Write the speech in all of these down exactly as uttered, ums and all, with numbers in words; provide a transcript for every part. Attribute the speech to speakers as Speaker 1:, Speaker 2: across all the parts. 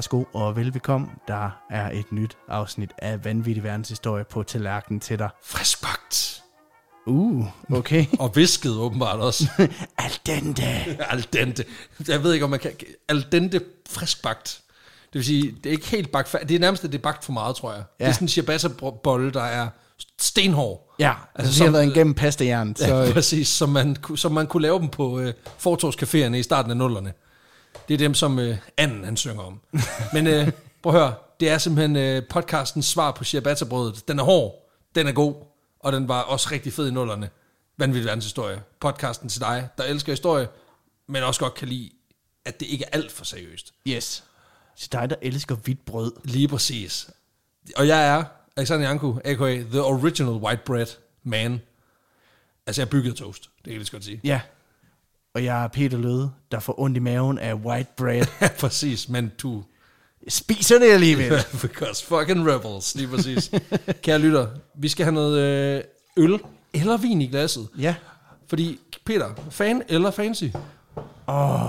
Speaker 1: værsgo og velbekomme. Der er et nyt afsnit af Vanvittig Verdenshistorie på tallerkenen til dig.
Speaker 2: Friskbagt.
Speaker 1: Uh, okay.
Speaker 2: Og visket åbenbart også.
Speaker 1: Al dente.
Speaker 2: Al dente. Jeg ved ikke, om man kan... Al dente friskbagt. Det vil sige, det er ikke helt bagt... Det er nærmest, at det er bagt for meget, tror jeg. Ja. Det er sådan en ciabatta-bolle, der er stenhård.
Speaker 1: Ja, altså det har været igennem pastejern.
Speaker 2: Så... Ja, præcis. Som man, som man kunne lave dem på øh, fortovscaféerne i starten af nullerne. Det er dem, som øh, anden han synger om. Men øh, prøv at høre, det er simpelthen øh, podcastens svar på ciabatta-brødet. Den er hård, den er god, og den var også rigtig fed i nullerne. Vanvittig verdenshistorie. Podcasten til dig, der elsker historie, men også godt kan lide, at det ikke er alt for seriøst.
Speaker 1: Yes. Til dig, der elsker hvidt brød.
Speaker 2: Lige præcis. Og jeg er Alexander Janku, a k a. The Original White Bread Man. Altså, jeg byggede toast, det kan jeg lige så godt sige.
Speaker 1: Ja. Og jeg er Peter Løde, der får ondt i maven af white bread.
Speaker 2: Ja, præcis, men du...
Speaker 1: Spiser det alligevel.
Speaker 2: Because fucking rebels, lige præcis. Kære lytter, vi skal have noget øh, øl eller vin i glasset.
Speaker 1: Ja.
Speaker 2: Fordi, Peter, fan eller fancy?
Speaker 1: Åh. Oh.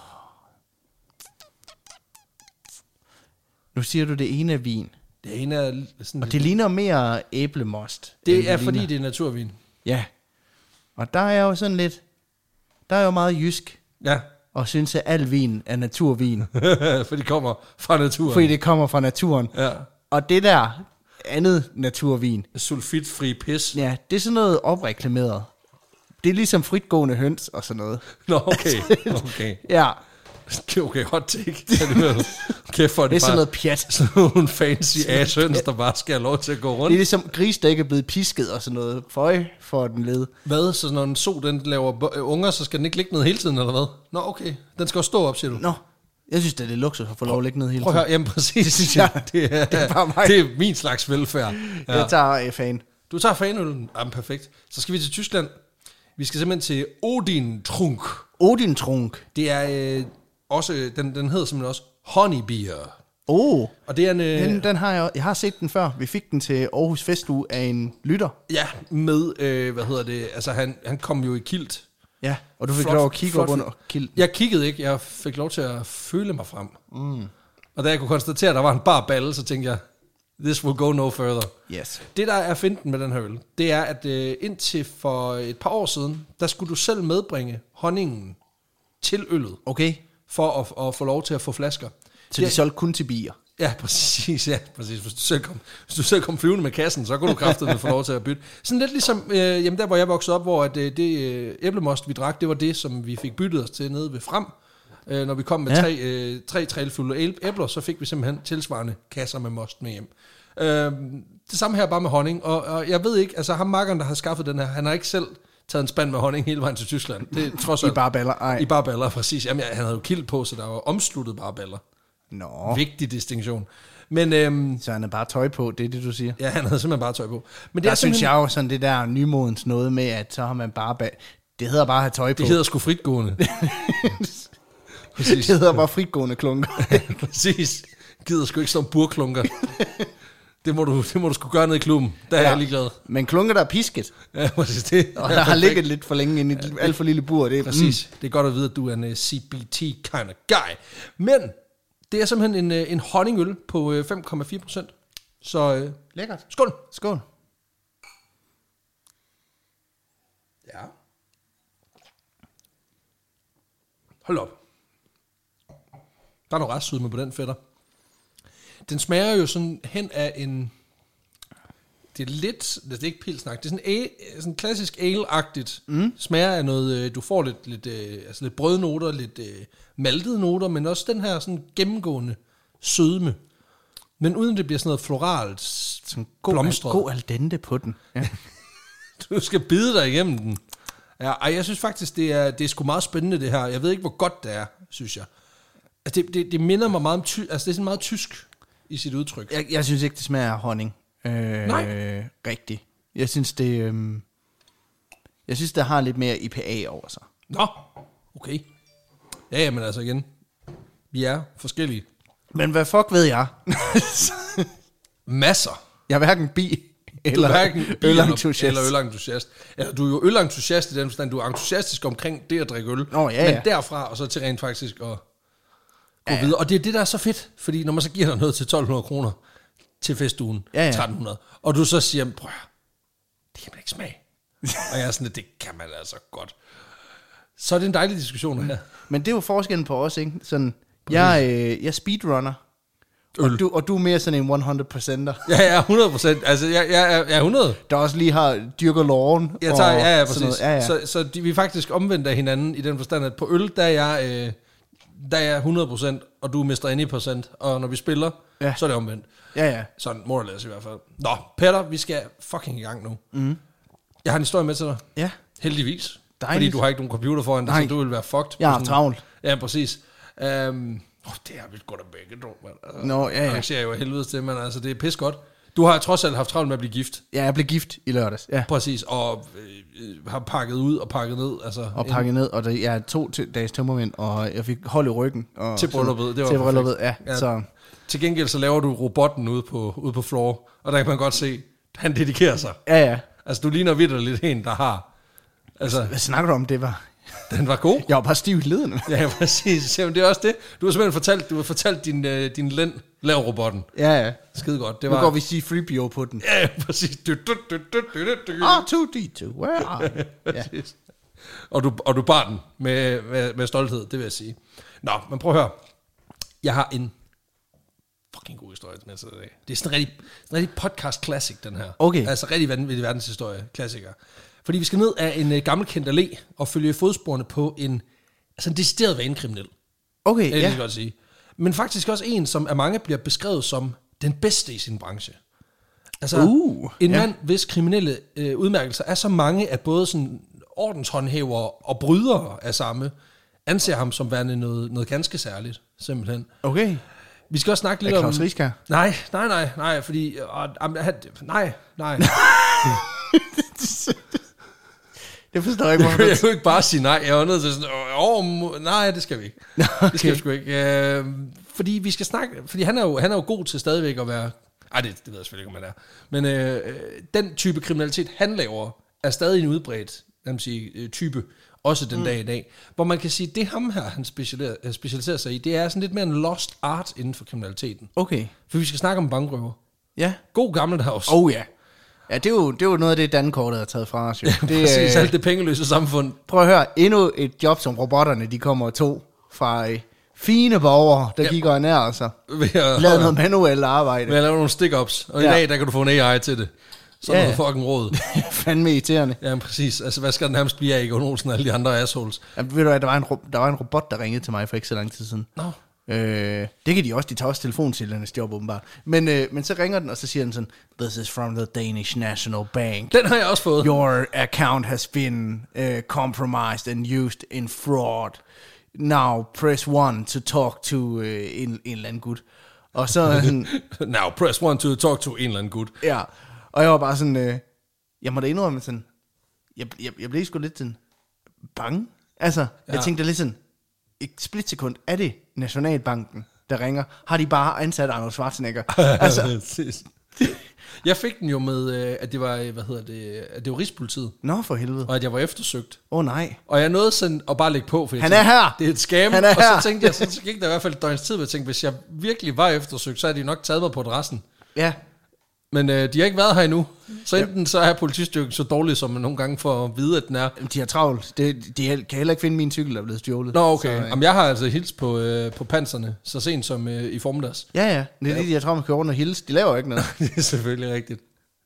Speaker 1: Nu siger du, det ene er vin.
Speaker 2: Det ene er sådan...
Speaker 1: Og det ligner mere æblemost.
Speaker 2: Det er, fordi det er naturvin.
Speaker 1: Ja. Og der er jo sådan lidt... Der er jo meget jysk.
Speaker 2: Ja.
Speaker 1: Og synes, at al vin er naturvin.
Speaker 2: For det kommer fra naturen.
Speaker 1: Fordi det kommer fra naturen.
Speaker 2: Ja.
Speaker 1: Og det der andet naturvin...
Speaker 2: Sulfitfri pis.
Speaker 1: Ja, det er sådan noget opreklameret. Det er ligesom fritgående høns og sådan noget.
Speaker 2: Nå, okay. okay.
Speaker 1: Ja.
Speaker 2: Okay, hot take. Okay, for det,
Speaker 1: det er sådan noget pjat.
Speaker 2: Sådan nogle fancy ass høns, der bare skal have lov til at gå rundt.
Speaker 1: Det er ligesom gris, der ikke er blevet pisket og sådan noget. Føj for den led.
Speaker 2: Hvad? Så når en so, den laver unger, så skal den ikke ligge ned hele tiden, eller hvad? Nå, okay. Den skal også stå op, siger du.
Speaker 1: Nå, jeg synes, det er luksus at få lov at ligge ned hele tiden.
Speaker 2: Prøv at høre, jamen præcis. Det synes jeg, det er, det er, bare mig. Det er min slags velfærd.
Speaker 1: Ja. Jeg tager fan.
Speaker 2: Du tager fanøllen? Jamen, perfekt. Så skal vi til Tyskland. Vi skal simpelthen til Odin Trunk.
Speaker 1: Odin Trunk.
Speaker 2: Det er... Øh, Også, den, den hedder simpelthen også Honeybeer.
Speaker 1: Oh,
Speaker 2: og det er en,
Speaker 1: den, den har jeg, jeg har set den før. Vi fik den til Aarhus Festuge af en lytter.
Speaker 2: Ja, med, øh, hvad hedder det, altså han, han kom jo i kilt.
Speaker 1: Ja, og du fik
Speaker 2: flot,
Speaker 1: lov at kigge
Speaker 2: flot,
Speaker 1: op under kilten.
Speaker 2: Jeg kiggede ikke, jeg fik lov til at føle mig frem.
Speaker 1: Mm.
Speaker 2: Og da jeg kunne konstatere, at der var en bar balle, så tænkte jeg, this will go no further.
Speaker 1: Yes.
Speaker 2: Det der er finten med den her øl, det er, at øh, indtil for et par år siden, der skulle du selv medbringe honningen til øllet.
Speaker 1: Okay.
Speaker 2: For at, at få lov til at få flasker.
Speaker 1: Så de solgte kun til bier?
Speaker 2: Ja, præcis, ja, præcis. Hvis du selv kom, hvis du selv kom flyvende med kassen, så kunne du kraftedeme få lov til at bytte. Sådan lidt ligesom, øh, jamen der hvor jeg voksede op, hvor at, øh, det øh, æblemost, vi drak, det var det, som vi fik byttet os til nede ved Frem. Øh, når vi kom med ja. tre, øh, tre trælfulde æbler, så fik vi simpelthen tilsvarende kasser med most med hjem. Øh, det samme her bare med honning, og, og jeg ved ikke, altså ham makkeren, der har skaffet den her, han har ikke selv taget en spand med honning hele vejen til Tyskland. Det er trods alt.
Speaker 1: I bare baller, ej.
Speaker 2: I bare baller, præcis. Jamen, han havde jo kilt på, så der var omsluttet bare baller.
Speaker 1: Nå.
Speaker 2: Vigtig distinktion. Men, øhm,
Speaker 1: så han havde bare tøj på, det er det, du siger?
Speaker 2: Ja, han havde simpelthen bare tøj på. Men det
Speaker 1: der
Speaker 2: er
Speaker 1: synes jeg jo sådan det der nymodens noget med, at så har man bare... Ba- det hedder bare at have tøj på.
Speaker 2: Det hedder sgu fritgående.
Speaker 1: Det hedder bare fritgående klunker.
Speaker 2: Præcis. Gider sgu ikke sådan burklunker. Det må, du, det må du sgu gøre ned i klubben. Der er ja. jeg ligeglad.
Speaker 1: Men klunker, der er pisket.
Speaker 2: Ja, præcis det.
Speaker 1: Og der har ligget lidt for længe inde i et alt for lille bur. Det er,
Speaker 2: præcis. Mm. Det er godt at vide, at du er en uh, C B T kind of guy. Men det er simpelthen en, uh, en honningøl på uh, fem komma fire procent. Så uh,
Speaker 1: lækkert.
Speaker 2: Skål.
Speaker 1: Skål.
Speaker 2: Ja. Hold op. Der er noget restsødme på den fætter. Den smager jo sådan hen af en... Det er lidt... Det er ikke pilsnak. Det er sådan, a, sådan klassisk ale-agtigt. Mm. Smager af noget... Du får lidt, lidt, altså lidt brødnoter, lidt maltede noter, men også den her sådan gennemgående sødme. Men uden det bliver sådan noget floralt, sådan blomstret.
Speaker 1: God al dente på den. Ja.
Speaker 2: Du skal bide dig igennem den. Ja, ej, jeg synes faktisk, det er, det er sgu meget spændende det her. Jeg ved ikke, hvor godt det er, synes jeg. Altså, det, det, det minder mig meget om... Ty, altså, det er sådan meget tysk i sit udtryk.
Speaker 1: Jeg, jeg synes ikke, det smager af honning. Øh,
Speaker 2: Nej.
Speaker 1: Rigtigt. Jeg synes, det... Øh, jeg synes, det har lidt mere I P A over sig.
Speaker 2: Nå, okay. Ja, ja, men altså igen. Vi er forskellige.
Speaker 1: Men hvad fuck ved jeg?
Speaker 2: Masser.
Speaker 1: Jeg er hverken bi eller
Speaker 2: hverken
Speaker 1: ølentusiast.
Speaker 2: Eller ølentusiast. Eller du er jo ølentusiast i den forstand, du er entusiastisk omkring det at drikke øl.
Speaker 1: Oh, ja,
Speaker 2: men
Speaker 1: ja.
Speaker 2: derfra og så til rent faktisk at gå ja. videre. Og det er det, der er så fedt, fordi når man så giver dig noget til tolv hundrede kroner til festugen, ja, ja. tretten hundrede, og du så siger, prøv det kan man ikke smage. Og jeg er sådan, det kan man altså godt. Så er det en dejlig diskussion her.
Speaker 1: Men det er jo forskellen på os, ikke? Sådan, jeg, øh, jeg speedrunner, og du, og du er mere sådan en hundrede procenter.
Speaker 2: Ja, jeg er hundrede procent. Altså, jeg, jeg, jeg er hundrede.
Speaker 1: Der også lige har dyrker loven.
Speaker 2: Jeg tager, ja, ja, præcis. Ja, ja. Så, så de, vi er faktisk omvendt af hinanden i den forstand, at på øl, der er jeg, øh, der er jeg hundrede procent, og du mister en procent. Og når vi spiller, ja. så er det omvendt.
Speaker 1: Ja, ja.
Speaker 2: Sådan more or less i hvert fald. Nå, Peter, vi skal fucking i gang nu. Mm. Jeg har en historie med til dig.
Speaker 1: Ja.
Speaker 2: Heldigvis.
Speaker 1: Dejligt.
Speaker 2: Fordi du har ikke nogen computer foran dig, så du vil være fucked.
Speaker 1: Jeg har travlt.
Speaker 2: Ja, præcis. Um, oh, det har vi godt af begge to, mand. Altså,
Speaker 1: Nå, ja, ja.
Speaker 2: Det ser jo af helvedes til, men altså, det er pis godt. Du har trods alt haft travlt med at blive gift.
Speaker 1: Ja, jeg blev gift i lørdags. Ja.
Speaker 2: Præcis, og øh, har pakket ud og pakket ned. Altså,
Speaker 1: og pakket en... ned, og det, jeg er to dages tømmermænd, og jeg fik hold i ryggen. Og
Speaker 2: til brylluppet, det var
Speaker 1: Til brylluppet, ja,
Speaker 2: ja.
Speaker 1: Så.
Speaker 2: Til gengæld så laver du robotten ude på, ude på floor, og der kan man godt se, han dedikerer sig.
Speaker 1: Ja, ja.
Speaker 2: Altså, du ligner vitterligt en, der har... Altså,
Speaker 1: hvad snakker du om, det var...
Speaker 2: Den var god.
Speaker 1: Jeg var bare stiv i ledene.
Speaker 2: Ja, præcis. Jamen, det er også det. Du har simpelthen fortalt, du har fortalt din, uh, din lænd, lav robotten.
Speaker 1: Ja, ja.
Speaker 2: Skide godt. Det
Speaker 1: nu
Speaker 2: var...
Speaker 1: går vi sige free P O på den.
Speaker 2: Ja, præcis. Du, du, du, du, du, du.
Speaker 1: R to D to, where are you? Ja.
Speaker 2: og, du, og du bar den med, med, med stolthed, det vil jeg sige. Nå, men prøv at høre. Jeg har en fucking god historie med til i dag. Det er sådan en rigtig, sådan en rigtig podcast classic, den her.
Speaker 1: Okay.
Speaker 2: Altså rigtig vanvittig verdenshistorie, klassiker. Fordi vi skal ned af en uh, gammel kendt allé og følge fodsporene på en, altså en decideret vanekriminel.
Speaker 1: Okay,
Speaker 2: det
Speaker 1: ja.
Speaker 2: kan godt sige. Men faktisk også en, som af mange bliver beskrevet som den bedste i sin branche. Altså
Speaker 1: uh,
Speaker 2: en
Speaker 1: ja.
Speaker 2: mand, hvis kriminelle øh, udmærkelser er så mange, at både sådan ordenshåndhæver og brydere af samme, anser ham som værende noget, noget ganske særligt, simpelthen.
Speaker 1: Okay.
Speaker 2: Vi skal også snakke lidt om...
Speaker 1: Klaus Rieskær?
Speaker 2: Nej, nej, nej, nej, fordi... Øh, øh, nej, nej.
Speaker 1: Det forstår jeg ikke,
Speaker 2: hvorfor. Jeg kunne ikke bare sige nej. Jeg var nødt til sådan, åh, nej, det skal vi ikke. Okay. Det skal vi sgu ikke. Øh, fordi vi skal snakke, fordi han er jo, han er jo god til stadigvæk at være, ej, det, det ved jeg selvfølgelig ikke, om han er. Men øh, den type kriminalitet, han laver, er stadig en udbredt, lad mig sige, type, også den mm. dag i dag. Hvor man kan sige, det ham her, han specialiserer, specialiserer sig i, det er sådan lidt mere en lost art inden for kriminaliteten.
Speaker 1: Okay.
Speaker 2: For vi skal snakke om bankrøver.
Speaker 1: Ja.
Speaker 2: God gammel house.
Speaker 1: Oh ja. Ja, det er jo, det er jo noget af det, Dankortet har taget fra os. Jo.
Speaker 2: Ja,
Speaker 1: det,
Speaker 2: præcis, øh, alt det pengeløse samfund.
Speaker 1: Prøv at høre, endnu et job, som robotterne, de kommer og tog fra øh, fine borgere, der ja. gik og nær sig. Lavede noget manuelt arbejde.
Speaker 2: Ved at lave nogle stick-ups, og ja. i dag, der kan du få en A I til det. Sådan ja. noget fucking råd.
Speaker 1: Fandme irriterende.
Speaker 2: Ja, præcis. Altså, hvad skal den nærmest blive af Egon Olsen og alle de andre assholes?
Speaker 1: Ja, ved du hvad, der var, en, der var en robot, der ringede til mig for ikke så lang tid siden.
Speaker 2: Nå.
Speaker 1: Øh, det kan de også, de tager også telefonsælgernes job åbenbart. Men, øh, men så ringer den, og så siger den sådan, this is from the Danish National Bank.
Speaker 2: Den har jeg også fået.
Speaker 1: Your account has been uh, compromised and used in fraud. Now press one to talk to uh, en, en eller anden gut. Og så sådan,
Speaker 2: now press one to talk to en eller anden gut.
Speaker 1: Ja, og jeg var bare sådan, øh, jeg må da indrømme sådan, jeg, jeg, jeg blev sgu lidt sådan bange. Altså, ja. jeg tænkte lidt sådan, et splitsekund, er det Nationalbanken, der ringer? Har de bare ansat Arnold Schwarzenegger? Altså.
Speaker 2: Jeg fik den jo med, at det var, hvad hedder det, at det var Rigspolitiet.
Speaker 1: Nå, for helvede.
Speaker 2: Og at jeg var eftersøgt.
Speaker 1: Åh oh, nej.
Speaker 2: Og jeg nåede sådan at bare lægge på, for
Speaker 1: han
Speaker 2: tænkte,
Speaker 1: er her.
Speaker 2: Det er et scam.
Speaker 1: Han er
Speaker 2: og
Speaker 1: her.
Speaker 2: så tænkte jeg, så gik der i hvert fald et døgns tid, hvor jeg tænkte, hvis jeg virkelig var eftersøgt, så havde de nok taget mig på adressen.
Speaker 1: Ja.
Speaker 2: Men øh, de har ikke været her endnu. Så enten ja. så er politistyrken så dårlig, som man nogle gange får at vide, at den er.
Speaker 1: De har travlt. Det, de kan heller ikke finde min cykel, der er blevet stjålet.
Speaker 2: Nå, okay. Så, Jamen, jeg har altså hilst på, øh, på panserne, så sent som øh, i formiddags.
Speaker 1: Ja, ja. Det er ja. det, de har travlt med at køre rundt og hilse. De laver ikke noget.
Speaker 2: Det er selvfølgelig rigtigt.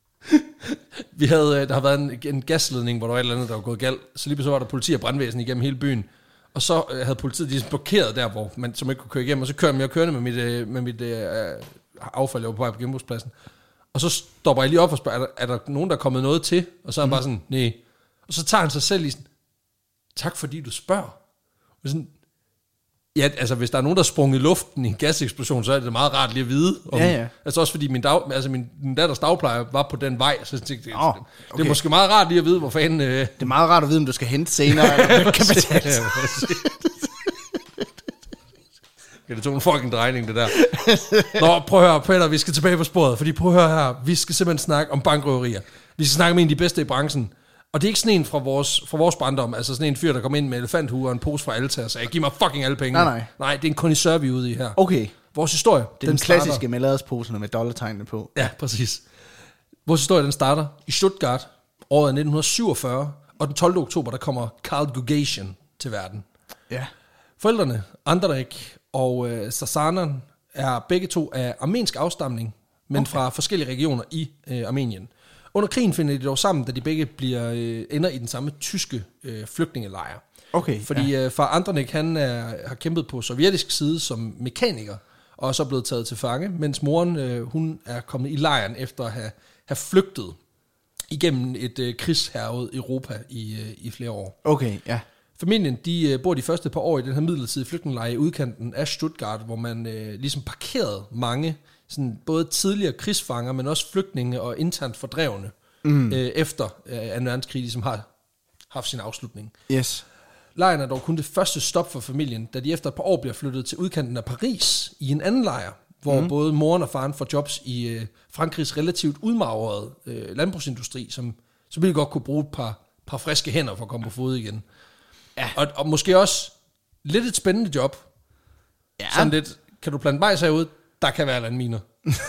Speaker 2: Vi havde, der har været en, en gasledning, hvor der var et eller andet, der var gået galt. Så lige så var der politi og brandvæsen igennem hele byen. Og så øh, havde politiet de blokeret der, hvor man som ikke kunne køre igennem. Og så kørte jeg kørende med mit, øh, med mit øh, affald, jeg var på vej på genbrugspladsen. Og så stopper jeg lige op og spørger, er der, er der nogen, der er kommet noget til? Og så er han mm. bare sådan, nej. Og så tager han sig selv i sådan, tak fordi du spørger. Og sådan, ja, altså hvis der er nogen, der er sprunget i luften i en gaseksplosion, så er det meget rart lige at vide. Om,
Speaker 1: ja, ja.
Speaker 2: Altså også fordi min, dag, altså min, min datters dagplejer var på den vej, så jeg tænkte,
Speaker 1: oh, okay.
Speaker 2: det er måske meget rart lige at vide, hvor fanden... Øh...
Speaker 1: Det er meget rart at vide, om du skal hente senere, eller kan betale.
Speaker 2: Okay, det tog en fucking drejning, det der. Nå, prøv at høre, Peter, vi skal tilbage på sporet, fordi prøv at høre her, vi skal simpelthen snakke om bankrøverier. Vi skal snakke med en af de bedste i branchen, Og det er ikke sådan en fra vores, fra vores barndom, altså sådan en fyr, der kom ind med elefanthue og en pose fra Alta og sagde, giv mig fucking alle penge.
Speaker 1: Nej, nej.
Speaker 2: Nej, det er en connoisseur, vi er ude i her.
Speaker 1: Okay.
Speaker 2: Vores historie,
Speaker 1: Den, den klassiske starter... med ladersposerne med dollartegnene på.
Speaker 2: Ja, præcis. Vores historie, den starter i Stuttgart, året nitten syvogfyrre, og den tolvte oktober, der kommer Karl Gugasian til verden.
Speaker 1: Ja.
Speaker 2: Forældrene, Andrik og øh, Sasanan, er begge to af armensk afstamning, men okay. fra forskellige regioner i øh, Armenien. Under krigen finder de dog sammen, da de begge bliver, øh, ender i den samme tyske øh, flygtningelejr.
Speaker 1: Okay,
Speaker 2: Fordi
Speaker 1: ja.
Speaker 2: øh, far Andrik, han er, har kæmpet på sovjetisk side som mekaniker, og er så blevet taget til fange, mens moren, øh, hun er kommet i lejren efter at have, have flygtet igennem et øh, krigshærget Europa i, øh, i flere år.
Speaker 1: Okay, ja.
Speaker 2: Familien, de øh, bor de første par år i den her midlertidige flygtningelejr i udkanten af Stuttgart, hvor man øh, ligesom parkerede mange, sådan både tidligere krigsfanger, men også flygtninge og internt fordrevne, mm. øh, efter øh, anden verdenskrig, ligesom har haft sin afslutning.
Speaker 1: Yes.
Speaker 2: Lejren er dog kun det første stop for familien, da de efter et par år bliver flyttet til udkanten af Paris i en anden lejr, hvor mm. både moren og faren får jobs i øh, Frankrigs relativt udmagrede øh, landbrugsindustri, som så ville godt kunne bruge et par, par friske hænder for at komme på fod igen. Ja. Og, og måske også lidt et spændende job. Ja. Sådan lidt, kan du plante majs herude? Der kan være landminer.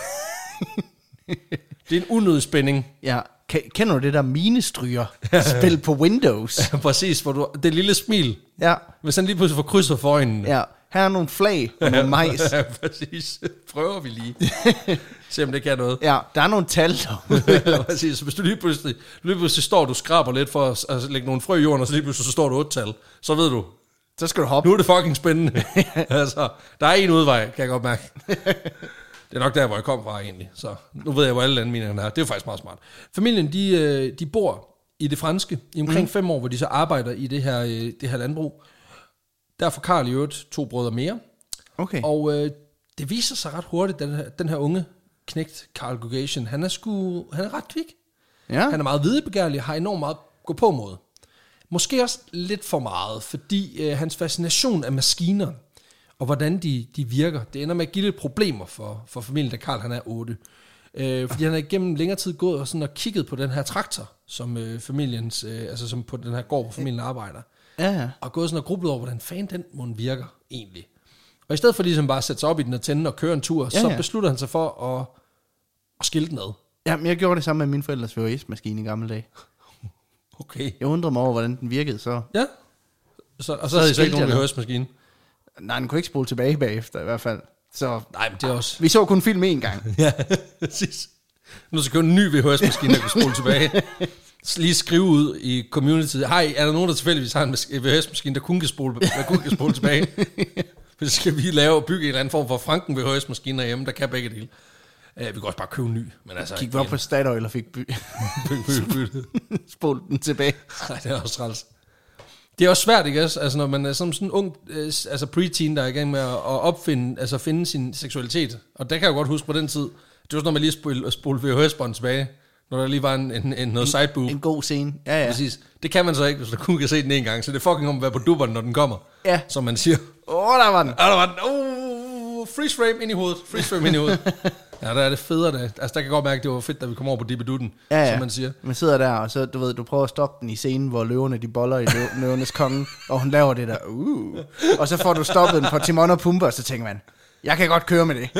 Speaker 2: Det er en unødig spænding.
Speaker 1: Ja. Kender du det der minestryger spil på Windows?
Speaker 2: Ja, præcis, hvor du, det lille smil.
Speaker 1: Ja.
Speaker 2: Hvis han lige pludselig får krydset for øjnene.
Speaker 1: Ja, her er nogle flag og nogle majs.
Speaker 2: Ja, præcis. Prøver vi lige. Se om det kan noget.
Speaker 1: Ja, der er nogle tal.
Speaker 2: Ja, præcis. Så hvis du lige pludselig, lige pludselig står, du skraber lidt for at, at lægge nogle frø i jorden, og så lige pludselig så står du otte-tal, så ved du.
Speaker 1: Så skal du hoppe.
Speaker 2: Nu er det fucking spændende. Altså, der er en udvej, kan jeg godt mærke. Det er nok der, hvor jeg kom fra egentlig. Så nu ved jeg, hvor alle landminerne er. Det er jo faktisk meget smart. Familien, de, de bor i det franske i omkring mm. fem år, hvor de så arbejder i det her, det her landbrug. Der får Karl i øvrigt to brødre mere. Okay. Og øh, det viser sig ret hurtigt, den her, den her unge knægt, Karl Gugasian, han er, sgu, han er ret kvik. Ja. Han er meget videbegærlig, har enormt meget at gå på mod. Måske også lidt for meget, fordi øh, hans fascination af maskiner, og hvordan de, de virker, det ender med at give lidt problemer for, for familien, da Karl han er otte. Øh, fordi han er igennem længere tid gået og, sådan, og kigget på den her traktor, som øh, familiens, øh, altså som på den her gård, hvor familien arbejder. Ja, ja. Og gået sådan og grublet over, hvordan fanden den måden virker egentlig. Og i stedet for ligesom bare at sætte sig op i den og tænde og køre en tur, ja, så ja. beslutter han sig for at, at skille den ad.
Speaker 1: Jamen, jeg gjorde det samme med min forældres V H S-maskine i gamle dage.
Speaker 2: Okay.
Speaker 1: Jeg undrede mig over, hvordan den virkede så.
Speaker 2: Ja. Så, og så, så havde I så ikke nogen V H S-maskine?
Speaker 1: Nej, den kunne ikke spole tilbage bagefter i hvert fald. Så,
Speaker 2: nej, men det er også...
Speaker 1: Vi så kun film én gang.
Speaker 2: Ja, præcis. Nu skal købe en ny V H S-maskine, der kan spole tilbage. Lige skrive ud i community. Hej, er der nogen, der tilfældigvis har en V H S-maskine, der kun kan spole, der kun kan spole tilbage? For så skal vi lave og bygge en eller anden form for Franken V H S-maskine derhjemme, der kan begge dele. Uh, vi kan også bare købe en ny. Men altså,
Speaker 1: gik vi op på Statoil og fik by-
Speaker 2: byttet.
Speaker 1: Spole den tilbage.
Speaker 2: Nej, det er også træls. Det er også svært, ikke? Altså, når man er som sådan en ung, altså preteen, der er i gang med at opfinde, altså finde sin seksualitet. Og der kan jeg jo godt huske på den tid, det var sådan, når man lige spole, spole V H S-bånd tilbage, når der lige var en, en, en noget sideboob.
Speaker 1: En god scene, ja, ja.
Speaker 2: Præcis. Det kan man så ikke, hvis du kun kan se den en gang, så det er fucking om at være på dubberen, når den kommer.
Speaker 1: Ja.
Speaker 2: Som man siger.
Speaker 1: Åh, oh, der var den.
Speaker 2: Ja, der var den. Oh, freeze frame ind i hovedet. Freeze frame ind i hovedet. Ja, der er det federe. Der. Altså, der kan jeg godt mærke, at det var fedt, da vi kom over på Dibedutten, ja, ja. Som man siger.
Speaker 1: Man sidder der, og så, du ved, du prøver at stoppe den i scenen, hvor løverne, de boller i lø- løvernes konge, og hun laver det der, uh. Og så får du stoppet den på Timon og Pumba, og så tænker man, jeg kan godt køre med det.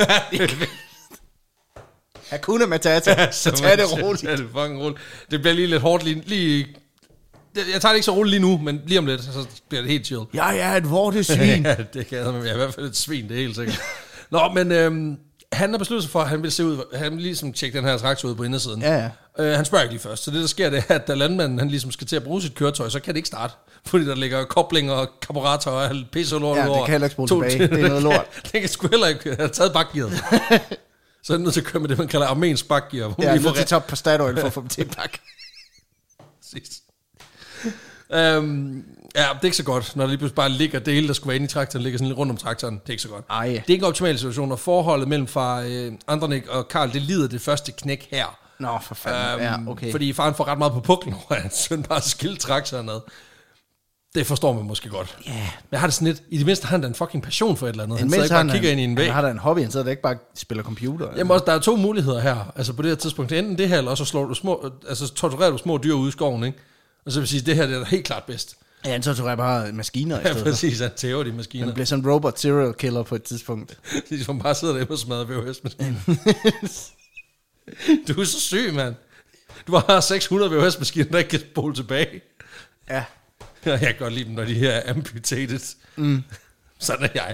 Speaker 1: Hakuna Matata, ja, så tag det roligt.
Speaker 2: Ja, det er fucking roligt. Det bliver lige lidt hårdt lige... lige jeg tager det ikke så roligt lige nu, men lige om lidt, så bliver det helt chill.
Speaker 1: Jeg er et vortesvin.
Speaker 2: Ja, det kan jeg, men jeg er i hvert fald et svin, det er helt sikkert. Nå, men øhm, han har besluttet sig for, at han vil se ud, han vil ligesom tjekke den her traktor ud på indersiden. Ja, ja. Øh, han spørger ikke lige først, så det der sker, det er, at da landmanden han ligesom skal til at bruge sit køretøj, så kan det ikke starte, fordi der ligger koblinger og karburatorer og pisse og lort
Speaker 1: ja,
Speaker 2: over.
Speaker 1: Ja, det kan heller ikke spole tilbage, det er noget lort.
Speaker 2: Det kan sgu heller ikke have taget bakgearet. Så er det nødt til at køre med det, man kalder armensk bakgear.
Speaker 1: Ja, nødt til top på Statoil for at få dem til bak.
Speaker 2: Præcis. Um, ja, det er ikke så godt, når der lige pludselig bare ligger dele, der skulle være inde i traktoren, ligger sådan lidt rundt om traktoren. Det er ikke så godt. Ej. Det er ikke en optimal situation, og forholdet mellem far øh, Andrik og Karl, det lider det første knæk her.
Speaker 1: Nå, for fanden. Um, ja, okay.
Speaker 2: Fordi faren får ret meget på puklen, hvor hans søn bare skilt traktoren ad. Det forstår man måske godt. Ja. Yeah. Men jeg har det sådan lidt, i det mindste har han da en fucking passion for et eller andet. Han sidder ikke bare og kigger ind i en væg.
Speaker 1: Han har da en hobby, han sidder da ikke bare spiller computer.
Speaker 2: Jamen også, der er to muligheder her. Altså på det her tidspunkt, enten det her, eller også slår du små, altså torturerer du små dyr ude i skoven, ikke? Og så vil sige, det her det er helt klart bedst.
Speaker 1: Ja, han så tror jeg bare maskiner i stedet.
Speaker 2: Ja, præcis, han tæver de maskiner.
Speaker 1: Han bliver sådan en robot serial killer på et tidspunkt.
Speaker 2: De som bare sidder derhjemme og smadrer V H S-maskiner. Du er så syg, mand. Du har seks hundrede V H S-maskiner, der ikke kan spole tilbage.
Speaker 1: Ja.
Speaker 2: Jeg kan godt lide dem, når de er amputated.
Speaker 1: Mm.
Speaker 2: Sådan er jeg.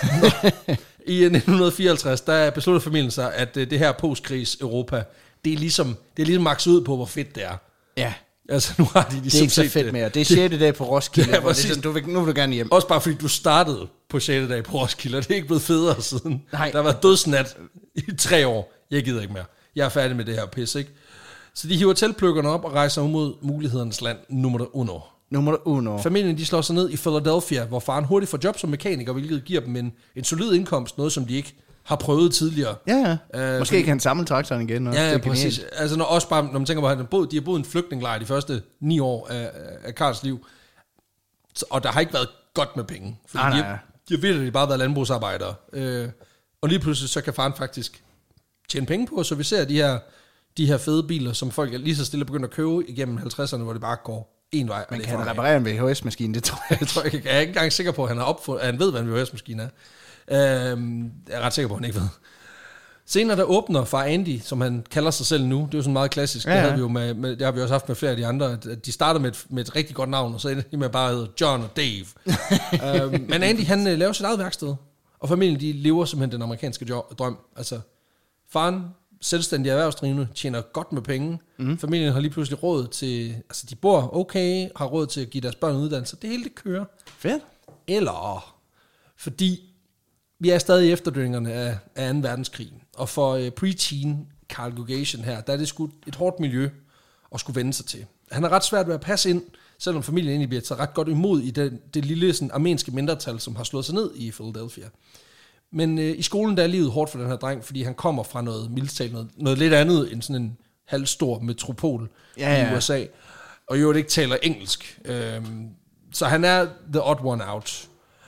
Speaker 2: I nitten fireoghalvtreds, der besluttede familien sig, at det her postkrigs Europa, det er ligesom, det er ligesom makset ud på, hvor fedt det er.
Speaker 1: Ja.
Speaker 2: Altså, nu har de ligesom
Speaker 1: det er ikke så fedt mere. Det er sjette dag på Roskilde.
Speaker 2: Ja,
Speaker 1: det er sådan, du vil, nu vil du gerne hjem.
Speaker 2: Også bare fordi du startede på sjette dag på Roskilde, og det er ikke blevet federe siden.
Speaker 1: Nej.
Speaker 2: Der har været dødsnat i tre år. Jeg gider ikke mere. Jeg er færdig med det her pis, ikke? Så de hiver teltplukkerne op og rejser mod mulighedernes land nummer uno.
Speaker 1: Nummer uno.
Speaker 2: Familien de slår sig ned i Philadelphia, hvor faren hurtigt får job som mekaniker, hvilket giver dem en, en solid indkomst, noget som de ikke har prøvet tidligere.
Speaker 1: Ja, ja.
Speaker 2: Uh,
Speaker 1: Måske ikke han samle traktoren igen. Også.
Speaker 2: Ja, ja,
Speaker 1: det er
Speaker 2: præcis. Altså når, også bare, når man tænker på, at han boet, de har boet i en flygtningelejr de første ni år af, af Karls liv, så, og der har ikke været godt med penge. Fordi
Speaker 1: nej,
Speaker 2: de,
Speaker 1: nej.
Speaker 2: de har virkelig bare været landbrugsarbejdere. Uh, og lige pludselig så kan faren faktisk tjene penge på, så vi ser de her, de her fede biler, som folk lige så stille begynder at købe igennem halvtredserne, hvor det bare går en vej.
Speaker 1: Man kan han reparere en V H S-maskine, det tror jeg.
Speaker 2: jeg, tror, jeg, jeg er ikke engang sikker på, at han, har opfundet, at han ved, hvad en V H S-maskine er. Uh, jeg er ret sikker på, at han ikke ved. Senere der åbner far Andy, som han kalder sig selv nu, det er jo sådan meget klassisk, ja, ja. Det, havde vi jo med, med, det har vi også haft med flere af de andre, at de starter med et, med et rigtig godt navn, og så ender de med bare at hedde John og Dave. uh, men Andy han uh, laver sit eget værksted, og familien de lever simpelthen den amerikanske jo- drøm. Altså faren, selvstændig erhvervsdrivende, tjener godt med penge. Mm. Familien har lige pludselig råd til, altså de bor okay, har råd til at give deres børn uddannelse. Det hele det kører.
Speaker 1: Fedt.
Speaker 2: Eller fordi vi er stadig i efterdønningerne af, af anden verdenskrig, og for uh, preteen Carl Gugasian her, der er det sgu et hårdt miljø at skulle vende sig til. Han har ret svært ved at passe ind, selvom familien egentlig bliver taget ret godt imod i det, det lille sådan, armenske mindretal, som har slået sig ned i Philadelphia. Men uh, i skolen der er livet hårdt for den her dreng, fordi han kommer fra noget militært, noget, noget lidt andet end sådan en halvstor metropol ja, ja. i U S A, og jo ikke taler engelsk. Uh, så han er the odd one out.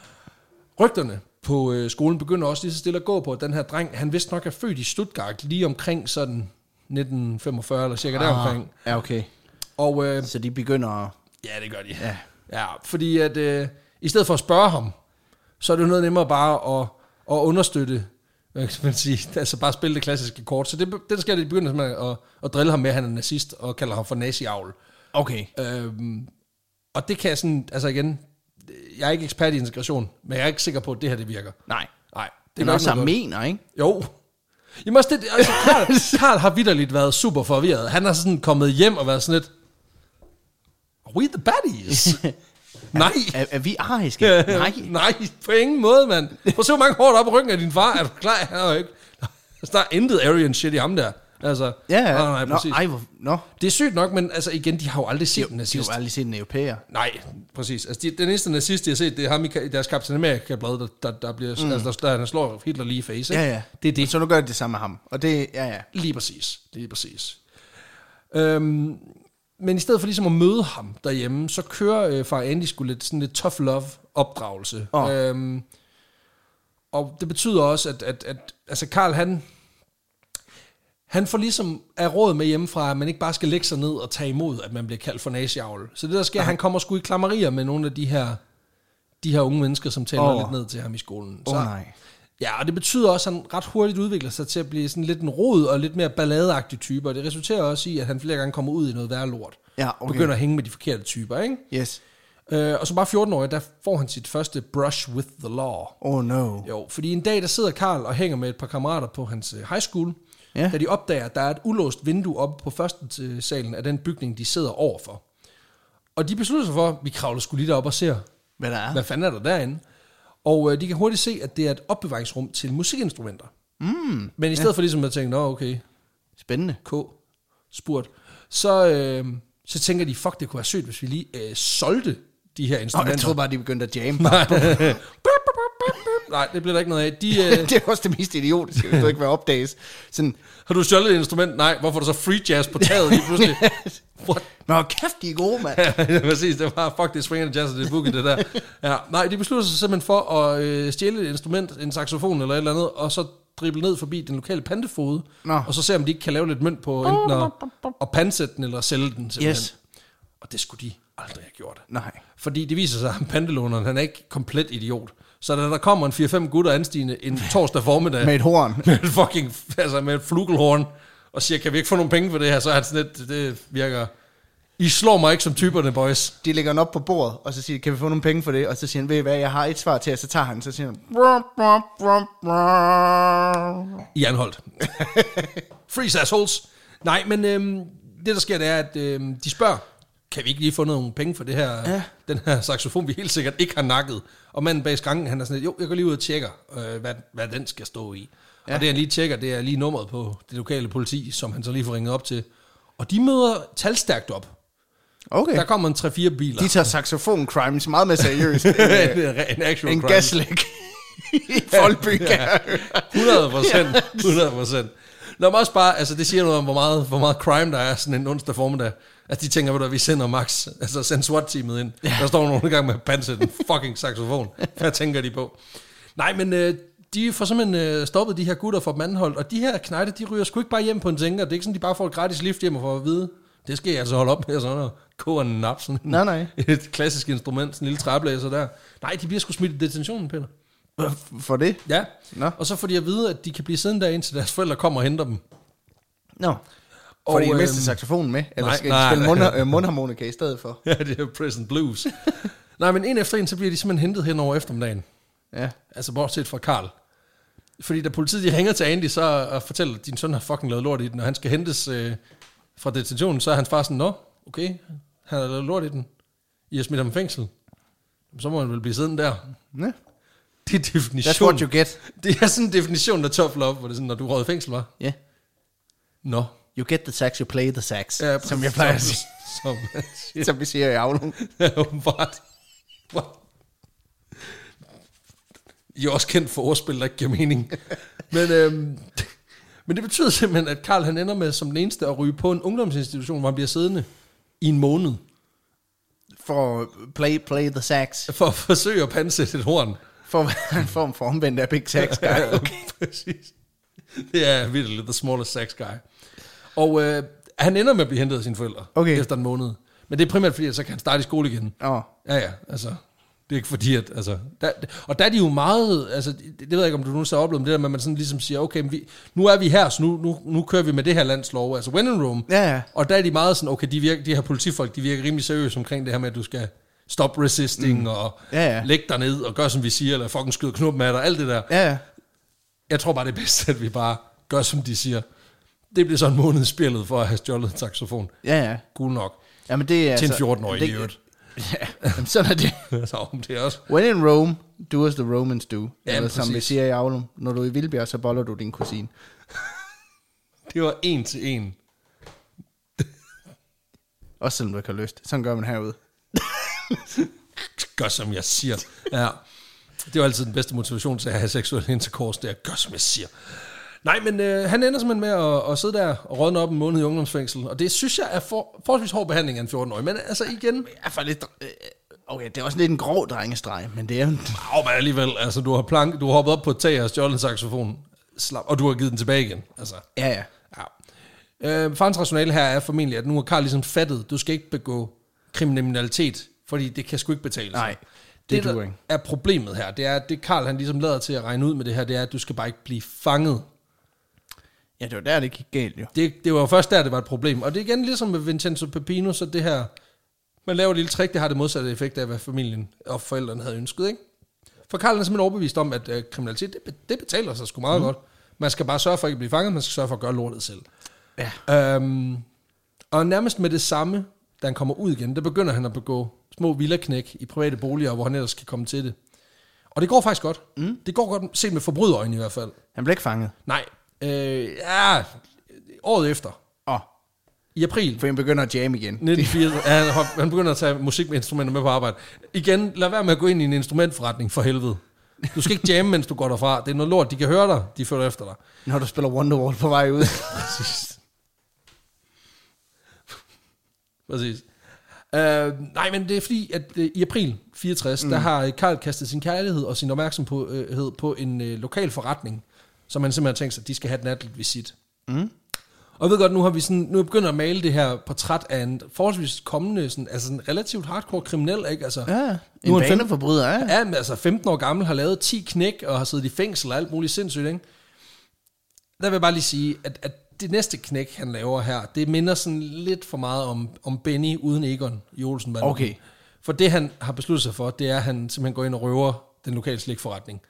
Speaker 2: Rygterne på øh, skolen begynder også lige så stille at gå på, at den her dreng, han vist nok er født i Stuttgart, lige omkring sådan nitten femogfyrre, eller cirka ah, deromkring.
Speaker 1: Ja, okay.
Speaker 2: Og, øh,
Speaker 1: så de begynder at...
Speaker 2: Ja, det gør de.
Speaker 1: Ja,
Speaker 2: ja fordi at øh, i stedet for at spørge ham, så er det jo noget nemmere bare at, at understøtte, hvad kan man sige, altså bare spille det klassiske kort. Så det, det skal de begynde med at, at drille ham med, at han er nazist, og kalder ham for nazi-avl.
Speaker 1: Okay.
Speaker 2: Øhm, og det kan jeg sådan, altså igen... Jeg er ikke ekspert i integration, men jeg er ikke sikker på, at det her det virker.
Speaker 1: Nej.
Speaker 2: Nej.
Speaker 1: Det er også armener, ikke?
Speaker 2: Jo. Jamen også det, altså Karl, Karl har vitterligt været super forvirret. Han har sådan kommet hjem og været sådan lidt, are we the baddies? Nej.
Speaker 1: Er, er vi ariske? Ja, nej.
Speaker 2: Nej, på ingen måde, mand. Prøv at se, hvor mange hårdt op i ryggen af din far. Er du klar? Han er jo ikke. Der er intet Aryan shit i ham der. Altså,
Speaker 1: ja, ja.
Speaker 2: Nej, nej, præcis.
Speaker 1: Nå, ej, hvor, nå.
Speaker 2: Det er sygt nok, men altså igen, de har jo aldrig set en nazist.
Speaker 1: De har jo aldrig set en europæer.
Speaker 2: Nej, præcis. Altså, de, den eneste nazist, de har set, det er ham i deres Captain America-blad, der, der, der, bliver, mm. altså, der, der slår Hitler lige i face. Ikke?
Speaker 1: Ja, ja. Det er det. Så nu gør de det samme med ham. Og det, ja, ja.
Speaker 2: Lige præcis. Lige præcis. Øhm, men i stedet for ligesom at møde ham derhjemme, så kører øh, far Andy sgu lidt sådan lidt tough love opdragelse. Oh. Øhm, og det betyder også, at, at, at altså Karl, han... Han får ligesom af råd med hjemmefra, at man ikke bare skal lægge sig ned og tage imod, at man bliver kaldt for nazi-avl. Så det der sker, han kommer sgu i klammerier med nogle af de her, de her unge mennesker, som taler oh. lidt ned til ham i skolen.
Speaker 1: Åh
Speaker 2: Så,
Speaker 1: oh, nej.
Speaker 2: Ja, og det betyder også, at han ret hurtigt udvikler sig til at blive sådan lidt en rod og lidt mere balladeagtig type, og det resulterer også i, at han flere gange kommer ud i noget værre lort.
Speaker 1: Ja, okay.
Speaker 2: Begynder at hænge med de forkerte typer, ikke?
Speaker 1: Yes.
Speaker 2: Øh, og så bare fjorten-årig, der får han sit første brush with the law.
Speaker 1: Oh no.
Speaker 2: Jo, fordi en dag, der sidder Karl og hænger med et par kammerater på hans high school, ja. Da de opdager, at der er et ulåst vindue oppe på første salen af den bygning, de sidder overfor. Og de beslutter sig for, at vi kravler sgu lige derop og ser,
Speaker 1: hvad der er.
Speaker 2: Hvad fanden er der derinde? Og øh, de kan hurtigt se, at det er et opbevaringsrum til musikinstrumenter.
Speaker 1: Mm,
Speaker 2: Men i stedet ja. for ligesom at tænke, nå okay,
Speaker 1: spændende,
Speaker 2: K, spurgt, så, øh, så tænker de, fuck, det kunne være sødt, hvis vi lige øh, solgte de her instrumenter.
Speaker 1: Oh, jeg troede bare, de begyndte at jamme.
Speaker 2: Nej, det bliver der ikke noget af. De, øh...
Speaker 1: det er også det mest idiotiske, hvis du ikke vil opdages. Sådan,
Speaker 2: har du stjålet et instrument? Nej, hvorfor er der så free jazz på taget lige pludselig? What?
Speaker 1: Nå, kæft, de er gode, mand.
Speaker 2: Ja, præcis, det var fuck, det er swing and jazz, og det er boogie, det der. Ja, nej, de beslutter sig simpelthen for at øh, stjæle et instrument, en saxofon eller et eller andet, og så drible ned forbi den lokale pantefode, Nå. og så se, om de ikke kan lave lidt mønt på enten at, at pansætte den eller sælge den, simpelthen. Yes. Og det skulle de aldrig have gjort.
Speaker 1: Nej.
Speaker 2: Fordi det viser sig, at pantelåneren, han er ikke komplet idiot. Så da der kommer en fire fem gutter anstigende en torsdag formiddag...
Speaker 1: med et horn.
Speaker 2: Med et fucking... Altså med et flugelhorn. Og siger, kan vi ikke få nogle penge for det her? Så er han sådan lidt, det virker... I slår mig ikke som typerne, boys. De
Speaker 1: lægger den op på bordet, og så siger de, kan vi få nogle penge for det? Og så siger han, ved I hvad, jeg har et svar til, og så tager han, så siger han...
Speaker 2: I anholdt. Freeze assholes. Nej, men øhm, det der sker, det er, at øhm, de spørger, kan vi ikke lige få nogle penge for det her, ja. den her saxofon, vi helt sikkert ikke har nakket. Og manden bag skranken, han er sådan lidt, jo, jeg går lige ud og tjekker, øh, hvad, hvad den skal stå i. Ja. Og det han lige tjekker, det er lige nummeret på det lokale politi, som han så lige får ringet op til. Og de møder talstærkt op.
Speaker 1: Okay.
Speaker 2: Der kommer en tre fire biler.
Speaker 1: De tager saxofon-crimes meget mere seriøst.
Speaker 2: en, en actual
Speaker 1: en gaslæg i Folby.
Speaker 2: Ja, hundrede procent. hundrede procent. Nå, men også bare, altså det siger noget om, hvor meget, hvor meget crime der er sådan en onsdag formiddag. At de tænker, at vi sender max, altså send SWAT-teamet ind. Ja. Der står nogen i gang med at pansætte en fucking saxofon. Hvad tænker de på? Nej, men øh, de får simpelthen øh, stoppet de her gutter for dem anholdt. Og de her knejte, de ryger sgu ikke bare hjem på en tænker. Det er ikke sådan, de bare får et gratis lift hjem og får at vide. Det skal jeg altså holde op med, sådan noget. Koger en nap, sådan
Speaker 1: nej, nej.
Speaker 2: et klassisk instrument, sådan en lille træblæser der. Nej, de bliver sgu smidt i detentionen, Peter.
Speaker 1: For det?
Speaker 2: Ja, Nå. Og så får de at vide, at de kan blive siddende der, indtil deres forældre kommer og henter dem.
Speaker 1: Nå, får de mistet øhm, saxofonen med? Eller nej, skal nej, de spille mund, øh, mundharmonika i stedet for?
Speaker 2: Ja, det er Prison Blues. Nej, men en efter en, så bliver de simpelthen hentet hen over eftermiddagen.
Speaker 1: Ja.
Speaker 2: Altså bortset fra Karl. Fordi da politiet de ringer til Andy, så og fortæller, at din søn har fucking lavet lort i den, og han skal hentes øh, fra detentionen, så er hans far sådan, nå, okay, han har lavet lort i den. I har smidt ham i fængsel. Så må han vel blive siddende der.
Speaker 1: Ja.
Speaker 2: Det er definition.
Speaker 1: That's what you get.
Speaker 2: Det er sådan en definition af tough love, hvor det er sådan, når du rød i fængsel, var.
Speaker 1: Ja. Yeah.
Speaker 2: Nå. No.
Speaker 1: You get the sax, you play the sax.
Speaker 2: Ja,
Speaker 1: som jeg plejer at sige.
Speaker 2: Som,
Speaker 1: som vi siger i Aulum.
Speaker 2: Ja, åbenbart. I er også kendt for ordspil, der ikke giver mening. Men, øhm, men det betyder simpelthen, at Karl han ender med som den eneste at ryge på en ungdomsinstitution, hvor han bliver siddende i en måned.
Speaker 1: For at play, play the sax.
Speaker 2: For at forsøge at pansætte et horn.
Speaker 1: For en form for omvendt af Big Sax Guy. Okay.
Speaker 2: Præcis. Det er virkelig the smallest sax guy. Og øh, han ender med at blive hentet af sine forældre
Speaker 1: okay.
Speaker 2: efter en måned. Men det er primært fordi, at så kan han starte i skole igen.
Speaker 1: Oh.
Speaker 2: Ja, ja, altså... Det er ikke fordi, at... Altså, der, og der er de jo meget... Altså, det, det ved jeg ikke, om du nu så har oplevet det der, men man sådan ligesom siger, okay, vi, nu er vi her, så nu, nu, nu kører vi med det her landslov, altså when in Rome.
Speaker 1: Ja, ja.
Speaker 2: Og der er de meget sådan, okay, de, virker, de her politifolk, de virker rimelig seriøse omkring det her med, at du skal stop resisting, mm. og
Speaker 1: ja, ja.
Speaker 2: lægge dig ned, og gør som vi siger, eller fucking skyde knuppen af dig, alt det der.
Speaker 1: Ja, ja.
Speaker 2: Jeg tror bare, det er bedst, at vi bare gør, som de siger. Det bliver så en måned spillet for at have stjålet en saxofon.
Speaker 1: Ja, ja.
Speaker 2: Cool nok.
Speaker 1: Jamen, det er
Speaker 2: til
Speaker 1: altså,
Speaker 2: en fjorten-årig i øvrigt.
Speaker 1: Ja, sådan er det.
Speaker 2: Så det er også.
Speaker 1: When in Rome, do as the Romans do.
Speaker 2: Ja,
Speaker 1: eller som vi siger i Aulum, når du er i Vildbjerg, så boller du din kusine.
Speaker 2: Det var en til en.
Speaker 1: Også selvom du ikke har lyst. Sådan gør man herude.
Speaker 2: Gør som jeg siger. Ja. Det var altid den bedste motivation til at have seksuel intercourse, det er gør som jeg siger. Nej, men øh, han ender simpelthen med at, at sidde der og rådne op en måned i ungdomsfængsel, og det synes jeg er for, forholdsvis hård behandling af en fjorten-årig, men altså igen...
Speaker 1: Ja, for lidt, øh, okay, det er også lidt en grov drengestreg, men det er jo...
Speaker 2: Åh, men alligevel, altså du har, plank, du har hoppet op på et tag og stjålet en saxofon, slap, og du har givet den tilbage igen. Altså.
Speaker 1: Ja, ja.
Speaker 2: ja. Øh, farens rationale her er formentlig, at nu har Karl ligesom fattet, du skal ikke begå kriminalitet, fordi det kan sgu ikke betale sig.
Speaker 1: Nej, det,
Speaker 2: det der er problemet her, det er, at det Karl han ligesom lader til at regne ud med det her, det er, at du skal bare ikke blive fanget.
Speaker 1: Ja, det var der, det gik galt, jo.
Speaker 2: Det, det var jo først der, det var et problem. Og det er igen ligesom med Vincenzo Pepino, så det her, man laver et lille trick, det har det modsatte effekt af, hvad familien og forældrene havde ønsket, ikke? For Karl er simpelthen overbevist om, at øh, kriminalitet, det, det betaler sig sgu meget mm. godt. Man skal bare sørge for at ikke blive fanget, man skal sørge for at gøre lortet selv.
Speaker 1: Ja.
Speaker 2: Øhm, og nærmest med det samme, da han kommer ud igen, der begynder han at begå små villaknæk i private boliger, hvor han ellers skal komme til det. Og det går faktisk godt. Mm. Det går godt, set med forbryderøjne i hvert fald.
Speaker 1: Han blev ikke fanget?
Speaker 2: Nej. Øh, ja, året efter.
Speaker 1: Åh. Oh.
Speaker 2: I april.
Speaker 1: For han begynder at jamme igen.
Speaker 2: nitten firs, ja, han begynder at tage musikinstrumenter med på arbejde. Igen, lad være med at gå ind i en instrumentforretning, for helvede. Du skal ikke jamme, mens du går derfra. Det er noget lort, de kan høre dig, de følger efter dig.
Speaker 1: Når du spiller Wonderwall på vej ud.
Speaker 2: Præcis. Præcis. Uh, nej, men det er fordi, at uh, i april fireogtres, mm. der har Karl kastet sin kærlighed og sin opmærksomhed på en uh, lokal forretning, som han simpelthen har tænkt sig, at de skal have et natligt visit.
Speaker 1: Mm.
Speaker 2: Og jeg ved godt, nu har vi sådan, nu er begyndt at male det her portræt af en forholdsvis kommende, sådan, altså en relativt hardcore kriminel, ikke? Altså,
Speaker 1: ja, en baneforbryder, ja.
Speaker 2: Ja, men altså femten år gammel, har lavet ti knæk og har siddet i fængsel og alt muligt sindssygt, ikke? Der vil jeg bare lige sige, at, at det næste knæk, han laver her, det minder sådan lidt for meget om, om Benny uden Egon i Olsenbanden.
Speaker 1: Okay.
Speaker 2: For det, han har besluttet sig for, det er, at han simpelthen går ind og røver den lokale slikforretning.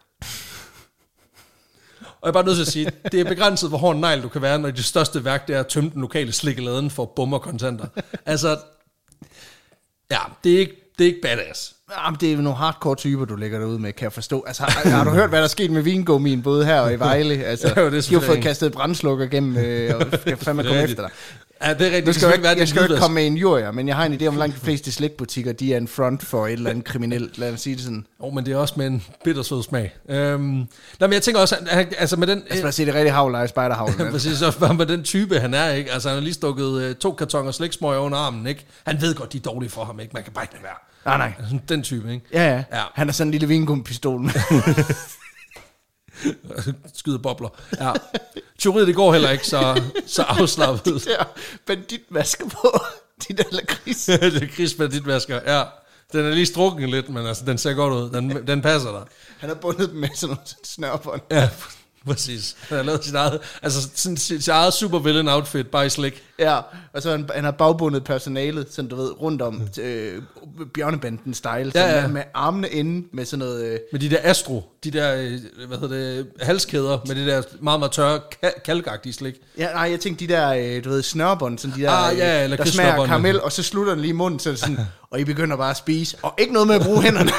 Speaker 2: Og jeg er bare nødt til at sige, det er begrænset, hvor hård en negl du kan være, når det største værk, det er at tømme den lokale slikkeladen for bummer kontanter. Altså, ja, det er ikke, det er ikke badass.
Speaker 1: Jamen, det er jo nogle hardcore typer, du lægger derude med, kan jeg forstå. Altså, har, har du hørt, hvad der er sket med vingummien, både her og i Vejle? Altså, ja, de har fået kastet brændslukker gennem, øh, og skal fandme komme efter dig.
Speaker 2: Ja, det er rigtigt.
Speaker 1: Du skal jo ikke, jeg skal jo ikke komme med en injurier, men jeg har en idé om, langt de fleste slikbutikker, de er en front for et eller andet kriminelt. Lad os sige det sådan.
Speaker 2: Jo, oh, men det er også med en bittersød smag. Øhm, nej, men jeg tænker også, at, altså med den...
Speaker 1: Altså, man siger det rigtig havleje, spejderhavlen.
Speaker 2: Præcis, også bare med den type, han er, ikke? Altså, han har lige stukket øh, to kartoner sliksmøger under armen, ikke? Han ved godt, de er dårlige for ham, ikke? Man kan bare ikke lade være.
Speaker 1: Nej, nej.
Speaker 2: Altså, den type, ikke?
Speaker 1: Ja, ja. ja. Han er sådan en lille vingumpistol.
Speaker 2: Skyder bobler. Ja. Tyveriet, det går heller ikke så, så afslappet.
Speaker 1: De der banditmasker på. De der lakrids.
Speaker 2: Lakrids banditmasker, ja. Den er lige strukken lidt, men altså, den ser godt ud. Den, den passer der.
Speaker 1: Han har bundet dem med sådan nogle snørbånd.
Speaker 2: Ja, præcis. Han har lavet sit eget, altså sin, sit eget supervillain outfit, bare i slik.
Speaker 1: Ja, og så han, han har bagbundet personalet, sådan du ved, rundt om øh, bjørnebanden style, ja, ja. Med, med armene inde med sådan noget... Øh,
Speaker 2: med de der astro, de der, øh, hvad hedder det, halskæder, med det der meget, meget tørre ka- kalkagtige slik.
Speaker 1: Ja, nej, jeg tænkte de der, øh, du ved, snørbånd, sådan de der,
Speaker 2: ah, ja,
Speaker 1: øh, der smager karamel, og så slutter den lige i munden, så sådan, og I begynder bare at spise, og ikke noget med at bruge hænderne.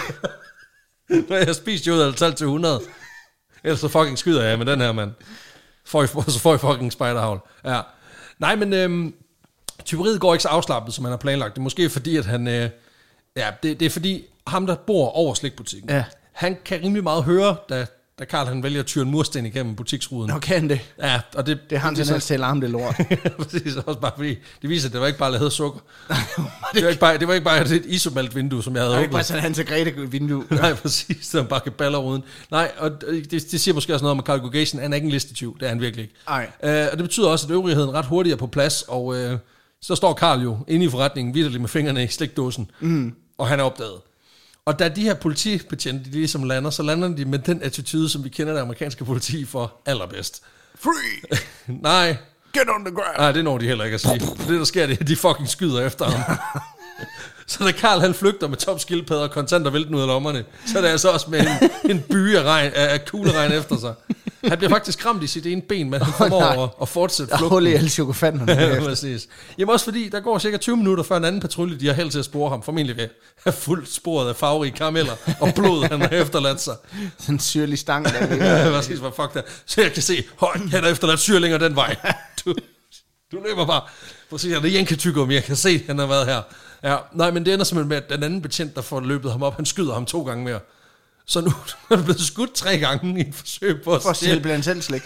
Speaker 2: Når jeg har spist jo ud af talt til hundrede. Ellers så fucking skyder jeg med den her, mand. For I, så får I fucking spejderhavl. Ja. Nej, men øhm, tyveriet går ikke så afslappet, som han har planlagt. Det er måske fordi, at han... Øh, ja, det, det er fordi, ham der bor over slikbutikken,
Speaker 1: ja. Han
Speaker 2: kan rimelig meget høre, da, da Karl han vælger at tyre en mursten igennem butiksruden.
Speaker 1: Nå, kan det?
Speaker 2: Ja, og det...
Speaker 1: Det har han tendens til at larme det lort.
Speaker 2: Præcis, også bare fordi, det viser, at det var ikke bare lavet sukker. det, var ikke bare, det var ikke bare et isomalt vindue, som jeg havde åbnet.
Speaker 1: Det var ikke bare sådan Hans og Grete vindue.
Speaker 2: Nej, præcis, der var bare ballerruden. Nej, og det, det siger måske også noget om, at Carl Gugation, han er ikke en listetyv, det er han virkelig ikke.
Speaker 1: Nej.
Speaker 2: Øh, og det betyder også, at øvrigheden ret hurtigt er på plads, og øh, så står Karl jo inde i forretningen, vitterligt med fingrene i slikdåsen, mm. og han er opdaget. Og da de her politibetjente, de ligesom lander, så lander de med den attitude, som vi kender det amerikanske politi for allerbedst.
Speaker 1: Free!
Speaker 2: Nej.
Speaker 1: Get on the ground!
Speaker 2: Nej, det når de heller ikke at sige. For det, der sker, det er, de fucking skyder efter ham. Så da Karl han flygter med topskildpadder og kontanter vælten ud af lommerne, så er det altså også med en, en by af, regn, af kugleregn efter sig. Han bliver faktisk ramt i sit ene ben, men han formår oh, at, at fortsætte flugten.
Speaker 1: Hold i alle chokofanterne.
Speaker 2: Ja, præcis. Jamen også fordi, der går cirka tyve minutter før en anden patrulje, de har held til at spore ham, formentlig ved at have fuldt sporet af farverige karameller og blod, han har efterladt sig.
Speaker 1: Sådan en syrlig stang, der
Speaker 2: ja, præcis, hvad fuck der. Så jeg kan se, høj, han har efterladt syrlinger den vej. Du, du løber bare. Præcis, det er jænketykker, men jeg kan se, han har været her. Ja, nej, men det ender simpelthen med, at den anden betjent, der får løbet ham op, han skyder ham to gange mere. Så nu er han blevet skudt tre gange i et forsøg på at
Speaker 1: For at stjæle blandt selv slik.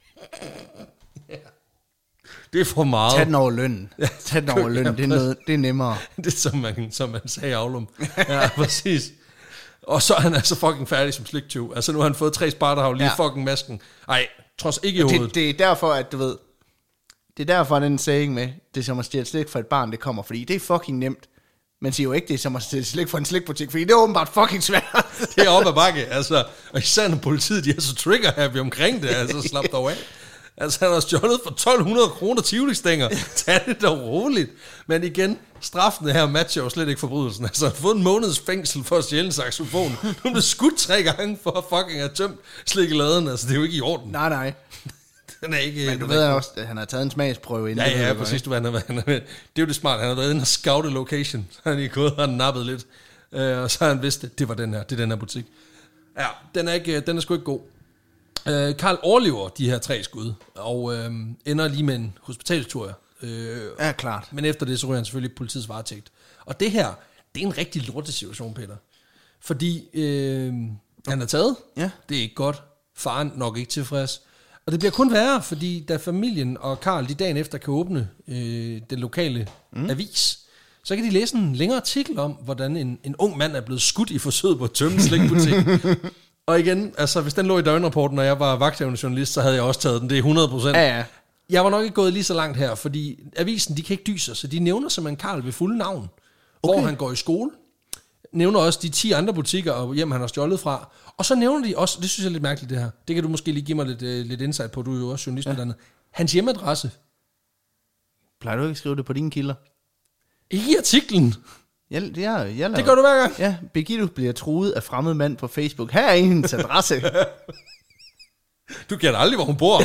Speaker 2: Ja. Det er for meget.
Speaker 1: Tag den over lønnen. Tag den over lønnen, det er, noget, det er nemmere.
Speaker 2: Det er som man, som man sagde i Aulum. Ja, præcis. Og så er han altså fucking færdig som sliktyv. Altså nu har han fået tre sparterhav lige ja. fucking masken. Ej, trods ikke i hovedet.
Speaker 1: Det, det er derfor, at du ved, det er derfor, den saying med, det er som at stjæle slik for et barn, det kommer, fordi det er fucking nemt. Man siger jo ikke, det er som at stjæle slik for en slikbutik, fordi det er åbenbart fucking svært.
Speaker 2: Det er op ad bakke, altså. Og især når politiet, de er så trigger-happy omkring det, altså slap dog af. Altså han har stjålet for tolv hundrede kroner tivoliksstænger. Tag det dog roligt. Men igen, straffen her matcher jo slet ikke forbrydelsen. Altså han har fået en måneds fængsel for at stjæle en saxofon. Nu er det skudt tre gange for at fucking have tømt slik i laden. Altså det er jo ikke i orden.
Speaker 1: Nej, nej.
Speaker 2: Den er ikke,
Speaker 1: men du ved også, at han har taget en smagsprøve inden.
Speaker 2: Ja, ja, præcis. Du, han er, han er, det er jo det smart. Han har været inde og scoutet location. Så han er lige gået og nappet lidt. Uh, og så har han vidst, at det var den her. Det er den her butik. Ja, den er, ikke, den er sgu ikke god. Uh, Karl overlever de her tre skud, og uh, ender lige med en hospitalstur. Uh,
Speaker 1: ja, klart.
Speaker 2: Men efter det, så ryger han selvfølgelig politiets varetægt. Og det her, det er en rigtig lortet situation, Peter. Fordi uh, han er taget. Ja. Det er ikke godt. Faren nok ikke tilfreds. Og det bliver kun værre, fordi da familien og Karl de dagen efter kan åbne øh, den lokale mm. avis, så kan de læse en længere artikel om, hvordan en, en ung mand er blevet skudt i forsøget på at tømme slikbutik. Og igen, altså hvis den lå i døgnrapporten, og jeg var vagthavende journalist, så havde jeg også taget den. Det er hundrede procent.
Speaker 1: Ja, ja.
Speaker 2: Jeg var nok ikke gået lige så langt her, fordi avisen, de kan ikke dyse, så de nævner simpelthen Karl ved fulde navn, okay. hvor han går i skole. Nævner også de ti andre butikker og hjem, han har stjålet fra. Og så nævner de også, det synes jeg er lidt mærkeligt det her, det kan du måske lige give mig lidt, uh, lidt insight på, du er jo også journalist, ja. Hans hjemadresse.
Speaker 1: Plejer du ikke at skrive det på dine kilder?
Speaker 2: Ikke i artiklen.
Speaker 1: Jeg, jeg, jeg
Speaker 2: det gør du hver gang.
Speaker 1: Ja, Birgitte bliver truet af fremmed mand på Facebook. Her er hendes adresse.
Speaker 2: Du kender aldrig, hvor hun bor.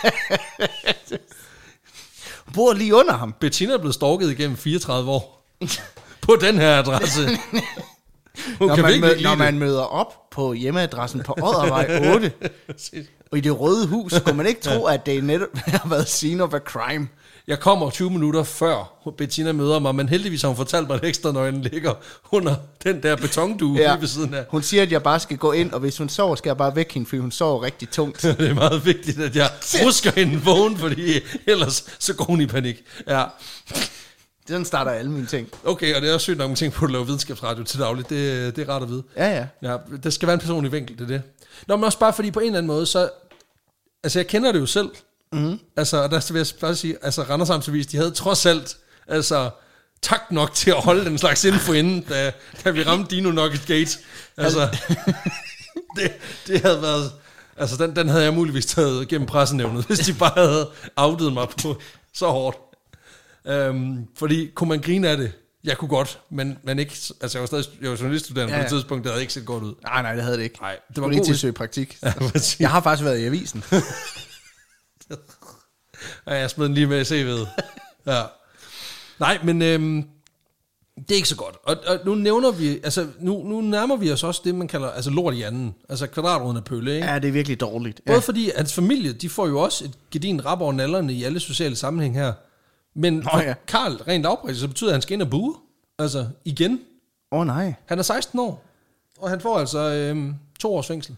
Speaker 1: Hun bor lige under ham.
Speaker 2: Bettina er blevet stalket igennem fireogtredive år. På den her adresse. Hun
Speaker 1: når
Speaker 2: kan
Speaker 1: man, mød, når
Speaker 2: det.
Speaker 1: man møder op på hjemmeadressen på Oddervej otte, og i det røde hus, så kunne man ikke tro, at det netop har været scene of a crime.
Speaker 2: Jeg kommer tyve minutter før Bettina møder mig, men heldigvis har hun fortalt mig, at ekstra nøglen ligger under den der betondue ja. lige ved siden af.
Speaker 1: Hun siger, at jeg bare skal gå ind, og hvis hun sover, skal jeg bare vække hende, fordi hun sover rigtig tungt.
Speaker 2: Det er meget vigtigt, at jeg rusker hende vågen, fordi ellers så går hun i panik. Ja.
Speaker 1: Sådan starter alle mine ting.
Speaker 2: Okay, og det er også sygt nok, ting på at lave videnskabsradio til dagligt. Det, det er rart at vide.
Speaker 1: Ja, ja.
Speaker 2: Ja, der skal være en personlig vinkel, det er det. Nå, men også bare fordi på en eller anden måde, så... Altså, jeg kender det jo selv. Mm-hmm. Altså, og der vil jeg bare sige, altså, Randers Amtsavis, de havde trods alt, altså, takt nok til at holde den slags info inden, da, da vi ramte Dino Nugget Gate. Altså, det, det havde været... Altså, den, den havde jeg muligvis taget gennem pressenævnet, hvis de bare havde outet mig på så hårdt. Øhm, fordi, kunne man grine af det? Jeg kunne godt, men, men ikke... Altså, jeg var stadig jeg var journaliststuderende ja, ja. på et tidspunkt, det havde ikke set godt ud.
Speaker 1: Nej, nej, det havde det ikke.
Speaker 2: Nej,
Speaker 1: det var lige til at søge praktik.
Speaker 2: Ja,
Speaker 1: jeg har faktisk været i avisen.
Speaker 2: Ja, jeg smed den lige med i C V'et. Ja. Nej, men øhm, det er ikke så godt. Og, og nu nævner vi, altså nu, nu nærmer vi os også det, man kalder altså lort i anden. Altså kvadratroden af pølle, ikke?
Speaker 1: Ja, det er virkelig dårligt.
Speaker 2: Både
Speaker 1: ja.
Speaker 2: fordi hans familie, de får jo også et gedin rap over nallerne i alle sociale sammenhæng her. Men for oh, ja. Karl, rent lavpræcis, så betyder det, at han skal ind og bue. Altså, igen.
Speaker 1: Åh oh, nej.
Speaker 2: Han er seksten år, og han får altså øhm, to års fængsel.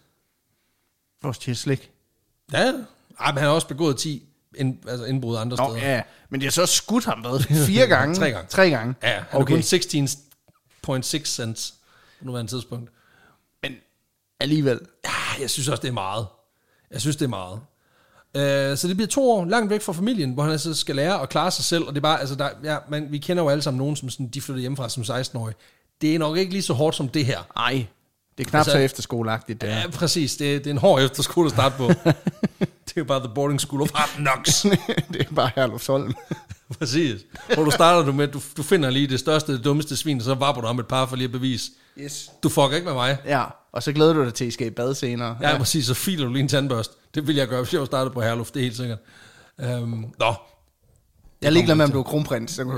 Speaker 1: For at slik.
Speaker 2: Ja, Ej, men han har også begået ti ind, altså indbrud andre
Speaker 1: Nå,
Speaker 2: steder.
Speaker 1: Ja, men de har så skudt ham med fire gange.
Speaker 2: Tre gange.
Speaker 1: Tre gange.
Speaker 2: Ja, han okay. er kun seksten komma seks cents på nuværende tidspunkt.
Speaker 1: Men alligevel.
Speaker 2: Ja, jeg synes også, det er meget. Jeg synes, det er meget. Uh, så det bliver to år langt væk fra familien, hvor han altså skal lære at klare sig selv, og det er bare, altså, der, ja, man, vi kender jo alle sammen nogen, som sådan, de flyttede hjemmefra som seksten-årige. Det er nok ikke lige så hårdt som det her.
Speaker 1: Nej, det er knap altså, så efterskoleagtigt. Det
Speaker 2: ja, præcis. Det, det er en hård efterskole at starte på. Det er jo bare the boarding school of hard knocks.
Speaker 1: Det er bare Herlufsholm.
Speaker 2: Præcis. Hvor du starter du med, du, du finder lige det største, det dummeste svin, og så vapper du om et par for lige at bevise. Yes. Du fucker ikke med mig.
Speaker 1: Ja, og så glæder du dig til, at I skal i bad senere.
Speaker 2: Ja, ja. Præcis. Så filer du lige en tandbørst. Det vil jeg gøre, hvis jeg var startet på Herluf, det er helt sikkert. Um, nå.
Speaker 1: Jeg er ligeglad med, om du er kronprins. Så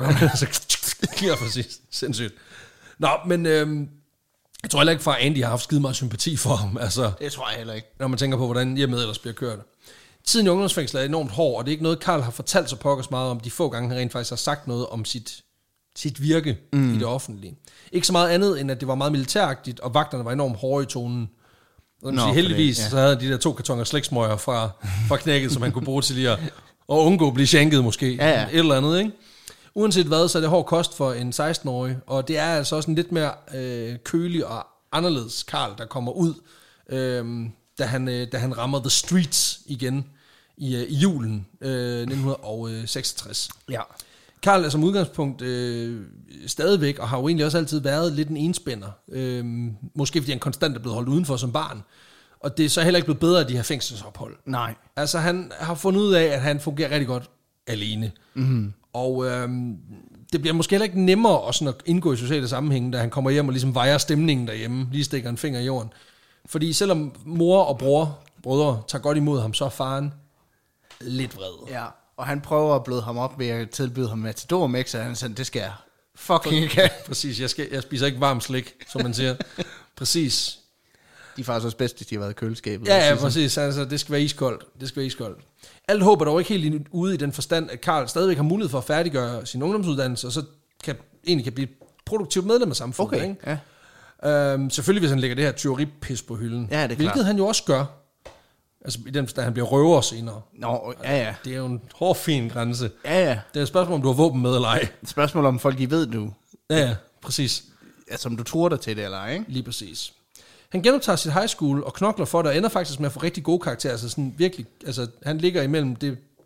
Speaker 2: ja, præcis. Sindssygt. Nå, men øhm, jeg tror heller ikke, at Andy har haft skide meget sympati for ham. Altså,
Speaker 1: det tror jeg heller ikke.
Speaker 2: Når man tænker på, hvordan hjemmet ellers bliver kørt. Tiden i ungdomsfængsel er enormt hård, og det er ikke noget, Karl har fortalt så pokkers meget om de få gange, han rent faktisk har sagt noget om sit, sit virke mm. i det offentlige. Ikke så meget andet, end at det var meget militæragtigt, og vagterne var enormt hårde i tonen. Og Nå, sige, heldigvis det, ja. så havde de der to kartonger slægtsmøger fra, fra knækket, som han kunne bruge til lige at, at undgå at blive skænket måske. Ja, ja. Et eller andet, ikke? Uanset hvad, så er det hård kost for en seksten-årig, og det er altså også en lidt mere øh, kølig og anderledes Karl, der kommer ud, øh, da, han, øh, da han rammer The Streets igen i, øh, i julen øh, nitten seksogtres. Ja. Karl er som udgangspunkt øh, stadigvæk, og har jo egentlig også altid været lidt en enspænder. Øh, måske fordi han konstant er blevet holdt udenfor som barn. Og det er så heller ikke blevet bedre af de her fængselsophold.
Speaker 1: Nej.
Speaker 2: Altså han har fundet ud af, at han fungerer rigtig godt alene. Mm-hmm. Og øh, det bliver måske heller ikke nemmere at, sådan at indgå i sociale sammenhænge, da han kommer hjem og ligesom vejer stemningen derhjemme, lige stikker en finger i jorden. Fordi selvom mor og bror, brødre tager godt imod ham, så er faren lidt vred.
Speaker 1: Ja. Og han prøver at bløde ham op ved at tilbyde ham Matador Mix, og han siger, det skal jeg fucking ikke.
Speaker 2: Præcis, jeg, skal, jeg spiser ikke varm slik, som man siger. Præcis.
Speaker 1: De er faktisk også bedst, hvis de har været i køleskabet.
Speaker 2: Ja, ja, præcis. Altså, det skal være iskoldt. Det skal være iskoldt. Alt håber dog ikke helt ude i den forstand, at Karl stadigvæk har mulighed for at færdiggøre sin ungdomsuddannelse, og så kan, egentlig kan blive produktivt medlem af samfundet.
Speaker 1: Okay,
Speaker 2: ikke? Ja. Øhm, selvfølgelig, hvis han lægger det her tyveripis på hylden. Ja, det er hvilket klart. Han jo også gør. Altså i den forstand, han bliver røver senere.
Speaker 1: Nå, ja, ja.
Speaker 2: Det er jo en hård, fin grænse.
Speaker 1: Ja, ja.
Speaker 2: Det er et spørgsmål, om du har våben med eller ej.
Speaker 1: Et spørgsmål, om folk I ved nu.
Speaker 2: Ja, ja, præcis.
Speaker 1: Altså, om du tror dig til det eller ej, ikke?
Speaker 2: Lige præcis. Han genoptager sit high school og knokler for det, og ender faktisk med at få rigtig gode karakterer. Altså sådan virkelig, altså han ligger imellem det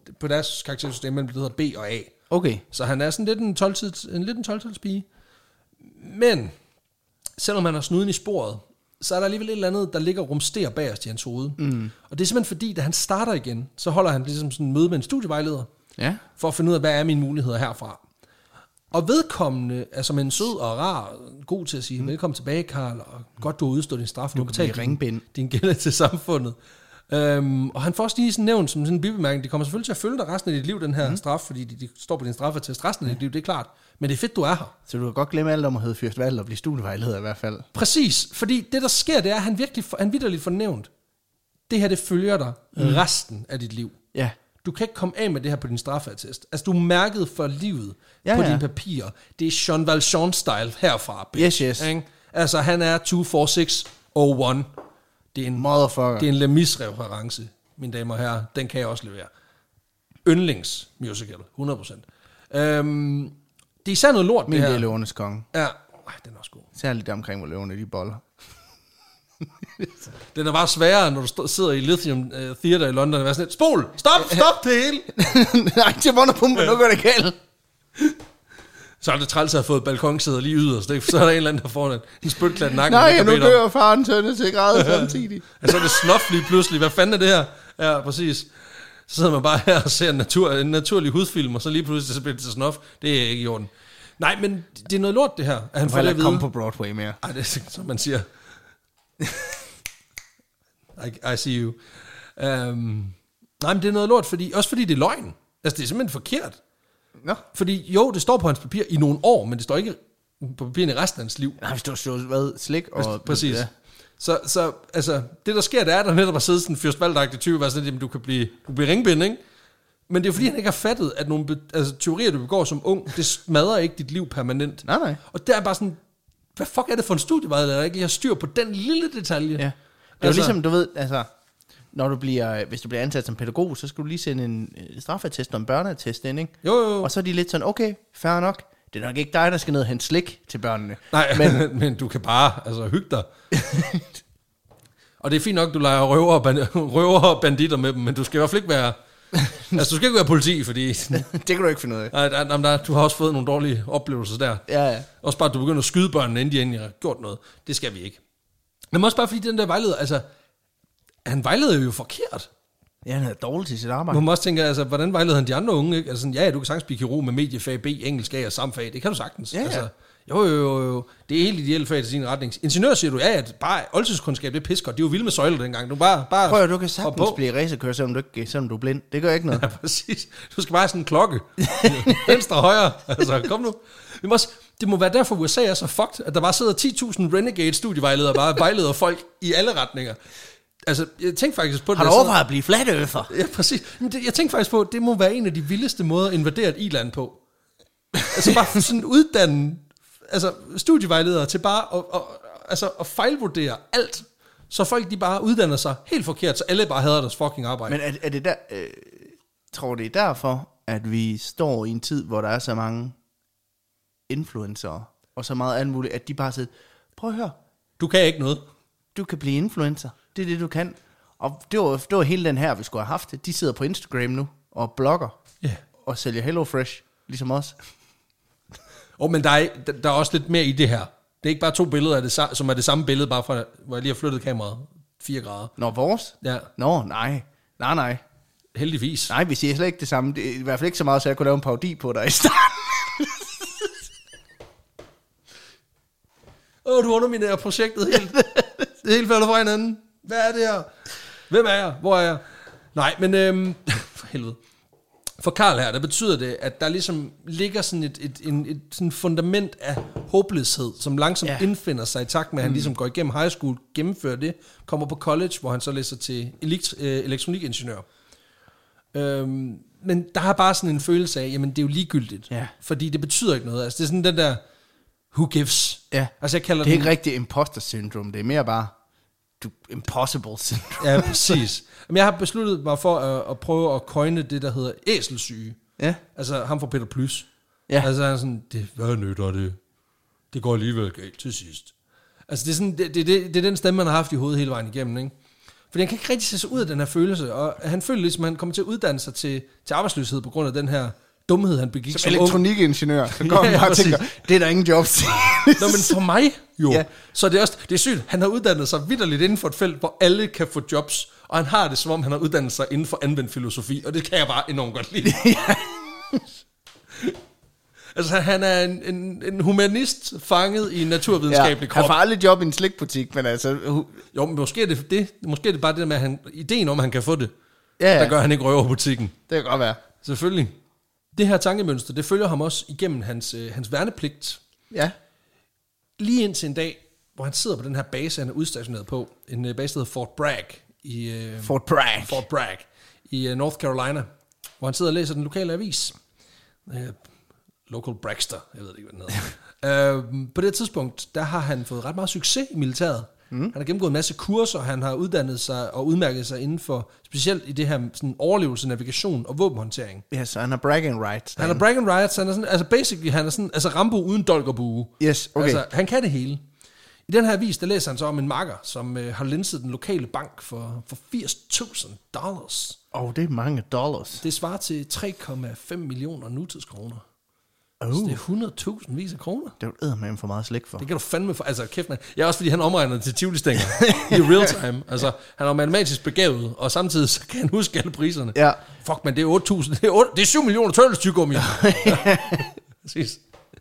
Speaker 2: på deres karaktersystem mellem det hedder B og A.
Speaker 1: Okay.
Speaker 2: Så han er sådan lidt en tolv-tids, en lidt en tolv-talspige. Men, selvom han har snuden i sporet, så er der alligevel et eller andet, der ligger og rumsterer bagerst i hans hoved. Mm. Og det er simpelthen fordi, da han starter igen, så holder han ligesom sådan en møde med en studievejleder,
Speaker 1: ja.
Speaker 2: for at finde ud af, hvad er mine muligheder herfra. Og vedkommende er som en sød og rar, god til at sige, mm. velkommen tilbage, Karl, og godt du har udstået din straf, du har betalt din, din gælde til samfundet. Um, og han får også lige sådan nævnt som sådan en bibemærkning, det kommer selvfølgelig til at følge dig resten af dit liv, den her mm. straf, fordi de, de står på din straffetest resten af dit liv, det er klart. Men det er fedt, du er her.
Speaker 1: Så du kan godt glemme alt om at hedde Fyrst Valder og blive studievejleder i hvert fald.
Speaker 2: Præcis, fordi det der sker, det er, at han virkelig, han vitterligt får nævnt, det her det følger dig mm. resten af dit liv.
Speaker 1: Ja.
Speaker 2: Du kan ikke komme af med det her på din straffeattest. Altså, du er mærket for livet ja, på ja. dine papirer. Det er Jean Valjean-style herfra.
Speaker 1: Bitch. Yes, yes.
Speaker 2: Ikke? Altså, han er to four six oh one. Det er en,
Speaker 1: motherfucker.
Speaker 2: Det er en Lemis-reference, mine damer og herrer. Den kan jeg også levere. Yndlingsmusical, hundrede procent. Øhm, det er især noget lort,
Speaker 1: Min
Speaker 2: det her.
Speaker 1: Min Løvernes Konge.
Speaker 2: Ja, Ej, den er også god.
Speaker 1: Særligt der omkring, hvor løverne de boller.
Speaker 2: Den er bare sværere, når du stå, sidder i Lithium uh, Theater i London og er sådan lidt, spol, stop, stop det hele.
Speaker 1: Nej, til Wonderpumpe, nu går det galt.
Speaker 2: Så er det træls at have fået balkonsæder lige yderst, ikke? Så er der en eller anden, der får en, en spytklat nakken.
Speaker 1: Nej, nu dør faren tønne til græde samtidig.
Speaker 2: Ja, så er det snof lige pludselig. Hvad fanden er det her? Ja, præcis. Så sidder man bare her og ser en, natur, en naturlig hudfilm, og så lige pludselig så bliver det til snof. Det er ikke i orden. Nej, men det er noget lort, det her. At han
Speaker 1: får det at vide. Komme på Broadway mere.
Speaker 2: Ej, det er som man siger. I, I see you. Um, nej, men det er noget lort, fordi, også fordi det er løgn. Altså, det er simpelthen forkert.
Speaker 1: Nå.
Speaker 2: Fordi jo, det står på hans papir i nogle år, men det står ikke på papirerne i resten af hans liv.
Speaker 1: Nej, hvis du står hvad, slik og...
Speaker 2: Præcis. Ja. Så, så altså, det der sker, det er, der netop har siddet sådan en fyrstvalgagtig tyve, og sådan, at du kan blive, du kan blive ringbind, ikke? Men det er fordi, han ikke har fattet, at nogle altså, teorier, du begår som ung, det smadrer ikke dit liv permanent.
Speaker 1: Nej, nej.
Speaker 2: Og der er bare sådan, hvad fuck er det for en studievejleder, der ikke lige har styr på den lille detalje?
Speaker 1: Ja. Det er altså, jo ligesom, du ved, altså... Når du bliver, hvis du bliver ansat som pædagog, så skal du lige sende en straffeattest og en børneattest ind, ikke?
Speaker 2: Jo, jo, jo.
Speaker 1: Og så er de lidt sådan, okay, fair nok. Det er nok ikke dig, der skal ned og hente slik til børnene.
Speaker 2: Nej, men, men du kan bare altså, hygge dig. Og det er fint nok, du leger røver og, band- røver og banditter med dem, men du skal i hvert fald ikke være... altså, du skal ikke være politi, fordi...
Speaker 1: det kan du ikke finde ud af.
Speaker 2: Nej, der, der, der, du har også fået nogle dårlige oplevelser der.
Speaker 1: Ja, ja.
Speaker 2: Også bare, at du begynder at skyde børnene, inden de endelig har gjort noget. Det skal vi ikke. Men også bare fordi den der vejleder, altså... Han vejleder jo forkert.
Speaker 1: Ja, han er dårlig til sit arbejde.
Speaker 2: Man må også tænke, altså, hvordan vejleder han de andre unge? Ikke? Altså, sådan, ja, du kan sagtens blive kirurg med mediefag B, engelsk A og samfag. Det kan du sagtens.
Speaker 1: Ja, ja.
Speaker 2: Altså, jo, jo, jo, jo. Det er helt ideelt fag til sin retning. Ingeniør siger du, ja, at bare oldtidskundskab, det er piskert. De var vilde med søjler dengang. Du bare, bare
Speaker 1: prøv at du kan sagtens blive racerkører, selvom du, ikke, selvom du er blind. Det gør ikke noget.
Speaker 2: Ja, præcis. Du skal bare have sådan en klokke. Venstre og højre. Altså, kom nu. Vi må også, det må være derfor, U S A er så fucked, at der bare sidder ti tusind renegade studievejledere, bare vejleder folk i alle retninger. Altså, jeg tænkte faktisk på det.
Speaker 1: Har du overvejet at blive flat earther?
Speaker 2: Ja, præcis. Men det, jeg tænkte faktisk på, at det må være en af de vildeste måder at invadere et i-land på. Altså bare sådan uddanne altså, studievejledere til bare at, at, altså, at fejlvurdere alt, så folk de bare uddanner sig helt forkert, så alle bare hader deres fucking arbejde.
Speaker 1: Men er, er det der, øh, tror det er derfor, at vi står i en tid, hvor der er så mange influencer og så meget alt muligt, at de bare siger, prøv at høre.
Speaker 2: Du kan ikke noget.
Speaker 1: Du kan blive influencer. Det er det, du kan. Og det var, det var hele den her, vi skulle have haft. De sidder på Instagram nu og blogger
Speaker 2: yeah.
Speaker 1: og sælger HelloFresh, ligesom os.
Speaker 2: Oh, men der er, der er også lidt mere i det her. Det er ikke bare to billeder, af det, som er det samme billede, bare fra, hvor jeg lige har flyttet kameraet fire grader.
Speaker 1: Nå, vores?
Speaker 2: Ja.
Speaker 1: Nå, nej. Nej, nej.
Speaker 2: Heldigvis.
Speaker 1: Nej, vi siger slet ikke det samme. Det er i hvert fald ikke så meget, så jeg kunne lave en parodi på dig i starten.
Speaker 2: Åh, oh, du underminerer projektet helt. Det er helt faldet fra hinanden. Hvad er det her? Hvem er jeg? Hvor er jeg? Nej, men øhm, for helvede. For Karl her, der betyder det, at der ligesom ligger sådan et, et, et, et sådan fundament af håbløshed, som langsomt ja. indfinder sig i takt med, at han mm. ligesom går igennem high school, gennemfører det, kommer på college, hvor han så læser til elekt- øh, elektronikingeniør. Øhm, men der er bare sådan en følelse af, jamen det er jo ligegyldigt,
Speaker 1: ja.
Speaker 2: fordi det betyder ikke noget. Altså det er sådan den der, who gives?
Speaker 1: Ja.
Speaker 2: Altså jeg kalder
Speaker 1: det er
Speaker 2: den,
Speaker 1: ikke rigtig imposter syndrom, det er mere bare du, impossible syndrom.
Speaker 2: Ja, præcis. Men jeg har besluttet mig for at, at prøve at coine det, der hedder æselsyge.
Speaker 1: Ja.
Speaker 2: Altså ham fra Peter Plys.
Speaker 1: Ja.
Speaker 2: Altså han er sådan, det, hvad nytter det? Det går alligevel galt til sidst. Altså det er, sådan, det, det, det, det er den stemme, man har haft i hovedet hele vejen igennem, ikke? Fordi han kan ikke rigtig se sig ud af den her følelse, og han føler ligesom, at han kommer til at uddanne sig til, til arbejdsløshed på grund af den her dumhed, han begik som,
Speaker 1: som elektronikingeniør. Så går ja, han bare og tænker, det er der ingen jobs til.
Speaker 2: Nå, men for mig jo. Ja. Så det er også, det er sygt, han har uddannet sig vitterligt inden for et felt, hvor alle kan få jobs, og han har det, som om han har uddannet sig inden for anvendt filosofi, og det kan jeg bare enormt godt lide. Ja. Altså, han er en, en, en humanist fanget i en naturvidenskabelig
Speaker 1: ja,
Speaker 2: krop.
Speaker 1: Han får aldrig job i en slikbutik, men altså... Uh...
Speaker 2: Jo, men måske er det det. Måske er det bare det med, at han, ideen om, at han kan få det,
Speaker 1: ja, ja.
Speaker 2: Der gør han ikke røver butikken.
Speaker 1: Det kan godt være.
Speaker 2: Selvfølgelig. Det her tankemønster, det følger ham også igennem hans, øh, hans værnepligt.
Speaker 1: Ja.
Speaker 2: Lige indtil en dag, hvor han sidder på den her base, han er udstationeret på. En øh, base, der hedder Fort Bragg. I, øh,
Speaker 1: Fort Bragg.
Speaker 2: Fort Bragg. I øh, North Carolina. Hvor han sidder og læser den lokale avis. Øh, Local Bragster, jeg ved ikke, hvad den hedder. øh, på det tidspunkt, der har han fået ret meget succes i militæret. Mm. Han har gennemgået en masse kurser, han har uddannet sig og udmærket sig inden for, specielt i det her sådan, overlevelse, navigation og våbenhåndtering.
Speaker 1: Ja, så han har bragging rights.
Speaker 2: Han har bragging rights, han er sådan, altså basically, han er sådan, altså Rambo uden dolk og bue.
Speaker 1: Yes, okay.
Speaker 2: Altså, han kan det hele. I den her avis, der læser han så om en makker, som øh, har linset den lokale bank for, for firs tusind dollars.
Speaker 1: Åh, oh, det er mange dollars.
Speaker 2: Det svarer til tre komma fem millioner nutidskroner.
Speaker 1: Oh.
Speaker 2: Så det er hundrede tusind vis af kroner.
Speaker 1: Det er jo eddermame for meget slik for.
Speaker 2: Det kan du fandme for. Altså kæft, man. Jeg er også fordi, han omregner til Tivoli-stænger i real time. Altså, han er matematisk begavet, og samtidig så kan han huske alle priserne.
Speaker 1: Ja.
Speaker 2: Fuck, men det er otte tusind. Det er, otte, det er syv millioner tørles tyggegummi. Ja. Præcis.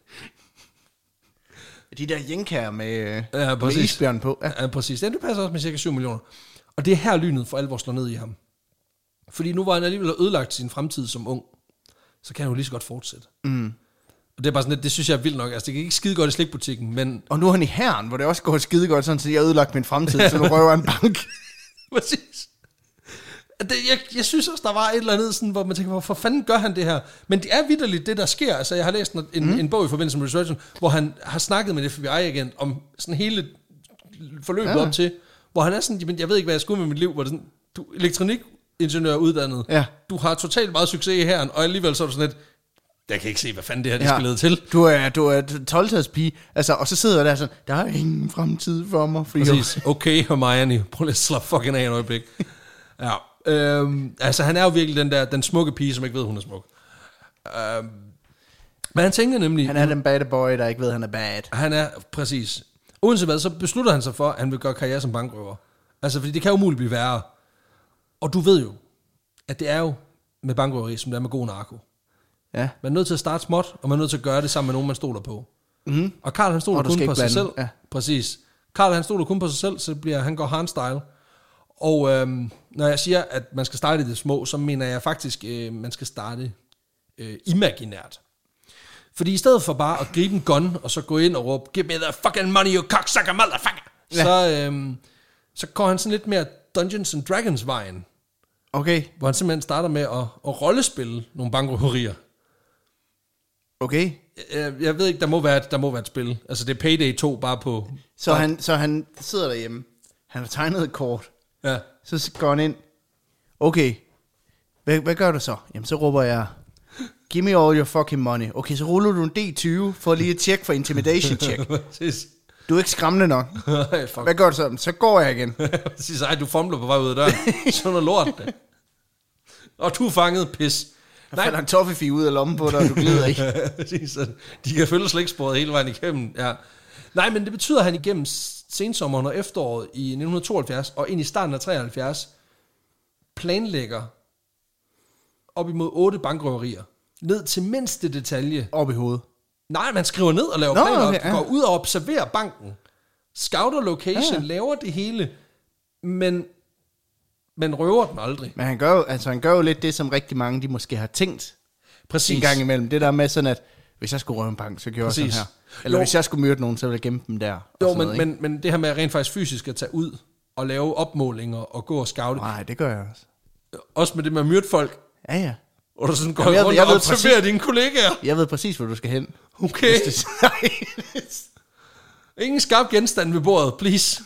Speaker 1: De der jænkager med,
Speaker 2: ja,
Speaker 1: med isbjørn på.
Speaker 2: Ja. ja, præcis. Det passer også med cirka syv millioner. Og det er her lynet for alvor slår ned i ham. Fordi nu var han alligevel ødelagt sin fremtid som ung. Så kan han jo lige så godt fortsætte. Mm. Og det er bare sådan, det synes jeg er vildt nok. Altså, det kan ikke skide godt i slikbutikken, men...
Speaker 1: Og nu er han i hæren, hvor det også går skide godt, sådan, så jeg har ødelagt min fremtid, så nu røver en bank.
Speaker 2: Præcis. Det, jeg, jeg synes også, der var et eller andet, sådan, hvor man tænker, hvorfor fanden gør han det her? Men det er vitterligt det, der sker. Altså, jeg har læst en, mm. en bog i forbindelse med researchen, hvor han har snakket med F B I-agent om sådan hele forløbet ja. op til, hvor han er sådan, jamen, jeg ved ikke, hvad jeg skulle med mit liv, hvor det sådan, du er elektronikingeniør uddannet,
Speaker 1: ja.
Speaker 2: du har totalt meget succes i hæren, og alligevel så er du sådan lidt, jeg kan ikke se, hvad fanden det her det
Speaker 1: ja.
Speaker 2: skal lede til.
Speaker 1: Du er, du er tolv-talspige, altså, og så sidder jeg der sådan, der er ingen fremtid for mig.
Speaker 2: Præcis. Okay, Hermione, prøv lige at slappe fucking af en øjeblik. Ja. Øhm, altså, han er jo virkelig den der, den smukke pige, som ikke ved, hun er smuk. Øhm, men han tænker nemlig...
Speaker 1: Han er den bad boy, der ikke ved, han er bad.
Speaker 2: Han er, præcis. Uanset hvad, så beslutter han sig for, at han vil gøre karriere som bankrøver. Altså, fordi det kan jo muligt blive værre. Og du ved jo, at det er jo med bankrøveri, som det er med god narko.
Speaker 1: Ja.
Speaker 2: Man er nødt til at starte småt, og man er nødt til at gøre det sammen med nogen, man stoler på. Mm-hmm. Og Karl, han stoler kun på sig selv. Ja. Præcis. Karl, han stoler kun på sig selv, så bliver, han går Han-style. Og øhm, når jeg siger, at man skal starte i det små, så mener jeg faktisk, øh, man skal starte øh, imaginært. Fordi i stedet for bare at gribe en gun, og så gå ind og råbe, give me the fucking money, you cocksucker motherfucker, ja. så, øhm, så går han sådan lidt mere Dungeons and Dragons vejen.
Speaker 1: Okay.
Speaker 2: Hvor han simpelthen starter med at, at rollespille nogle bankrøverier.
Speaker 1: Okay.
Speaker 2: Jeg, jeg ved ikke, der må, være, der må være et spil. Altså det er Payday to bare på...
Speaker 1: Så han, så han sidder derhjemme. Han har tegnet et kort.
Speaker 2: Ja.
Speaker 1: Så går han ind. Okay. Hvad, hvad gør du så? Jamen så råber jeg, give me all your fucking money. Okay, så ruller du en D tyve for lige at tjekke for intimidation check.
Speaker 2: Præcis.
Speaker 1: Du er ikke skræmmende nok. Hvad gør du så? Så går jeg igen.
Speaker 2: Præcis, ej, du fumler på vej ud af døren. Sådan noget lort. Og du er fanget, pis.
Speaker 1: Der falder en toffefee ud af lommen på dig, og du glider ikke.
Speaker 2: Præcis, de kan følge slægtsporet hele vejen igennem. Ja. Nej, men det betyder, at han igennem sensommeren og efteråret i nitten tooghalvfjerds og ind i starten af treoghalvfjerds planlægger op imod otte bankrøverier. Ned til mindste detalje.
Speaker 1: Op i hovedet.
Speaker 2: Nej, man skriver ned og laver
Speaker 1: Nå,
Speaker 2: planer.
Speaker 1: okay, ja.
Speaker 2: Går ud og observerer banken. Scouter location, ja. Laver det hele. Men man røver den aldrig.
Speaker 1: Men han gør, jo, altså, han gør jo lidt det, som rigtig mange de måske har tænkt.
Speaker 2: Præcis.
Speaker 1: En gang imellem. Det der med sådan, at hvis jeg skulle røve en bank, så gjorde Præcis. Jeg sådan her. Eller jo. Hvis jeg skulle myrde nogen, så ville jeg gemme dem der.
Speaker 2: Jo, men, noget, men, men det her med rent faktisk fysisk at tage ud og lave opmålinger og gå og scoute.
Speaker 1: Nej, det gør jeg også.
Speaker 2: Også med det med at myrde folk.
Speaker 1: Ja, ja.
Speaker 2: Og du sådan går Jamen, jeg, rundt jeg og observerer præcis, dine kollegaer.
Speaker 1: Jeg ved præcis, hvor du skal hen.
Speaker 2: Okay. Ingen skarp genstand ved bordet, please.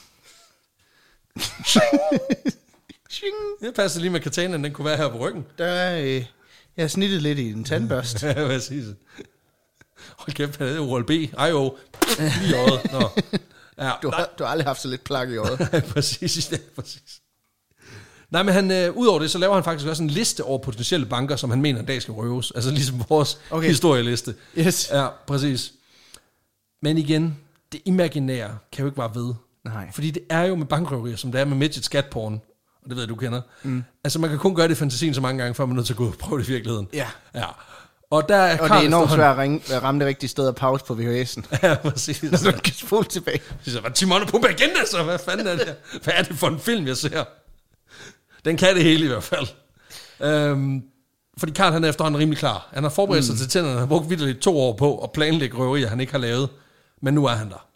Speaker 2: Jeg passer lige med katanaen, den kunne være her på ryggen.
Speaker 1: Der er, øh, jeg har snittet lidt i en tandbørst.
Speaker 2: Ja, hvad siger det? Hold kæft, det er O L B. Ej jo, lige øjet. Nå. Ja,
Speaker 1: du, har, du har aldrig haft så lidt plak i øjet.
Speaker 2: præcis, ja, præcis. Nej, men han, øh, udover det, så laver han faktisk også en liste over potentielle banker, som han mener en dag skal røves. Altså ligesom vores okay. historieliste.
Speaker 1: Yes.
Speaker 2: Ja, præcis. Men igen, det imaginære kan jo ikke være ved.
Speaker 1: Nej.
Speaker 2: Fordi det er jo med bankrøverier, som det er med midget skatporn, og det ved jeg, du kender. Mm. Altså man kan kun gøre det i fantasien så mange gange, før man er nødt til at gå og prøve det i virkeligheden.
Speaker 1: Ja.
Speaker 2: Ja. Og, der er
Speaker 1: og det er enormt svært at, ringe, at ramme det rigtige sted og pause på V H S'en.
Speaker 2: Ja, præcis.
Speaker 1: Når du kan spole tilbage.
Speaker 2: Så var Timon og Pumba igen, altså. Hvad fanden er det her? Hvad er det for en film, jeg ser? Den kan det hele i hvert fald. Øhm, fordi Karl, han er efterhånden rimelig klar. Han har forberedt sig mm. til tænderne. Han har brugt vitterligt to år på at planlægge røverier, han ikke har lavet. Men nu er han der.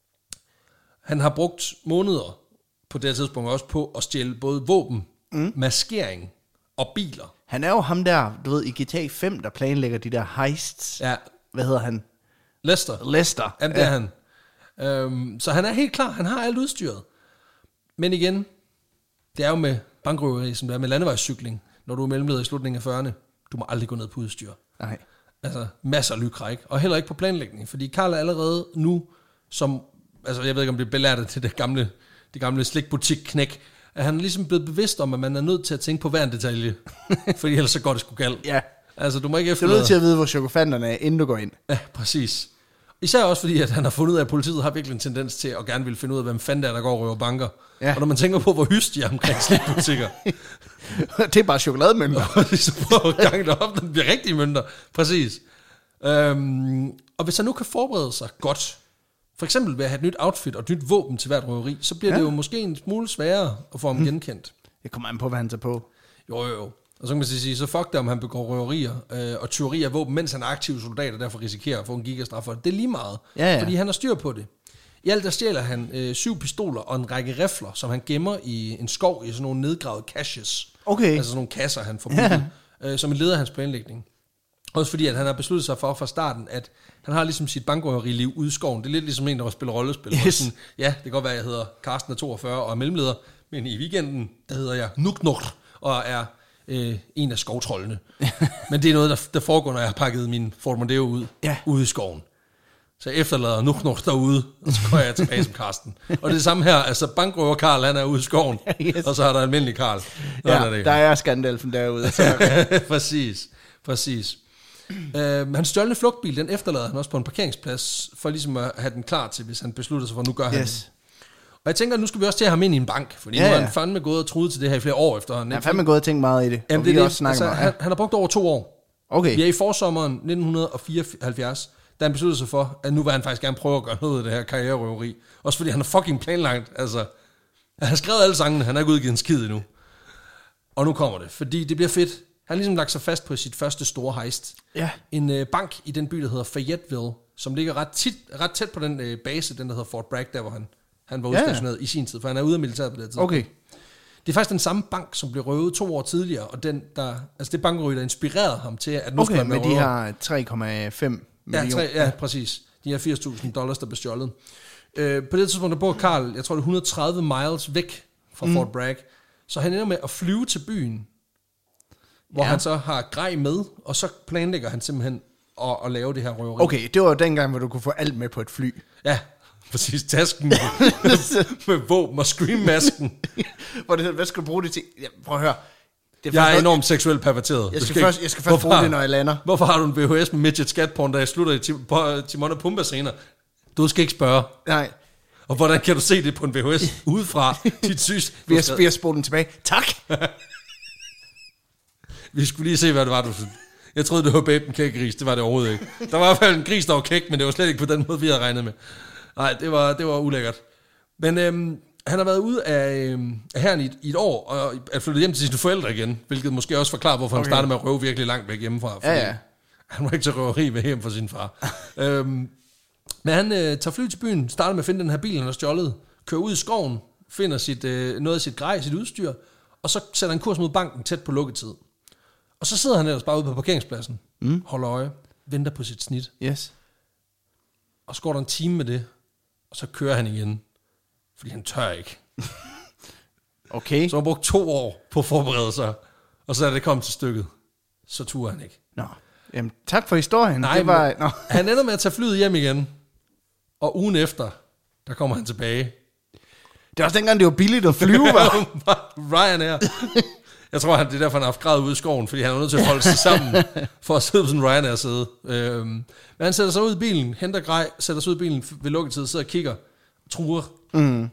Speaker 2: Han har brugt måneder på det her tidspunkt også på at stjæle både våben, mm. maskering og biler.
Speaker 1: Han er jo ham der, du ved, i G T A fem, der planlægger de der heists.
Speaker 2: Ja.
Speaker 1: Hvad hedder han?
Speaker 2: Lester.
Speaker 1: Lester.
Speaker 2: Jamen, det er han. Øhm, så han er helt klar. Han har alt udstyret. Men igen, det er jo med bankrøveri, som det er med landevejscykling. Når du er mellemleder i slutningen af fyrrerne, du må aldrig gå ned på udstyr.
Speaker 1: Nej.
Speaker 2: Altså, masser af lykræk. Og heller ikke på planlægning. Fordi Karl er allerede nu, som, altså jeg ved ikke, om det er belært til det gamle, det gamle slikbutik-knæk, at han er ligesom blevet bevidst om, at man er nødt til at tænke på hver en detalje. Fordi ellers så går det sgu galt.
Speaker 1: Ja.
Speaker 2: Altså, du må ikke
Speaker 1: efterlade. Du er nødt til at vide, hvor chokofanterne er, inden du går ind.
Speaker 2: Ja, præcis. Især også fordi, at han har fundet ud af, at politiet har virkelig en tendens til at gerne vil finde ud af, hvem fanden der er, der går og røver banker. Ja. Og når man tænker på, hvor hyst de er omkring slikbutikker.
Speaker 1: Det er bare chokolademønter.
Speaker 2: Så prøv at gange det op, den bliver rigtige mønter. Præcis. Øhm, og hvis han nu kan forberede sig godt, for eksempel ved at have et nyt outfit og et nyt våben til hvert røveri, så bliver ja. det jo måske en smule sværere at få ham hmm. genkendt.
Speaker 1: Det kommer an på, hvad han tager på.
Speaker 2: Jo, jo, jo. Og så kan man sige, så fuck det, om han begår røverier øh, og tyveri af våben, mens han er aktiv soldat, og derfor risikerer at få en gigastraf for det. Det er lige meget,
Speaker 1: ja, ja.
Speaker 2: fordi han har styr på det. I alt der stjæler han øh, syv pistoler og en række rifler, som han gemmer i en skov i sådan nogle nedgravede caches.
Speaker 1: Okay.
Speaker 2: Altså sådan nogle kasser, han får bygget, ja. øh, som en leder af hans planlægning. Også fordi, at han har besluttet sig for fra starten, at han har ligesom sit bankrøveri-liv ude i skoven. Det er lidt ligesom en, der spiller rollespil.
Speaker 1: Yes.
Speaker 2: Sådan, ja, det kan godt være, at jeg hedder Carsten er toogfyrre og er mellemleder, men i weekenden, der hedder jeg Nuk Nuk og er øh, en af skovtrollene. Men det er noget, der, der foregår, når jeg har pakket min Ford Mondeo ud,
Speaker 1: ja. ude
Speaker 2: i skoven. Så jeg efterlader Nuk Nuk derude, og så går jeg tilbage som Carsten. Og det er det samme her, altså bankrøver Karl, han er ude i skoven, yes. og så er der almindelig Karl.
Speaker 1: Ja, er det. Der er Skandalfen derude.
Speaker 2: præcis, præcis. Uh, hans stjålne flugtbil, den efterlader han også på en parkeringsplads, for ligesom at have den klar til, hvis han beslutter sig for, nu gør han yes. det. Og jeg tænker, at nu skal vi også til at have ham ind i en bank, fordi ja, ja. nu har han fandme gået og truet til det her i flere år efter. Han
Speaker 1: har fandme gået og tænkt meget i det.
Speaker 2: Jamen, det, det. Også altså, meget, ja. han, han har brugt over to år.
Speaker 1: Okay.
Speaker 2: Vi er i forsommeren nitten fireoghalvfjerds, da han besluttede sig for, at nu vil han faktisk gerne prøve at gøre noget af det her karriererøveri. Også fordi han har fucking planlagt. Altså, han har skrevet alle sangene, han har ikke udgivet en skid endnu. Og nu kommer det, fordi det bliver fedt. Han har ligesom lagt sig fast på sit første store heist.
Speaker 1: Ja.
Speaker 2: En øh, bank i den by, der hedder Fayetteville, som ligger ret, tit, ret tæt på den øh, base, den der hedder Fort Bragg, der hvor han, han var udstationeret ja. i sin tid, for han er ude af militæret på det tidspunkt.
Speaker 1: Okay.
Speaker 2: Det er faktisk den samme bank, som blev røvet to år tidligere, og den, der, altså det bankrøver, der inspirerede ham til, at nu
Speaker 1: okay,
Speaker 2: skal han
Speaker 1: med de her tre komma fem millioner.
Speaker 2: Ja, tre, ja, præcis. De her firs tusind dollars, der blev stjålet. Øh, på det tidspunkt, der bor Karl, jeg tror det er et hundrede og tredive miles væk fra mm. Fort Bragg, så han ender med at flyve til byen, hvor ja. han så har grej med, og så planlægger han simpelthen at, at lave det her røveri.
Speaker 1: Okay, det var jo dengang, hvor du kunne få alt med på et fly.
Speaker 2: Ja, præcis. Tasken med, med våben og screammasken.
Speaker 1: Hvor det, hvad skal du bruge det til? Ja, prøv at høre.
Speaker 2: Det er jeg er enormt seksuelt perverteret.
Speaker 1: Jeg skal, skal først, jeg skal først bruge det, når jeg lander.
Speaker 2: Hvorfor har du en V H S med midget skatporn, der jeg slutter i Timon og Pumba scener? Du skal ikke spørge.
Speaker 1: Nej.
Speaker 2: Og hvordan kan du se det på en V H S udefra? Dit sygt.
Speaker 1: Vi har, vi har spurgt den tilbage. Tak!
Speaker 2: Vi skulle lige se, hvad det var, du synes. Jeg troede, det var Babe kækgris. Det var det overhovedet ikke. Der var i hvert fald en gris, der var kæk, men det var slet ikke på den måde, vi havde regnet med. Nej, det var, det var ulækkert. Men øhm, han har været ude af, øhm, af herren i, i et år, og er flyttet hjem til sine forældre igen, hvilket måske også forklarer, hvorfor okay. han startede med at røve virkelig langt væk hjemmefra. Fordi
Speaker 1: ja, ja.
Speaker 2: han var ikke til røveri med hjem for sin far. øhm, men han øh, tager fly til byen, starter med at finde den her bil, han har stjålet, kører ud i skoven, finder sit, øh, noget af sit grej, sit udstyr, og så sætter han kurs mod banken tæt på lukketid. Og så sidder han ellers bare ude på parkeringspladsen, mm. holder øje, venter på sit snit.
Speaker 1: Yes.
Speaker 2: Og så går der en time med det, og så kører han igen, fordi han tør ikke.
Speaker 1: Okay.
Speaker 2: Så han brugt to år på at forberede sig, og så er det kommet til stykket, så turde han ikke.
Speaker 1: Nå, jamen tak for historien.
Speaker 2: Nej,
Speaker 1: det var, nå.
Speaker 2: Han ender med at tage flyet hjem igen, og ugen efter, der kommer han tilbage.
Speaker 1: Det er også dengang, det var billigt at flyve, var.
Speaker 2: Ryanair. Jeg tror, han, det er derfor, han har haft grad ude i skoven, fordi han er nødt til at holde sig sammen for at sidde på sådan en Ryanair-sæde. Øhm, men han sætter sig ud i bilen, henter grej, sætter sig ud i bilen ved lukketid, sidder og kigger, truer. Mm.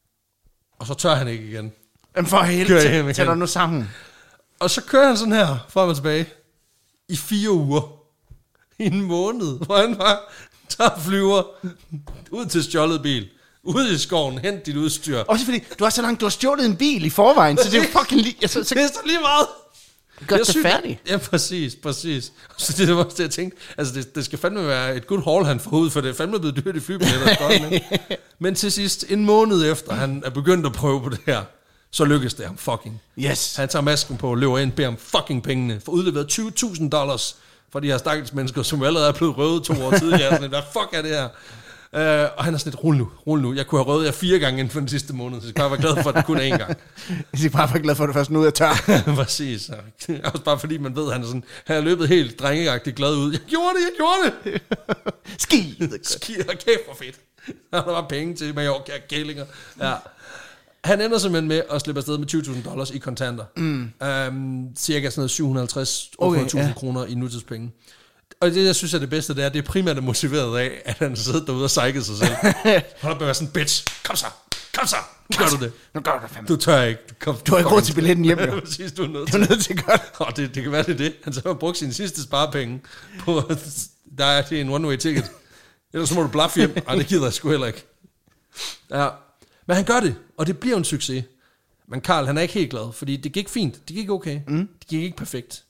Speaker 2: Og så tør han ikke igen.
Speaker 1: Men for helvede, tæller nu sammen.
Speaker 2: Og så kører han sådan her, frem og tilbage, i fire uger. I en måned, hvor han bare tager flyver ud til stjålet bil. Ude i skoven, hent dit udstyr.
Speaker 1: Også fordi, du har så langt, du har stjålet en bil i forvejen, så det er jo fucking lige... Altså, så
Speaker 2: det er så lige meget.
Speaker 1: Godt til færdig.
Speaker 2: Ja, præcis, præcis. Så det var også det, jeg tænkte. Altså, det, det skal fandme være et good haul, han får ud, for det er fandme blevet dyrt i flybilletter. Men til sidst, en måned efter, han er begyndt at prøve på det her, så lykkes det ham fucking.
Speaker 1: Yes.
Speaker 2: Han tager masken på, løber ind, beder om fucking pengene, får udleveret tyve tusind dollars fra de her stakkels mennesker, som allerede er blevet røvet to år tidligere. Sådan, hvad fuck er det her? Uh, og han er sådan lidt, rul nu, rul nu. Jeg kunne have røvet jer fire gange inden for den sidste måned, så jeg skal bare være glad for, at det kun er én gang.
Speaker 1: Jeg skal bare være glad for, at det først nu er tør.
Speaker 2: Præcis. Også bare fordi man ved, at han er sådan, han er løbet helt drengegagtigt glad ud. Jeg gjorde det, jeg gjorde det.
Speaker 1: Ski.
Speaker 2: Ski, og kæft for fedt. Der var penge til Mallorca og kællinger. Ja. Han ender simpelthen med at slippe afsted med tyve tusind dollars i kontanter. Mm. Um, cirka sådan noget syv hundrede og halvtreds okay, tusind ja. kroner i nutidspenge. Og det, jeg synes er det bedste, det er, det er primært motiveret af, at han sidder derude og sejker sig selv. Hold op med at være sådan, bitch, kom så, kom så, nu gør du det.
Speaker 1: Nu gør du det fandme.
Speaker 2: Du tør ikke. Du, kom,
Speaker 1: du har ikke råd til billetten hjem, jo.
Speaker 2: Præcis, du er nødt
Speaker 1: til. Du er nødt til at gøre det.
Speaker 2: Og det, det kan være, det er det. Han så har brugt sine sidste sparepenge på, der er det en one-way ticket. Ellers så må du blaffe hjem. Ej, det gider jeg sgu heller ikke. Ja, men han gør det, og det bliver en succes. Men Karl, han er ikke helt glad, fordi det gik fint. Det gik okay. Mm. Det gik ikke perfekt.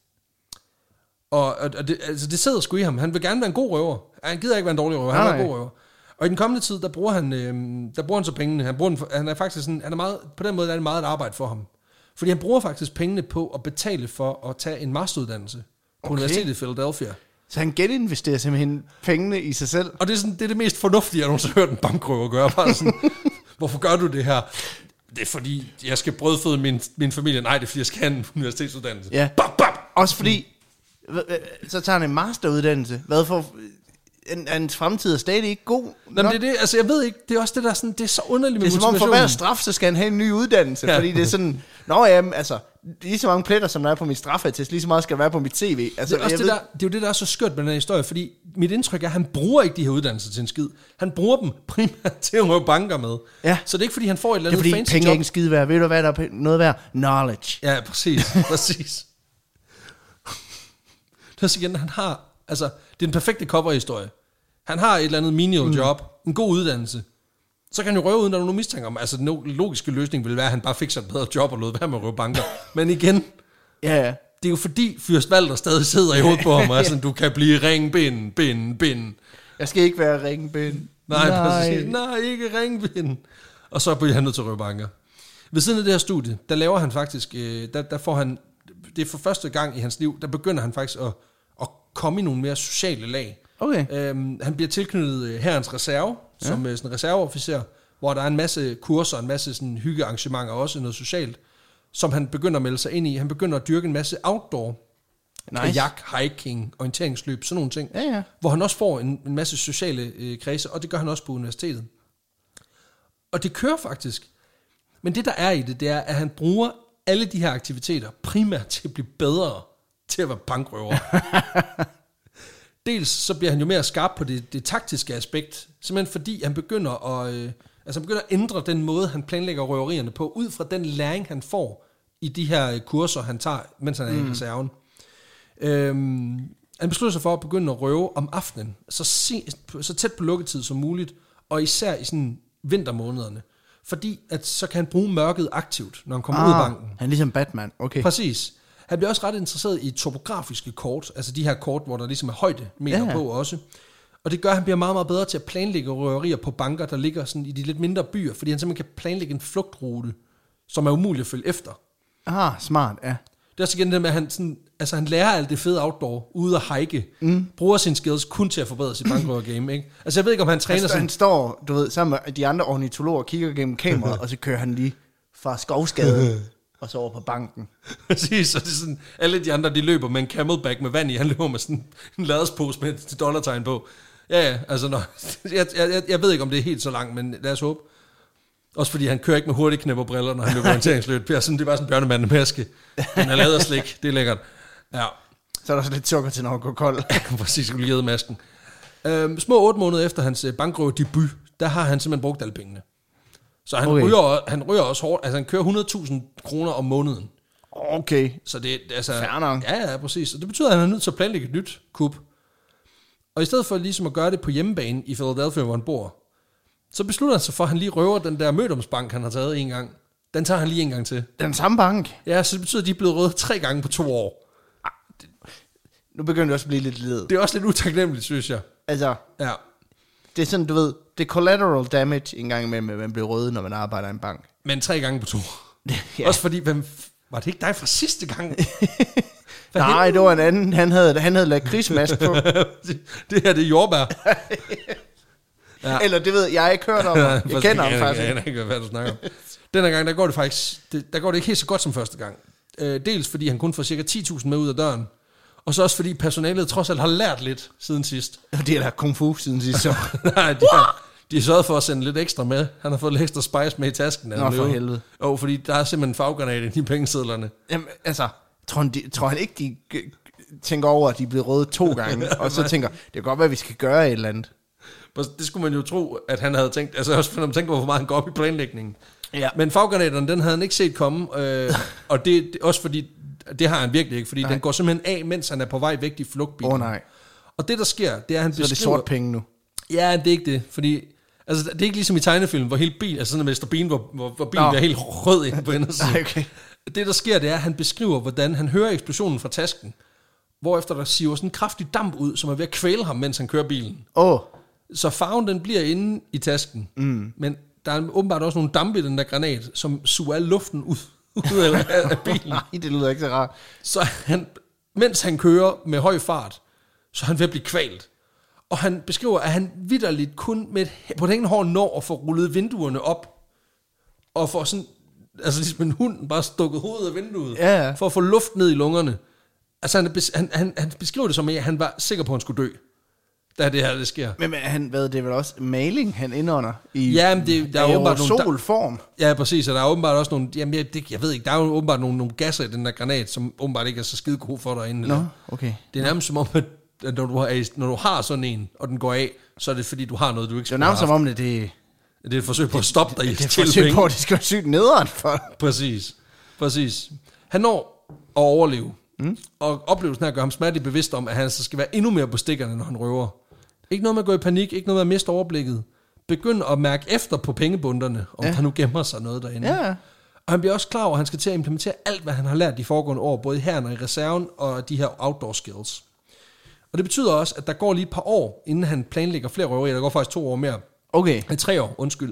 Speaker 2: Og, og det, altså det sidder sgu i ham. Han vil gerne være en god røver. Han gider ikke være en dårlig røver. Han er en god røver. Og i den kommende tid, der bruger han, øh, der bruger han så pengene. Han, bruger den, han er faktisk sådan, han er meget, på den måde er det meget et arbejde for ham. Fordi han bruger faktisk pengene på at betale for at tage en masteruddannelse på okay. Universitetet i Philadelphia.
Speaker 1: Så han geninvesterer simpelthen pengene i sig selv.
Speaker 2: Og det er, sådan, det, er det mest fornuftige, jeg nogensinde har hørt en bankrøver gøre. Bare sådan, hvorfor gør du det her? Det er fordi, jeg skal brødføde min, min familie. Nej, det er fordi, jeg skal have en universitetsuddannelse.
Speaker 1: Ja.
Speaker 2: Bap, bap.
Speaker 1: Også fordi, så tager han en masteruddannelse. Hvad for... Hans fremtid er stadig ikke god.
Speaker 2: Jamen, det er det, altså jeg ved ikke, det er også det der sådan, det er så underligt med motivation.
Speaker 1: Det er som om for hver straf, så skal han have en ny uddannelse, ja. Fordi det er sådan, nå jamen, altså, lige så mange pletter, som der er på min straffetest, lige så meget skal der være på mit C V. Altså,
Speaker 2: det, er også det, ved... der, det er jo det, der er så skørt med den her historie, fordi mit indtryk er, at han bruger ikke de her uddannelser til en skid. Han bruger dem primært til at røve banker med. Ja. Så det er ikke, fordi han får et eller andet fancy job.
Speaker 1: Det er fordi, penge er ikke en skid værd. Ved du, hvad der er noget værd? Knowledge.
Speaker 2: Ja, præcis, præcis. Det er så igen, han har, altså, det er den perfekte coverhistorie. Han har et eller andet menial job, mm. en god uddannelse. Så kan han jo røve, uden at der er nogen mistanke om. Altså, den logiske løsning ville være, at han bare fik sig et bedre job og lod være med at røve banker. Men igen,
Speaker 1: ja, ja.
Speaker 2: Det er jo fordi, Fyrst Valder stadig sidder i hovedet på ham, og sådan, du kan blive ringbind, bind, bind.
Speaker 1: Jeg skal ikke være ringbind.
Speaker 2: Nej, Nej. præcis. Nej, ikke ringbind. Og så bliver han nødt til at røve banker. Ved siden af det her studie, der laver han faktisk, der, der får han, det er for første gang i hans liv, der begynder han faktisk at, at komme i nogle mere sociale lag.
Speaker 1: Okay.
Speaker 2: Øhm, han bliver tilknyttet hærens reserve, ja. som sådan en reserveofficer, hvor der er en masse kurser, en masse sådan hyggearrangementer, også noget socialt, som han begynder at melde sig ind i. Han begynder at dyrke en masse outdoor, nice. Kajak, hiking, orienteringsløb, sådan nogle ting,
Speaker 1: ja, ja.
Speaker 2: hvor han også får en, en masse sociale øh, kredse, og det gør han også på universitetet. Og det kører faktisk. Men det, der er i det, det er, at han bruger alle de her aktiviteter primært til at blive bedre til at være bankrøver. Dels så bliver han jo mere skarp på det, det taktiske aspekt, simpelthen fordi han begynder at, øh, altså han begynder at ændre den måde, han planlægger røverierne på, ud fra den læring, han får i de her kurser, han tager, mens han er mm. i reserven. Øhm, han beslutter sig for at begynde at røve om aftenen, så, se, så tæt på lukketid som muligt, og især i sådan vintermånederne. Fordi at så kan han bruge mørket aktivt, når han kommer ah, ud af banken.
Speaker 1: Han er ligesom Batman, okay.
Speaker 2: Præcis. Han bliver også ret interesseret i topografiske kort, altså de her kort, hvor der ligesom er højdemeter ja. på også. Og det gør, at han bliver meget, meget bedre til at planlægge røverier på banker, der ligger sådan i de lidt mindre byer, fordi han simpelthen kan planlægge en flugtrute, som er umulig at følge efter.
Speaker 1: Ah, smart, ja.
Speaker 2: Det er også igen det med, at han, sådan, altså han lærer alt det fede outdoor, ude at hike, mm. bruger sine skills kun til at forbedre sit bankrøver-game, ikke? Altså jeg ved ikke, om han træner
Speaker 1: altså,
Speaker 2: sådan...
Speaker 1: Han står, du ved, sammen med de andre ornitologer, kigger gennem kameraet, og så kører han lige fra Skovsgade og så over på banken.
Speaker 2: Præcis, så det er sådan, alle de andre, de løber med en camelback med vand i, han løber med sådan en ladespose med et dollartegn på. Ja, ja, altså, nå, jeg, jeg, jeg ved ikke, om det er helt så langt, men lad os håbe. Også fordi han kører ikke med hurtigknæpperbriller, når han løber orienteringsløb. Det er sådan, det er bare sådan en børnemand med maske. Den er lavet af slik. Det er lækkert. Ja.
Speaker 1: Så er der så lidt sukker til, når han går kold.
Speaker 2: Præcis, skulle lige masken. Øhm, små otte måneder efter hans bankrøver debut, der har han simpelthen brugt alle pengene. Så han, okay. ryger, han ryger også hårdt. Altså han kører hundrede tusind kroner om måneden.
Speaker 1: Okay.
Speaker 2: Så det altså...
Speaker 1: Fair nok.
Speaker 2: Ja, ja, præcis. Og det betyder, at han er nødt til at planlægge et nyt kup. Og i stedet for ligesom at gøre det på hjemmebane i Philadelphia, hvor han bor, så beslutter han sig for, at han lige røver den der mødomsbank, han har taget en gang. Den tager han lige en gang til.
Speaker 1: Den samme bank?
Speaker 2: Ja, så det betyder, at de er blevet røvet tre gange på to år.
Speaker 1: Nu begynder det også at blive lidt led.
Speaker 2: Det er også lidt utaknemmeligt, synes jeg.
Speaker 1: Altså,
Speaker 2: ja.
Speaker 1: Det er sådan, du ved, det er collateral damage en gang imellem, at man bliver røget, når man arbejder i en bank.
Speaker 2: Men tre gange på to. Ja. Også fordi, hvem, var det ikke dig fra sidste gang?
Speaker 1: Nej, hen? Det var en anden. Han havde, han havde lagt krigsmask på.
Speaker 2: Det her, det er jordbær.
Speaker 1: Ja. Eller det ved jeg, jeg har ikke hørt om. Jeg
Speaker 2: jeg
Speaker 1: kender ham faktisk.
Speaker 2: Jeg ikke, hvad du snakker om. Denne gang, der går det faktisk, det, der går det ikke helt så godt som første gang. Øh, dels fordi han kun får cirka ti tusind med ud af døren, og så også fordi personalet trods alt har lært lidt siden sidst.
Speaker 1: Og det er der kung fu siden sidst. Så.
Speaker 2: Nej, de har, de har sørget for at sende lidt ekstra med. Han har fået lidt ekstra spice med i tasken.
Speaker 1: Nå, for helvede.
Speaker 2: Jo, fordi der er simpelthen faggranat i de pengesedlerne.
Speaker 1: Jamen, altså, tror han, de, tror han ikke, de tænker over, at de er blevet røde to gange, og så tænker, det kan godt være, at vi skal gøre et eller andet.
Speaker 2: Det skulle man jo tro, at han havde tænkt, altså også når man tænker, hvor meget han går op i planlægningen.
Speaker 1: Ja.
Speaker 2: Men faggranaterne, den havde han ikke set komme, øh, og det, det også fordi, det har han virkelig ikke, fordi nej. Den går simpelthen af, mens han er på vej væk i flugtbilen.
Speaker 1: Åh oh, nej.
Speaker 2: Og det der sker, det er, at han
Speaker 1: så
Speaker 2: beskriver...
Speaker 1: Så er det sort penge nu?
Speaker 2: Ja, det er ikke det, fordi... Altså, det er ikke ligesom i tegnefilm, hvor hele bilen, altså sådan en mister Bean, hvor, hvor, hvor bilen oh. er helt rød inde på indersiden.
Speaker 1: Okay.
Speaker 2: Det der sker, det er, at han beskriver, hvordan han hører eksplosionen fra tasken, hvorefter der siver sådan en kraftig damp ud, som er ved at kvæle ham, mens han kører bilen.
Speaker 1: Åh. Oh.
Speaker 2: Så farven, den bliver inde i tasken. Mm. Men der er åbenbart også nogle dampe i den der granat, som suger al luften ud, ud af, af bilen.
Speaker 1: Nej, det lyder ikke så rart.
Speaker 2: Så han, mens han kører med høj fart, så er han ved at blive kvalt. Og han beskriver, at han vitterligt kun med et, på den ene hånd når at få rullet vinduerne op, og får sådan, altså ligesom en hund bare stukket hovedet af vinduet,
Speaker 1: ja, ja.
Speaker 2: For at få luft ned i lungerne. Altså han, han, han, han beskriver det som, at han var sikker på, at han skulle dø, da det her det sker.
Speaker 1: Men han, hvad, det er vel også maling, han indånder i
Speaker 2: ja, men det, der er åbenbart nogle
Speaker 1: solform.
Speaker 2: Ja, præcis, og der er åbenbart også nogle, jamen jeg, det, jeg ved ikke, der er jo åbenbart nogle, nogle gasser i den der granat, som åbenbart ikke er så skide gode for dig inde.
Speaker 1: Nå, okay.
Speaker 2: Det er nærmest som om, at når du, har, når du har sådan en, og den går af, så er det fordi, du har noget, du ikke skal have.
Speaker 1: Det er nærmest som om, det, det,
Speaker 2: det er et forsøg på at stoppe dig i
Speaker 1: det, det er et forsøg på, at det skal være sygt nederen for.
Speaker 2: Præcis, præcis. Han når at overleve, mm. og oplevelsen her gør ham smerteligt bevidst om, at han så skal være endnu mere på stikkerne, når han røver. Ikke noget med at gå i panik, ikke noget med at miste overblikket. Begynd at mærke efter på pengebunderne, om ja. Der nu gemmer sig noget derinde.
Speaker 1: Ja.
Speaker 2: Og han bliver også klar over, at han skal til at implementere alt, hvad han har lært de foregående år, både i hæren og i reserven, og de her outdoor skills. Og det betyder også, at der går lige et par år, inden han planlægger flere røverier. Der går faktisk to år mere.
Speaker 1: Okay.
Speaker 2: Nej, tre år, undskyld.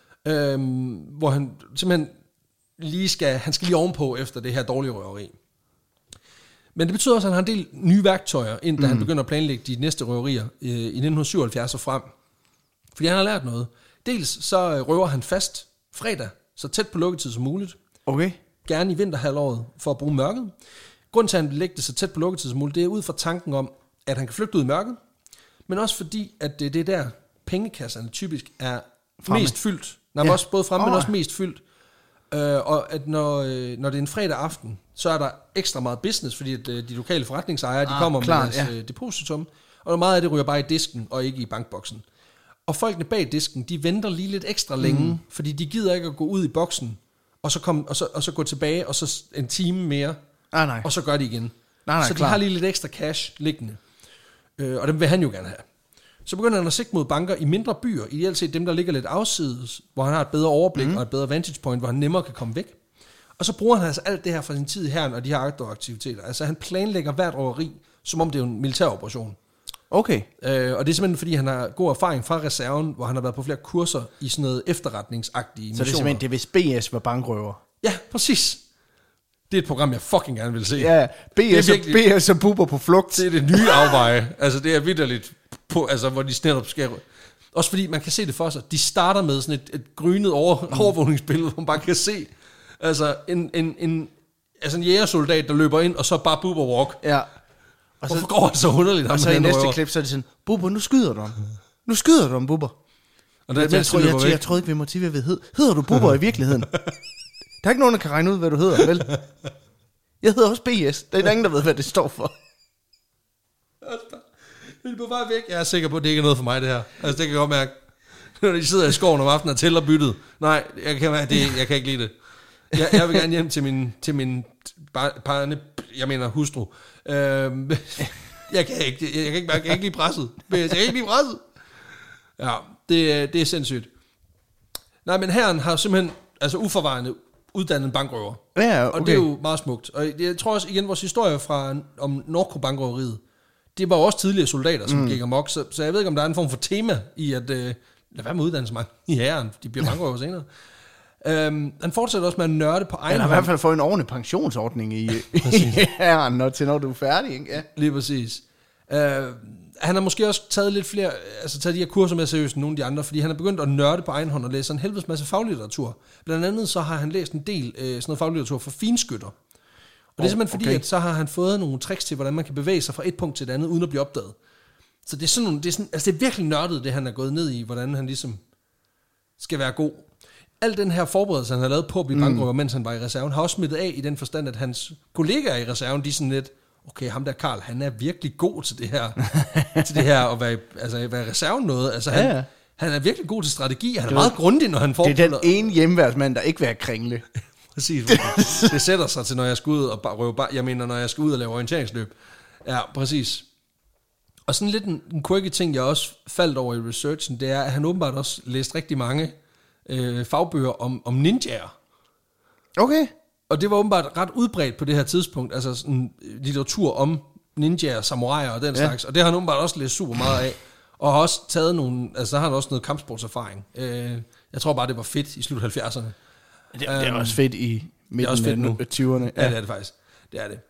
Speaker 2: Øhm, hvor han simpelthen lige skal, han skal lige ovenpå efter det her dårlige røveri. Men det betyder også, at han har en del nye værktøjer, inden mm. han begynder at planlægge de næste røverier øh, i nitten syvoghalvfjerds og frem. Fordi han har lært noget. Dels så røver han fast fredag, så tæt på lukketid som muligt.
Speaker 1: Okay.
Speaker 2: Gerne i vinterhalvåret for at bruge mørket. Grunden til, at han vil lægge det så tæt på lukketid som muligt, det er ud fra tanken om, at han kan flygte ud i mørket, men også fordi, at det er der, pengekasserne typisk er fremme. Mest fyldt. Nej, ja. Også både fremme, oh. men også mest fyldt. Uh, og at når, uh, når det er en fredag aften, så er der ekstra meget business, fordi at, uh, de lokale forretningsejere, ah, de kommer klar, med deres ja. uh, depositum, og meget af det ryger bare i disken, og ikke i bankboksen. Og folkene bag disken, de venter lige lidt ekstra længe, mm. fordi de gider ikke at gå ud i boksen, og så, kom, og så, og så gå tilbage, og så en time mere,
Speaker 1: ah, nej.
Speaker 2: og så gør de igen.
Speaker 1: Nej, nej,
Speaker 2: så
Speaker 1: klar.
Speaker 2: de har lige lidt ekstra cash liggende. Uh, og dem vil han jo gerne have. Så begynder han at sigte mod banker i mindre byer, ideelt set dem, der ligger lidt afsides, hvor han har et bedre overblik mm. og et bedre vantage point, hvor han nemmere kan komme væk. Og så bruger han altså alt det her fra sin tid i hæren og de her outdoor-aktiviteter. Altså han planlægger hvert røveri, som om det er en militæroperation.
Speaker 1: Okay.
Speaker 2: Øh, og det er simpelthen fordi, han har god erfaring fra reserven, hvor han har været på flere kurser i sådan noget efterretningsagtige missioner. Så
Speaker 1: det er simpelthen, det er hvis B S var bankrøver?
Speaker 2: Ja, præcis. Det er et program, jeg fucking gerne vil se.
Speaker 1: Ja, B S, virkelig, B S og Bubber på flugt.
Speaker 2: Det er det nye afveje. Altså det er vitterligt på, altså hvor de snart skærer. Også fordi man kan se det for sig. De starter med sådan et, et grynet over, mm. overvågningsbillede, hvor man bare kan se altså en, en, en, altså en jægersoldat, der løber ind, og så bare Bubber walk.
Speaker 1: Ja.
Speaker 2: Og så, hvorfor går det så underligt?
Speaker 1: Og så i næste røver? Klip, så er det sådan, Bubber, nu skyder du ham. Nu skyder du ham, Bubber.
Speaker 2: Og der,
Speaker 1: jeg, jeg, tror, jeg, jeg, jeg troede ikke, vi motiverer ved hed. Hedder du Bubber i virkeligheden? Der er ikke nogen, der kan regne ud, hvad du hedder, vel? Jeg hedder også B S. Der er der ingen, der ved, hvad det står for.
Speaker 2: Det er på vej væk. Jeg er sikker på, at det ikke er noget for mig, det her. Altså, det kan jeg godt mærke. Når de sidder i skoven om aftenen og tæller byttet. Nej, jeg kan, det, jeg kan ikke lide det. Jeg, jeg vil gerne hjem til min, til min parne, jeg mener hustru. Øhm, jeg kan ikke, jeg, jeg kan ikke, jeg kan ikke lide presset. Jeg kan ikke lide presset. Ja, det, det er sindssygt. Nej, men herren har simpelthen, altså uforvarende, uddannet bankrøver.
Speaker 1: Ja, okay.
Speaker 2: Og det er jo meget smukt. Og jeg tror også igen, vores historie fra, om Nordko-bankrøveriet, det var også tidligere soldater, som mm. gik amok, så, så jeg ved ikke, om der er en form for tema i, at øh, lad være med uddannelse mange i herren, de bliver bankrøver senere. Um, han fortsætter også med at nørde på egen
Speaker 1: hånd. Han har i hvert fald fået en ordentlig pensionsordning i, i herren, når, til når du er færdig, ikke? Ja.
Speaker 2: Lige præcis. Uh, han har måske også taget lidt flere, altså taget de her kurser mere seriøst end nogle af de andre, fordi han er begyndt at nørde på egen hånd og læse en helvedes masse faglitteratur. Blandt andet så har han læst en del uh, sådan noget faglitteratur for finskytter. Og oh, det er simpelthen fordi, okay. at så har han fået nogle tricks til, hvordan man kan bevæge sig fra et punkt til et andet, uden at blive opdaget. Så det er sådan nogle, det er sådan, altså det er virkelig nørdet, det han er gået ned i, hvordan han ligesom skal være god. Al den her forberedelse, han har lavet på at blive bankrøver, mm. mens han var i reserven, har også smittet af i den forstand, at hans kollegaer i reserven, de er sådan lidt, okay, ham der Karl, han er virkelig god til det her, til det her at være, altså, være i reserven noget. Altså, han, ja, ja. han er virkelig god til strategi, han er det meget grundig, når han forbereder.
Speaker 1: Det er den ene hjemmeværdsmand, der ikke vil have kringle.
Speaker 2: Præcis. Det sætter sig til, når jeg skal ud og røve, jeg mener, når jeg skal ud og lave orienteringsløb. Ja, præcis. Og sådan lidt en, en quirky ting, jeg også faldt over i researchen, det er, at han åbenbart også læst rigtig mange øh, fagbøger om, om ninjaer.
Speaker 1: Okay.
Speaker 2: Og det var åbenbart ret udbredt på det her tidspunkt, altså sådan litteratur om ninjaer, samuraier og den ja. slags, og det har han åbenbart også læst super meget af, og har også taget nogle, altså der har han også noget kampsportserfaring. Øh, jeg tror bare, det var fedt i slut halvfjerdserne.
Speaker 1: Det, det er um, også fedt i midten af tyverne.
Speaker 2: Ja. ja, det er det faktisk. Det er det.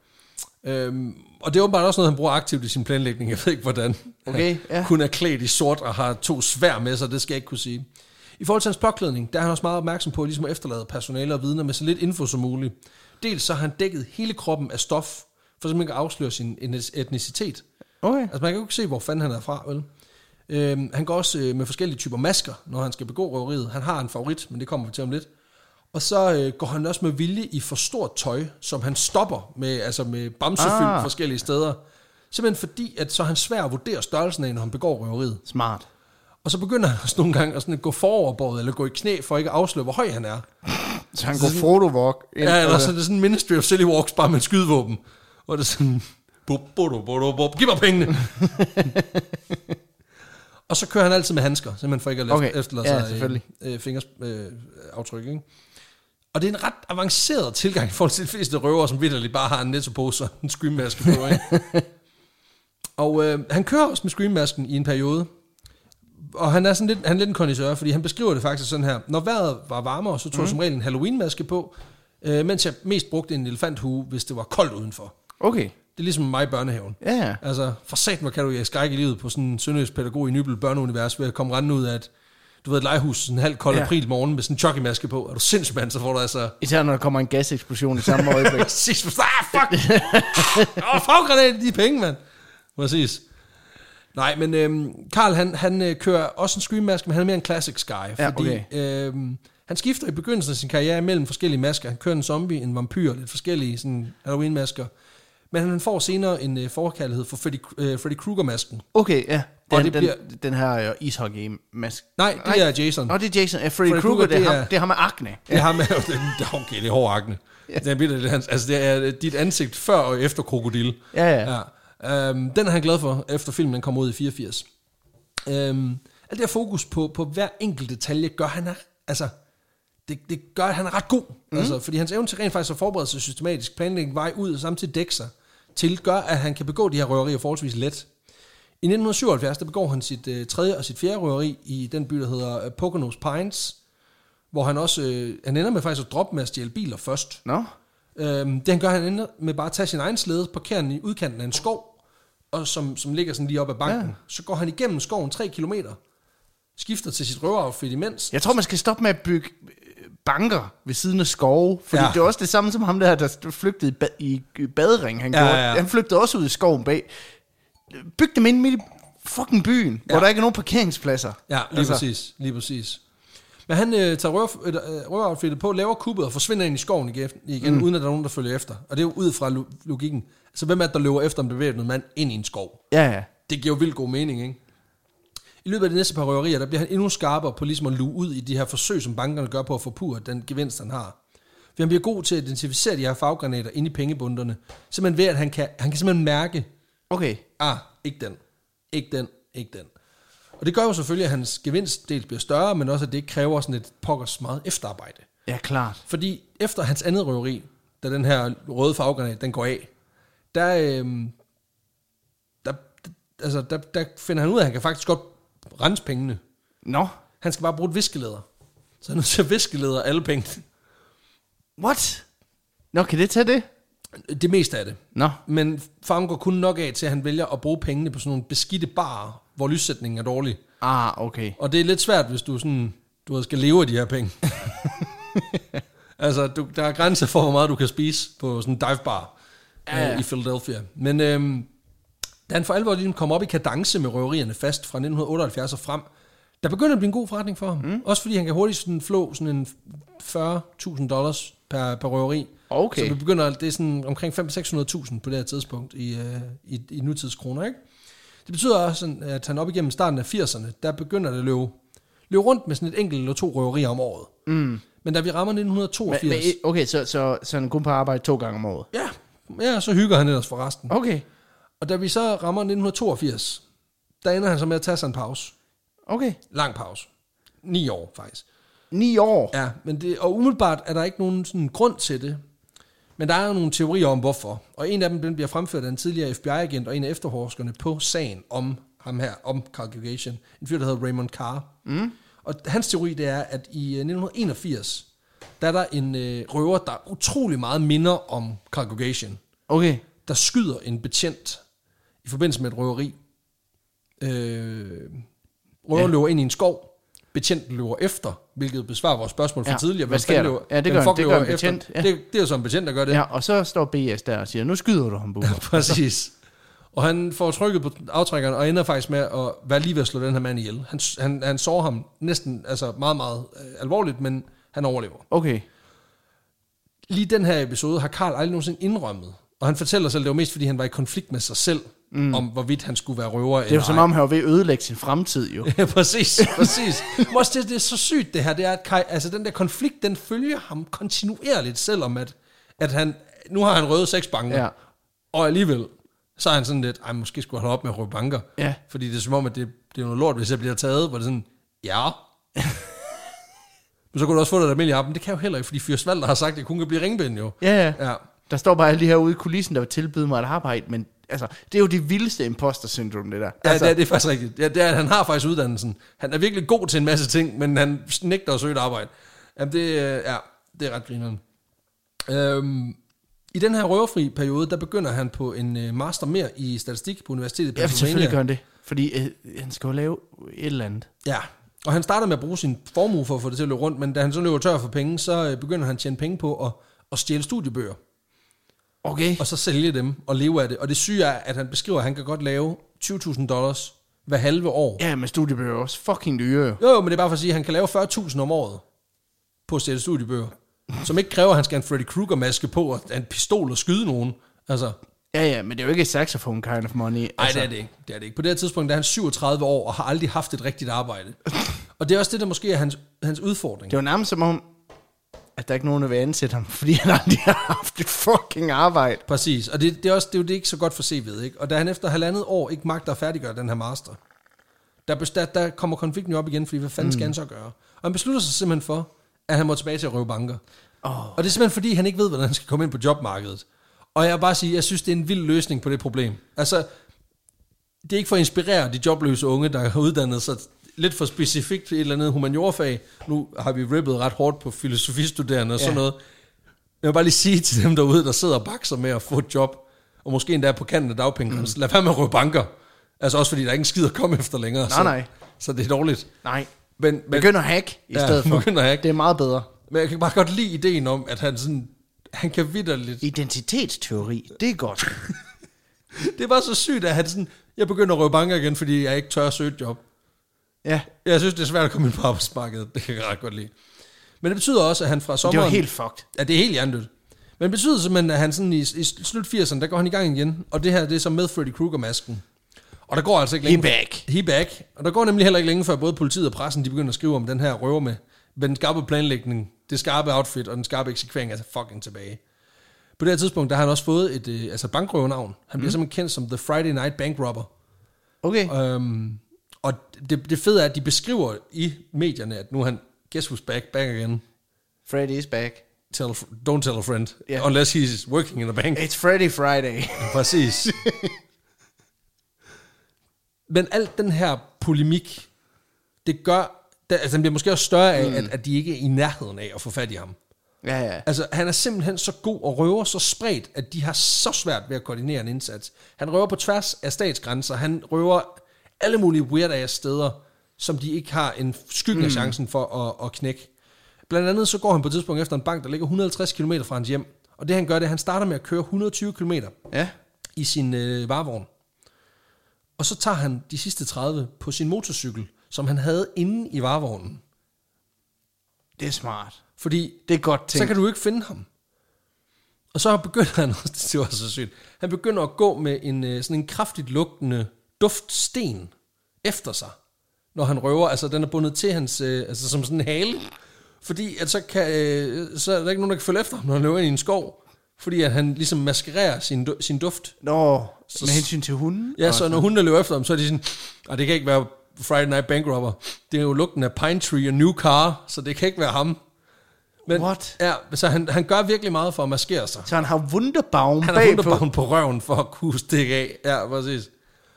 Speaker 2: Øhm, og det er åbenbart også noget, han bruger aktivt i sin planlægning. Jeg ved ikke, hvordan.
Speaker 1: Okay, ja.
Speaker 2: Kun er klædt i sort og har to sværd med sig, det skal jeg ikke kunne sige. I forhold til hans påklædning, der er han også meget opmærksom på, ligesom at efterlade personale og vidner med så lidt info som muligt. Dels så har han dækket hele kroppen af stof, for simpelthen at afsløre sin etnicitet.
Speaker 1: Okay.
Speaker 2: Altså man kan jo ikke se, hvor fanden han er fra, vel? Øhm, han går også øh, med forskellige typer masker, når han skal begå røveriet. Han har en favorit, men det kommer vi til om lidt. Og så øh, går han også med vilje i for stort tøj, som han stopper med, altså med bamsefyld ah. forskellige steder. Simpelthen fordi, at så er han svær at vurdere størrelsen af, når han begår røveriet.
Speaker 1: Smart.
Speaker 2: Og så begynder han også nogle gange at, sådan at gå foroverbåret, eller gå i knæ, for ikke at afsløre, hvor høj han er.
Speaker 1: Så han går Frodo-walk.
Speaker 2: Ja, eller så er det sådan en Ministry of Silly Walks, bare med en skydevåben. Og det er sådan, bup, bup, bup, bup, giv mig pengene. Og så kører han altid med handsker, simpelthen for ikke at okay. efterlade
Speaker 1: ja,
Speaker 2: sig øh, fingeraftryk. Øh, og det er en ret avanceret tilgang i forhold til de fleste røvere, som vitterligt bare har en nettopose og en screammaske på. Ikke? Og øh, han kører også med screammasken i en periode. Og han er sådan lidt, han er lidt en connoisseur, fordi han beskriver det faktisk sådan her. Når vejret var varmere, så tog mm. jeg som regel en Halloween-maske på, øh, mens jeg mest brugte en elefanthue, hvis det var koldt udenfor.
Speaker 1: Okay.
Speaker 2: Det er ligesom mig i børnehaven.
Speaker 1: Ja, ja.
Speaker 2: Altså, for satan, hvor kan du skrække i livet på sådan en sønderjysk pædagog i Nybel børneunivers, ved at komme rendende ud af et, du ved, et legehus sådan en halv kold ja. april morgen med sådan en chocky-maske på. Er du sindssygt, mand, så får du altså...
Speaker 1: Især når der kommer en gaseksplosion i samme øjeblik.
Speaker 2: Præcis. Ah, fuck! Åh, oh, faggranat, de penge, mand. Præcis. Nej, men øhm, Karl, han, han øh, kører også en screammaske, men han er mere en classics guy,
Speaker 1: ja,
Speaker 2: fordi
Speaker 1: okay.
Speaker 2: øhm, han skifter i begyndelsen af sin karriere mellem forskellige masker. Han kører en zombie, en vampyr, lidt forskellige sådan Halloween-masker. Men han får senere en øh, forkærlighed for Freddy, øh, Freddy Krueger-masken.
Speaker 1: Okay, ja. Den,
Speaker 2: det
Speaker 1: den,
Speaker 2: bliver...
Speaker 1: den her øh, ishockey-maske.
Speaker 2: Nej, det Nej. er Jason.
Speaker 1: Nå, det er Jason. Ja, Freddy, Freddy Krueger, det, er, det har med akne.
Speaker 2: Det har med... Okay, det er hård akne. Ja. Det, er, det, er, altså, det er dit ansigt før og efter krokodil.
Speaker 1: Ja, ja.
Speaker 2: ja. Um, den er han glad for, efter filmen kom ud i fireogfirs. Um, alt det her fokus på, på hver enkelt detalje, gør han er, altså, det, det gør, at han er ret god. Mm. Altså, fordi hans evne til rent faktisk at forberede sig systematisk, planlægge vej ud og samtidig dække sig til, gør, at han kan begå de her røverier forholdsvis let. I nitten syvoghalvfjerds, der begår han sit uh, tredje og sit fjerde røveri i den by, der hedder uh, Poconos Pines, hvor han også, uh, han ender med faktisk at droppe med at stjæle biler først.
Speaker 1: Nå?
Speaker 2: No. Um, det han gør, han ender med bare at tage sin egen slæde, parkere den i udkanten af en skov, og som, som ligger sådan lige op ad banken. Ja. Så går han igennem skoven tre kilometer, skifter til sit røveroutfit imens.
Speaker 1: Jeg tror, man skal stoppe med at bygge banker ved siden af skove, fordi ja. det er også det samme som ham der, der flygtede i, ba- i badering, han ja, gjorde. Ja, ja. Han flygtede også ud i skoven bag. Byg dem ind midt i fucking byen, ja. hvor der ikke er nogen parkeringspladser.
Speaker 2: Ja, lige altså. præcis, lige præcis. Men han øh, tager røveoutfittet på, laver kuppet og forsvinder ind i skoven igen, igen mm. uden at der er nogen, der følger efter. Og det er jo ud fra logikken. Altså, hvem er det, der løber efter en bevæbnet mand ind i en skov?
Speaker 1: Ja, ja.
Speaker 2: Det giver jo vildt god mening, ikke? I løbet af de næste par røverier, der bliver han endnu skarpere på ligesom at luge ud i de her forsøg, som bankerne gør på at forpurre den gevinst, han har. For han bliver god til at identificere de her faggranater inde i pengebunderne. Simpelthen ved, at han kan, han kan simpelthen mærke,
Speaker 1: okay,
Speaker 2: ah, ikke den, ikke den, ikke den. Og det gør jo selvfølgelig, at hans gevinst dels bliver større, men også, at det ikke kræver sådan et pokkers meget efterarbejde.
Speaker 1: Ja, klart.
Speaker 2: Fordi efter hans andet røveri, da den her røde faggranat, den går af, der, øhm, der, altså, der, der finder han ud af, at han kan faktisk godt rense pengene.
Speaker 1: Nå. No.
Speaker 2: Han skal bare bruge et viskeleder. Så han er nødt til at viskeleder alle pengene.
Speaker 1: What? Nå, kan det tage det?
Speaker 2: Det meste af det.
Speaker 1: Nå.
Speaker 2: Men farven går kun nok af til, at han vælger at bruge pengene på sådan nogle beskidte barer, hvor lyssætningen er dårlig.
Speaker 1: Ah, okay.
Speaker 2: Og det er lidt svært, hvis du sådan, du skal leve af de her penge. Altså, du, der er grænser for, hvor meget du kan spise på sådan en dive bar ja, øh, i Philadelphia. Men øhm, da han for alvor ligesom kom op i kadence med røverierne fast fra nitten otteoghalvfjerds og frem, der begynder at blive en god forretning for ham. Mm. Også fordi han kan hurtigt sådan flå sådan en fyrre tusind dollars per, per røveri.
Speaker 1: Okay.
Speaker 2: Så det begynder, det er sådan omkring fem til seks hundrede tusind på det her tidspunkt i, øh, i, i nutidskroner, ikke? Det betyder også, at han op igennem starten af firserne, der begynder det at løbe, løbe rundt med sådan et enkelt eller to røverier om året. Mm. Men da vi rammer nitten toogfirs... Men,
Speaker 1: men, okay, så, så, så han kun på arbejde to gange om året?
Speaker 2: Ja, ja, så hygger han ellers for resten.
Speaker 1: Okay.
Speaker 2: Og da vi så rammer nitten toogfirs, der ender han så med at tage sig en pause.
Speaker 1: Okay.
Speaker 2: Lang pause. Ni år, faktisk.
Speaker 1: Ni år?
Speaker 2: Ja, men det, og umiddelbart er der ikke nogen sådan grund til det. Men der er jo nogle teorier om, hvorfor. Og en af dem den bliver fremført af en tidligere F B I-agent og en af efterforskerne på sagen om ham her, om Carl Gagosian. En fyr, der hedder Raymond Carr. Mm. Og hans teori, det er, at i nitten enogfirs, der er der en øh, røver, der utrolig meget minder om Carl Gagosian.
Speaker 1: Okay.
Speaker 2: Der skyder en betjent i forbindelse med et røveri. Øh, røveren ja. løber ind i en skov. Betjenten løber efter, hvilket besvarer vores spørgsmål fra ja, tidligere.
Speaker 1: Hvad sker der? Ja, det gør, det gør en betjent. Ja.
Speaker 2: Det, det er jo som en betjent, der gør det.
Speaker 1: Ja, og så står B S der og siger, nu skyder du ham, Bubber.
Speaker 2: Ja, præcis. Og han får trykket på aftrækkeren, og ender faktisk med at være lige ved at slå den her mand ihjel. Han, han, han sår ham næsten altså meget, meget øh, alvorligt, men han overlever.
Speaker 1: Okay.
Speaker 2: Lige den her episode har Carl aldrig nogensinde indrømmet. Og han fortæller selv, det var mest, fordi han var i konflikt med sig selv, mm. om hvorvidt han skulle være røver.
Speaker 1: Det er jo som om, han var ved at ødelægge sin fremtid, jo.
Speaker 2: Ja, præcis, præcis. Også det, det er så sygt, det her, det er, at Kai, altså, den der konflikt, den følger ham kontinuerligt, selvom at, at han, nu har han røvet seks banker, ja. Og alligevel, så er han sådan lidt, ej, måske skulle han holde op med at røve banker. Ja. Fordi det er som om, at det, det er noget lort, hvis jeg bliver taget, hvor det er sådan, ja. Men så kunne du også få det almindelige op, men det kan jo heller ikke, fordi Fyrs Valder har sagt, at jeg kun kan blive ringbind, jo.
Speaker 1: Ja, ja. Ja. Der står bare alle de her ude i kulissen, der vil tilbyde mig et arbejde, men altså, det er jo det vildeste imposter-syndrom, det der.
Speaker 2: Ja,
Speaker 1: altså.
Speaker 2: det, er, det er faktisk rigtigt. Ja, det er, han har faktisk uddannelsen. Han er virkelig god til en masse ting, men han nægter at søge et arbejde. Jamen, det, ja, det er ret grinerende. Øhm, I den her røverfri periode, der begynder han på en master mere i statistik på Universitetet i
Speaker 1: Pennsylvania. Ja, selvfølgelig gør han det, fordi øh, han skal jo lave et eller andet.
Speaker 2: Ja, og han starter med at bruge sin formue for at få det til at løbe rundt, men da han så løber tør for penge, så begynder han at tjene penge på at, at stjæle studiebøger.
Speaker 1: Okay.
Speaker 2: Og så sælge dem og leve af det. Og det syge er, at han beskriver, at han kan godt lave tyve tusind dollars hver halve år.
Speaker 1: Ja, men studiebøger er også fucking dyre.
Speaker 2: Jo, jo, men det er bare for at sige, at han kan lave fyrre tusind om året på at stjæle studiebøger. Som ikke kræver, at han skal have en Freddy Krueger-maske på og en pistol og skyde nogen. Altså.
Speaker 1: Ja, ja, men det er jo ikke et saxophone kind of money.
Speaker 2: Nej, altså. det er det ikke. Det er det ikke. På det her tidspunkt der er han syvogtredive år og har aldrig haft et rigtigt arbejde. Og det er også det, der måske er hans, hans udfordring.
Speaker 1: Det er jo nærmest som om, at der ikke er nogen, der vil ansætte ham, fordi han aldrig har haft et fucking arbejde.
Speaker 2: Præcis, og det, det, er også, det er jo det ikke så godt for C V'et, ikke? Og da han efter halvandet år ikke magter at færdiggøre den her master, der, der, der kommer konflikten jo op igen, fordi hvad fanden mm. skal han så gøre? Og han beslutter sig simpelthen for, at han må tilbage til at røve banker. Oh. Og det er simpelthen fordi, han ikke ved, hvordan han skal komme ind på jobmarkedet. Og jeg vil bare sige, jeg synes, det er en vild løsning på det problem. Altså, det er ikke for at inspirere de jobløse unge, der har uddannet sig lidt for specifikt et eller andet humaniorfag. Nu har vi rippet ret hårdt på filosofistuderende og sådan ja. noget. Jeg vil bare lige sige til dem derude, der sidder og bakser med at få et job, og måske endda på kanten af dagpengegrænsen, mm. lad være med at røve banker. Altså også fordi, der er ingen skid at komme efter længere.
Speaker 1: Nej,
Speaker 2: så,
Speaker 1: nej.
Speaker 2: Så det er dårligt.
Speaker 1: Nej. Men, men, begynder at hack i
Speaker 2: ja,
Speaker 1: stedet for.
Speaker 2: Begynder at hack.
Speaker 1: Det er meget bedre.
Speaker 2: Men jeg kan bare godt lide ideen om, at han sådan, han kan vitterligt...
Speaker 1: Identitetsteori, det er godt.
Speaker 2: Det er bare så sygt, at han sådan, Jeg begynder at røve banker igen, fordi jeg ikke tør at søge et job.
Speaker 1: Ja.
Speaker 2: Jeg synes, det er svært at komme ind på arbejdsmarkedet. Det kan jeg ret godt lide. Men det betyder også, at han fra sommeren...
Speaker 1: Det var helt fucked.
Speaker 2: Ja, det er helt hjernedødt. Men det betyder simpelthen, at han sådan i, i slut firserne, der går han i gang igen. Og det her, det er så med Freddy Krueger-masken. Og der går altså ikke længe...
Speaker 1: He back.
Speaker 2: He back. Og der går nemlig heller ikke længe, før både politiet og pressen, de begynder at skrive om den her røver med, med den skarpe planlægning, det skarpe outfit og den skarpe eksekvering, altså fucking tilbage. På det her tidspunkt, der har han også fået et øh, altså bankrøvernavn. Han bliver mm. simpelthen kendt som The Friday Night Bank Robber.
Speaker 1: Okay.
Speaker 2: Øhm, og det, det fede er, at de beskriver i medierne, at nu er han, guess who's back, back again.
Speaker 1: Freddy is back.
Speaker 2: Tell, don't tell a friend,
Speaker 1: yeah.
Speaker 2: unless he's working in a bank.
Speaker 1: It's Freddy Friday.
Speaker 2: Præcis. Men alt den her polemik, det gør, det, altså den bliver måske også større af, mm. at, at de ikke er i nærheden af at få fat i ham.
Speaker 1: Ja, ja.
Speaker 2: Altså, han er simpelthen så god og røver så spredt, at de har så svært ved at koordinere en indsats. Han røver på tværs af statsgrænser. Han røver alle mulige weird-ass steder, som de ikke har en skygge af mm. chancen for at, at knække. Blandt andet så går han på et tidspunkt efter en bank, der ligger et hundrede og halvtreds kilometer fra hans hjem. Og det han gør, det er, at han starter med at køre et hundrede og tyve kilometer
Speaker 1: ja.
Speaker 2: i sin øh, varevogn. Og så tager han de sidste tredive på sin motorcykel, som han havde inde i varevognen.
Speaker 1: Det er smart.
Speaker 2: Fordi
Speaker 1: det er godt tænkt.
Speaker 2: Så kan du ikke finde ham. Og så begynder han, det var så sygt, han begynder at gå med en sådan en kraftigt lugtende duftsten efter sig, når han røver. Altså den er bundet til hans, altså som sådan en hale. Fordi at så, kan, så er der ikke nogen, der kan følge efter ham, når han løber ind i en skov. Fordi at han ligesom maskererer sin, sin duft.
Speaker 1: Nå, så, med hensyn til hunden?
Speaker 2: Ja, så når hunden løber efter ham, så er de sådan, og det kan ikke være Friday Night Bank Robber. Det er jo lugten af Pine Tree og New Car, så det kan ikke være ham. Men,
Speaker 1: What?
Speaker 2: Ja, så han, han gør virkelig meget for at maskere sig.
Speaker 1: Så han har Wunderbaum
Speaker 2: Han har Wunderbaum på røven for at kunne stikke af. Ja, præcis.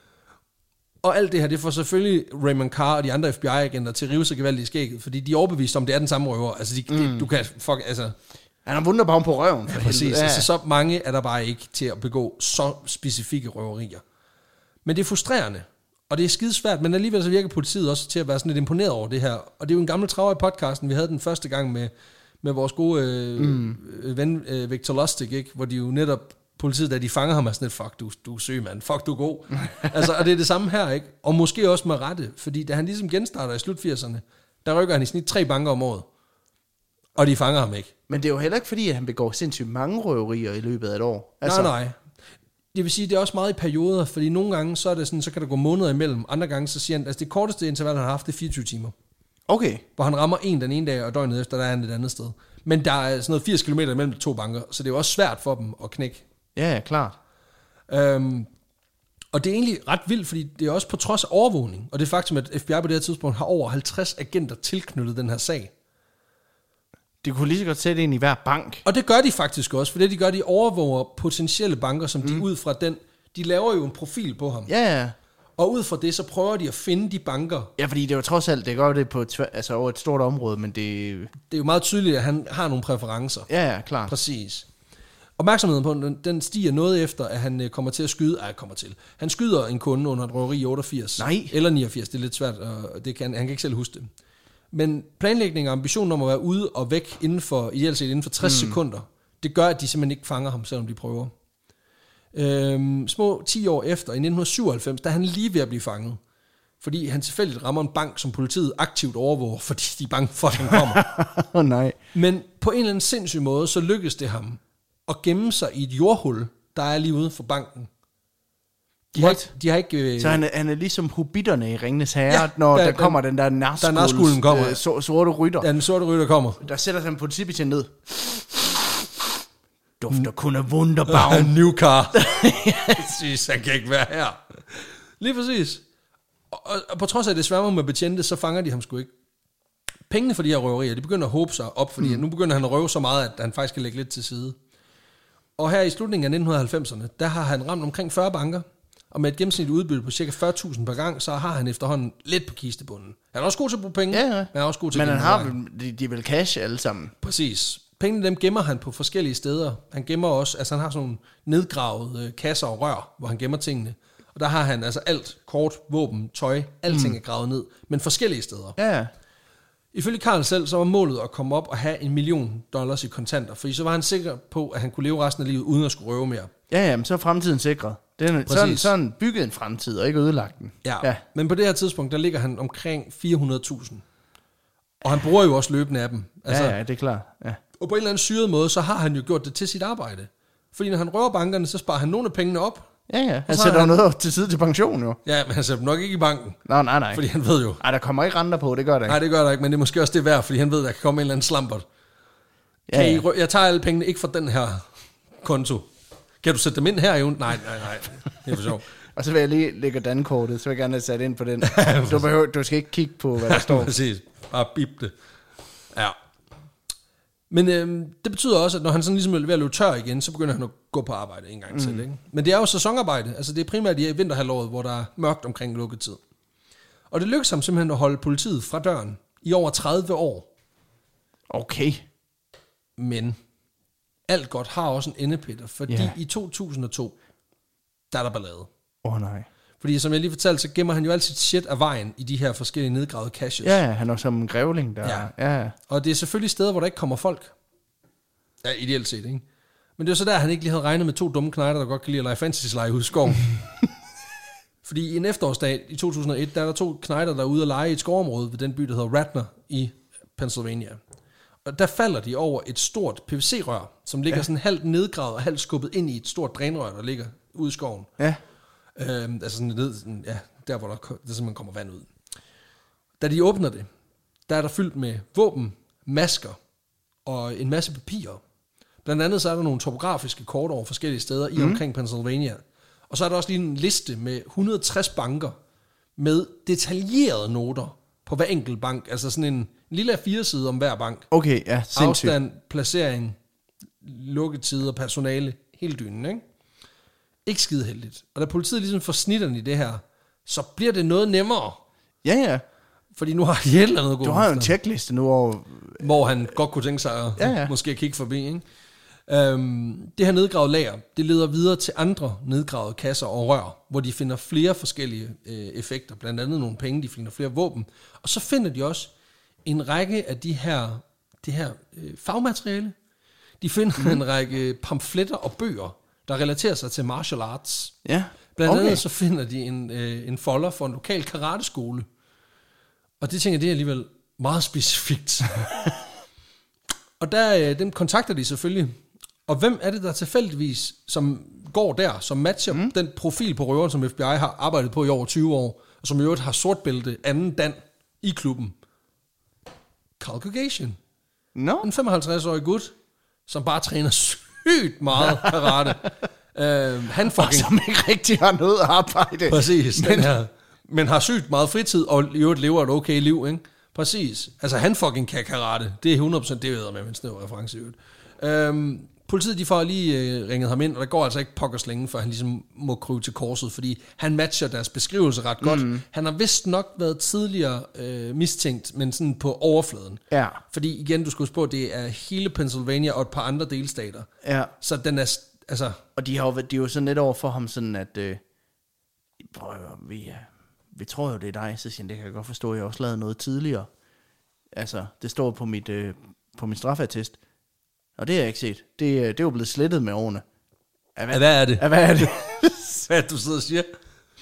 Speaker 2: Og alt det her, det får selvfølgelig Raymond Carr og de andre F B I-agenter til at rive sig gevaldigt i skægget, fordi de er overbevist om, det er den samme røver. Altså, de, mm. de, du kan... Fuck, altså...
Speaker 1: Han har Wunderbaum på røven.
Speaker 2: Ja, præcis. Ja. Altså, så mange er der bare ikke til at begå så specifikke røverier. Men det er frustrerende. Og det er skidesvært, men alligevel så virker politiet også til at være sådan lidt imponeret over det her. Og det er jo en gammel traver i podcasten. Vi havde den første gang med, med vores gode øh, mm. ven øh, Victor Lustig, ikke? Hvor de jo netop, politiet, da de fanger ham, er sådan lidt, fuck, du, du er syg, mand. Fuck, du er god. Altså, og det er det samme her, ikke? Og måske også med rette, fordi da han ligesom genstarter i slut firserne, der rykker han i snit tre banker om året. Og de fanger ham ikke.
Speaker 1: Men det er jo heller ikke fordi, at han begår sindssygt mange røverier i løbet af et år.
Speaker 2: Altså... Nej, nej. Det vil sige, det er også meget i perioder, fordi nogle gange, så er det sådan, så kan der gå måneder imellem. Andre gange, så siger han, altså det korteste interval, han har haft, det er fireogtyve timer.
Speaker 1: Okay.
Speaker 2: Hvor han rammer en den ene dag, og døgnet efter, der er han et andet sted. Men der er sådan noget firs kilometer imellem to banker, så det er jo også svært for dem at knække.
Speaker 1: Ja, ja, klart.
Speaker 2: Øhm, og det er egentlig ret vildt, fordi det er også på trods af overvågning, og det faktum, at F B I på det her tidspunkt har over halvtreds agenter tilknyttet den her sag.
Speaker 1: De kunne lige så godt sætte ind i hver bank.
Speaker 2: Og det gør de faktisk også, for det de gør, de overvåger potentielle banker, som de mm. ud fra den, de laver jo en profil på ham.
Speaker 1: Ja, ja.
Speaker 2: Og ud fra det, så prøver de at finde de banker.
Speaker 1: Ja, fordi det er jo trods alt, det gør det på tvæ- altså over et stort område, men det...
Speaker 2: Det er jo meget tydeligt, at han har nogle præferencer.
Speaker 1: Ja, ja, klart.
Speaker 2: Præcis. Opmærksomheden på den, den stiger noget efter, at han kommer til at skyde... Ej, kommer til. Han skyder en kunde under et røveri i otteogfirs.
Speaker 1: Nej.
Speaker 2: Eller niogfirs, det er lidt svært, og det kan, han kan ikke selv huske det. Men planlægningen og ambitionen om at være ude og væk inden for, ideelt set inden for tres mm. sekunder, det gør, at de simpelthen ikke fanger ham, selvom de prøver. Øhm, små ti år efter, i nitten syvoghalvfems, der er han lige ved at blive fanget. Fordi han tilfældigt rammer en bank, som politiet aktivt overvåger, fordi de er bange for, at han kommer.
Speaker 1: oh, nej.
Speaker 2: Men på en eller anden sindssyg måde, så lykkes det ham at gemme sig i et jordhul, der er lige uden for banken. De har ikke, de har ikke, øh...
Speaker 1: Så han er, han er ligesom hobitterne i Ringenes Herre, ja, når der, der kommer den der
Speaker 2: narskulden kommer.
Speaker 1: Øh, so, sorte rytter.
Speaker 2: Ja, den sorte rytter kommer.
Speaker 1: Der sætter sig en politibetjent ned. Dufter kun af Wunderbaum.
Speaker 2: New Car. Præcis, han kan ikke være her. Lige præcis. Og, og på trods af det sværmer med betjente, så fanger de ham sgu ikke. Pengene for de her røverier, de begynder at håbe sig op, fordi mm. nu begynder han at røve så meget, at han faktisk kan lægge lidt til side. Og her i slutningen af nitten halvfemserne, der har han ramt omkring fyrre banker. Og med et gennemsnitligt udbytte på cirka fyrre tusind per gang, så har han efterhånden lidt på kistebunden. Han er også god til at bruge penge,
Speaker 1: ja, ja.
Speaker 2: men han er også god til
Speaker 1: men
Speaker 2: at
Speaker 1: han har vel, de, de er vel cash alle sammen.
Speaker 2: Præcis. Pengene dem gemmer han på forskellige steder. Han gemmer også, altså han har sådan nogle nedgravede øh, kasser og rør, hvor han gemmer tingene. Og der har han altså alt, kort, våben, tøj, alting mm. er gravet ned, men forskellige steder.
Speaker 1: Ja, ja.
Speaker 2: Ifølge Karl selv, så var målet at komme op og have en million dollars i kontanter, fordi så var han sikker på, at han kunne leve resten af livet uden at skulle røve mere.
Speaker 1: Ja, ja, men så er fremtiden sikret. Den, sådan, sådan bygget en fremtid, og ikke ødelagt den.
Speaker 2: Ja. ja, men på det her tidspunkt, der ligger han omkring fire hundrede tusind. Og han bruger jo også løbende af dem.
Speaker 1: Altså, ja, ja, det er klart. Ja.
Speaker 2: Og på en eller anden syret måde, så har han jo gjort det til sit arbejde. Fordi når han røver bankerne, så sparer han nogle af pengene op.
Speaker 1: Ja, ja. Han sætter han... noget til side til pension, jo.
Speaker 2: Ja, men han sætter nok ikke i banken.
Speaker 1: Nej, nej, nej.
Speaker 2: Fordi han ved jo...
Speaker 1: Nej, der kommer ikke renter på, det gør der ikke.
Speaker 2: Nej, det gør der ikke, men det er måske også det værd, fordi han ved, der kan komme en eller anden slampert. Ja, ja. I, jeg tager alle pengene ikke fra den her konto. Kan du sætte dem ind her, jo? Nej, nej, nej. Det er for sjovt.
Speaker 1: Og så vil jeg lige lægge dankortet, så vil jeg gerne have sat ind på den. Du, behøver, du skal ikke kigge på, hvad der står.
Speaker 2: Præcis. Bare bip det. Ja. Men øhm, det betyder også, at når han sådan ligesom er ved at løbe tør igen, så begynder han at gå på arbejde en gang mm. til. Ikke? Men det er jo sæsonarbejde. Altså det er primært i vinterhalvåret, hvor der er mørkt omkring lukketid. Og det lykkedes ham simpelthen at holde politiet fra døren i over tredive år.
Speaker 1: Okay.
Speaker 2: Men alt godt har også en ende, Peter, fordi yeah. i to tusind og to, der er der ballade.
Speaker 1: Åh oh, nej.
Speaker 2: Fordi som jeg lige fortalte, så gemmer han jo alt sit shit af vejen i de her forskellige nedgravede caches.
Speaker 1: Ja, han er som en grævling der.
Speaker 2: Ja. ja. Og det er selvfølgelig steder, hvor der ikke kommer folk. Ja, ideelt set, ikke? Men det er så der, han ikke lige havde regnet med to dumme knejder, der godt kan lide at lege fantasy-lege ude i skoven. Fordi i en efterårsdag i to tusind og et, der er der to knejder, der er ude at lege i et skovområde ved den by, der hedder Radnor i Pennsylvania. Og der falder de over et stort P V C-rør, som ligger ja. sådan halvt nedgravet og halvt skubbet ind i et stort drænrør, der ligger ude i skoven. Ja. Øhm, altså sådan ned, sådan, ja, der hvor der, der simpelthen kommer vand ud. Da de åbner det, der er der fyldt med våben, masker og en masse papirer. Blandt andet så er der nogle topografiske kort over forskellige steder i mm. omkring Pennsylvania. Og så er der også lige en liste med et hundrede og tres banker med detaljerede noter på hver enkelt bank. Altså sådan en, en lille A fire side om hver bank.
Speaker 1: Okay, ja, sindssygt.
Speaker 2: Afstand, placering, lukketider, personale, hele dynen, ikke? Ikke skide heldigt. Og da politiet ligesom får snitterne i det her, så bliver det noget nemmere.
Speaker 1: Ja, ja.
Speaker 2: Fordi nu har de et eller andet god.
Speaker 1: Du har jo en checkliste nu over...
Speaker 2: Hvor han godt kunne tænke sig at ja, ja. måske kigge forbi, ikke? Øhm, det her nedgravet lager, det leder videre til andre nedgravede kasser og rør, hvor de finder flere forskellige øh, effekter, blandt andet nogle penge, de finder flere våben. Og så finder de også en række af de her, det her øh, fagmateriale. De finder mm. en række pamfletter og bøger, der relaterer sig til martial arts. Ja. Blandt okay. andet så finder de en, øh, en folder for en lokal karateskole. Og det tænker jeg, det er alligevel meget specifikt. Og der, øh, dem kontakter de selvfølgelig. Og hvem er det, der tilfældigvis, som går der, som matcher mm. den profil på røveren, som F B I har arbejdet på i over tyve år, og som i øvrigt har sort bælte anden dan i klubben? Carl Caucasian. No. En femoghalvtreds-årig gut, som bare træner sygt meget karate. uh, han fucking...
Speaker 1: Og som ikke rigtig har noget arbejde.
Speaker 2: Præcis, men... Den her. Men har sygt meget fritid, og i øvrigt lever et okay liv, ikke? Præcis. Altså, han fucking kan karate. Det er hundrede procent det, ved med en snæv reference i øvrigt. Um, politiet, de får lige øh, ringet ham ind, og der går altså ikke pokkers længe, før han ligesom må krybe til korset, fordi han matcher deres beskrivelse ret godt. Mm. Han har vist nok været tidligere øh, mistænkt, men sådan på overfladen. Ja. Fordi igen, du skulle spørge, det er hele Pennsylvania og et par andre delstater. Ja. Så den er, altså...
Speaker 1: Og de har jo, de er jo sådan lidt over for ham sådan, at øh, prøv, vi, vi tror jo, det er dig, så siger han, det kan jeg godt forstå, jeg har også lavet noget tidligere. Altså, det står på mit, øh, på min straffeattest. Og det har jeg ikke set. Det, det er jo blevet slettet med årene.
Speaker 2: Ja, hvad, hvad er det?
Speaker 1: Ja, hvad er det?
Speaker 2: Hvad er det, du sidder og siger?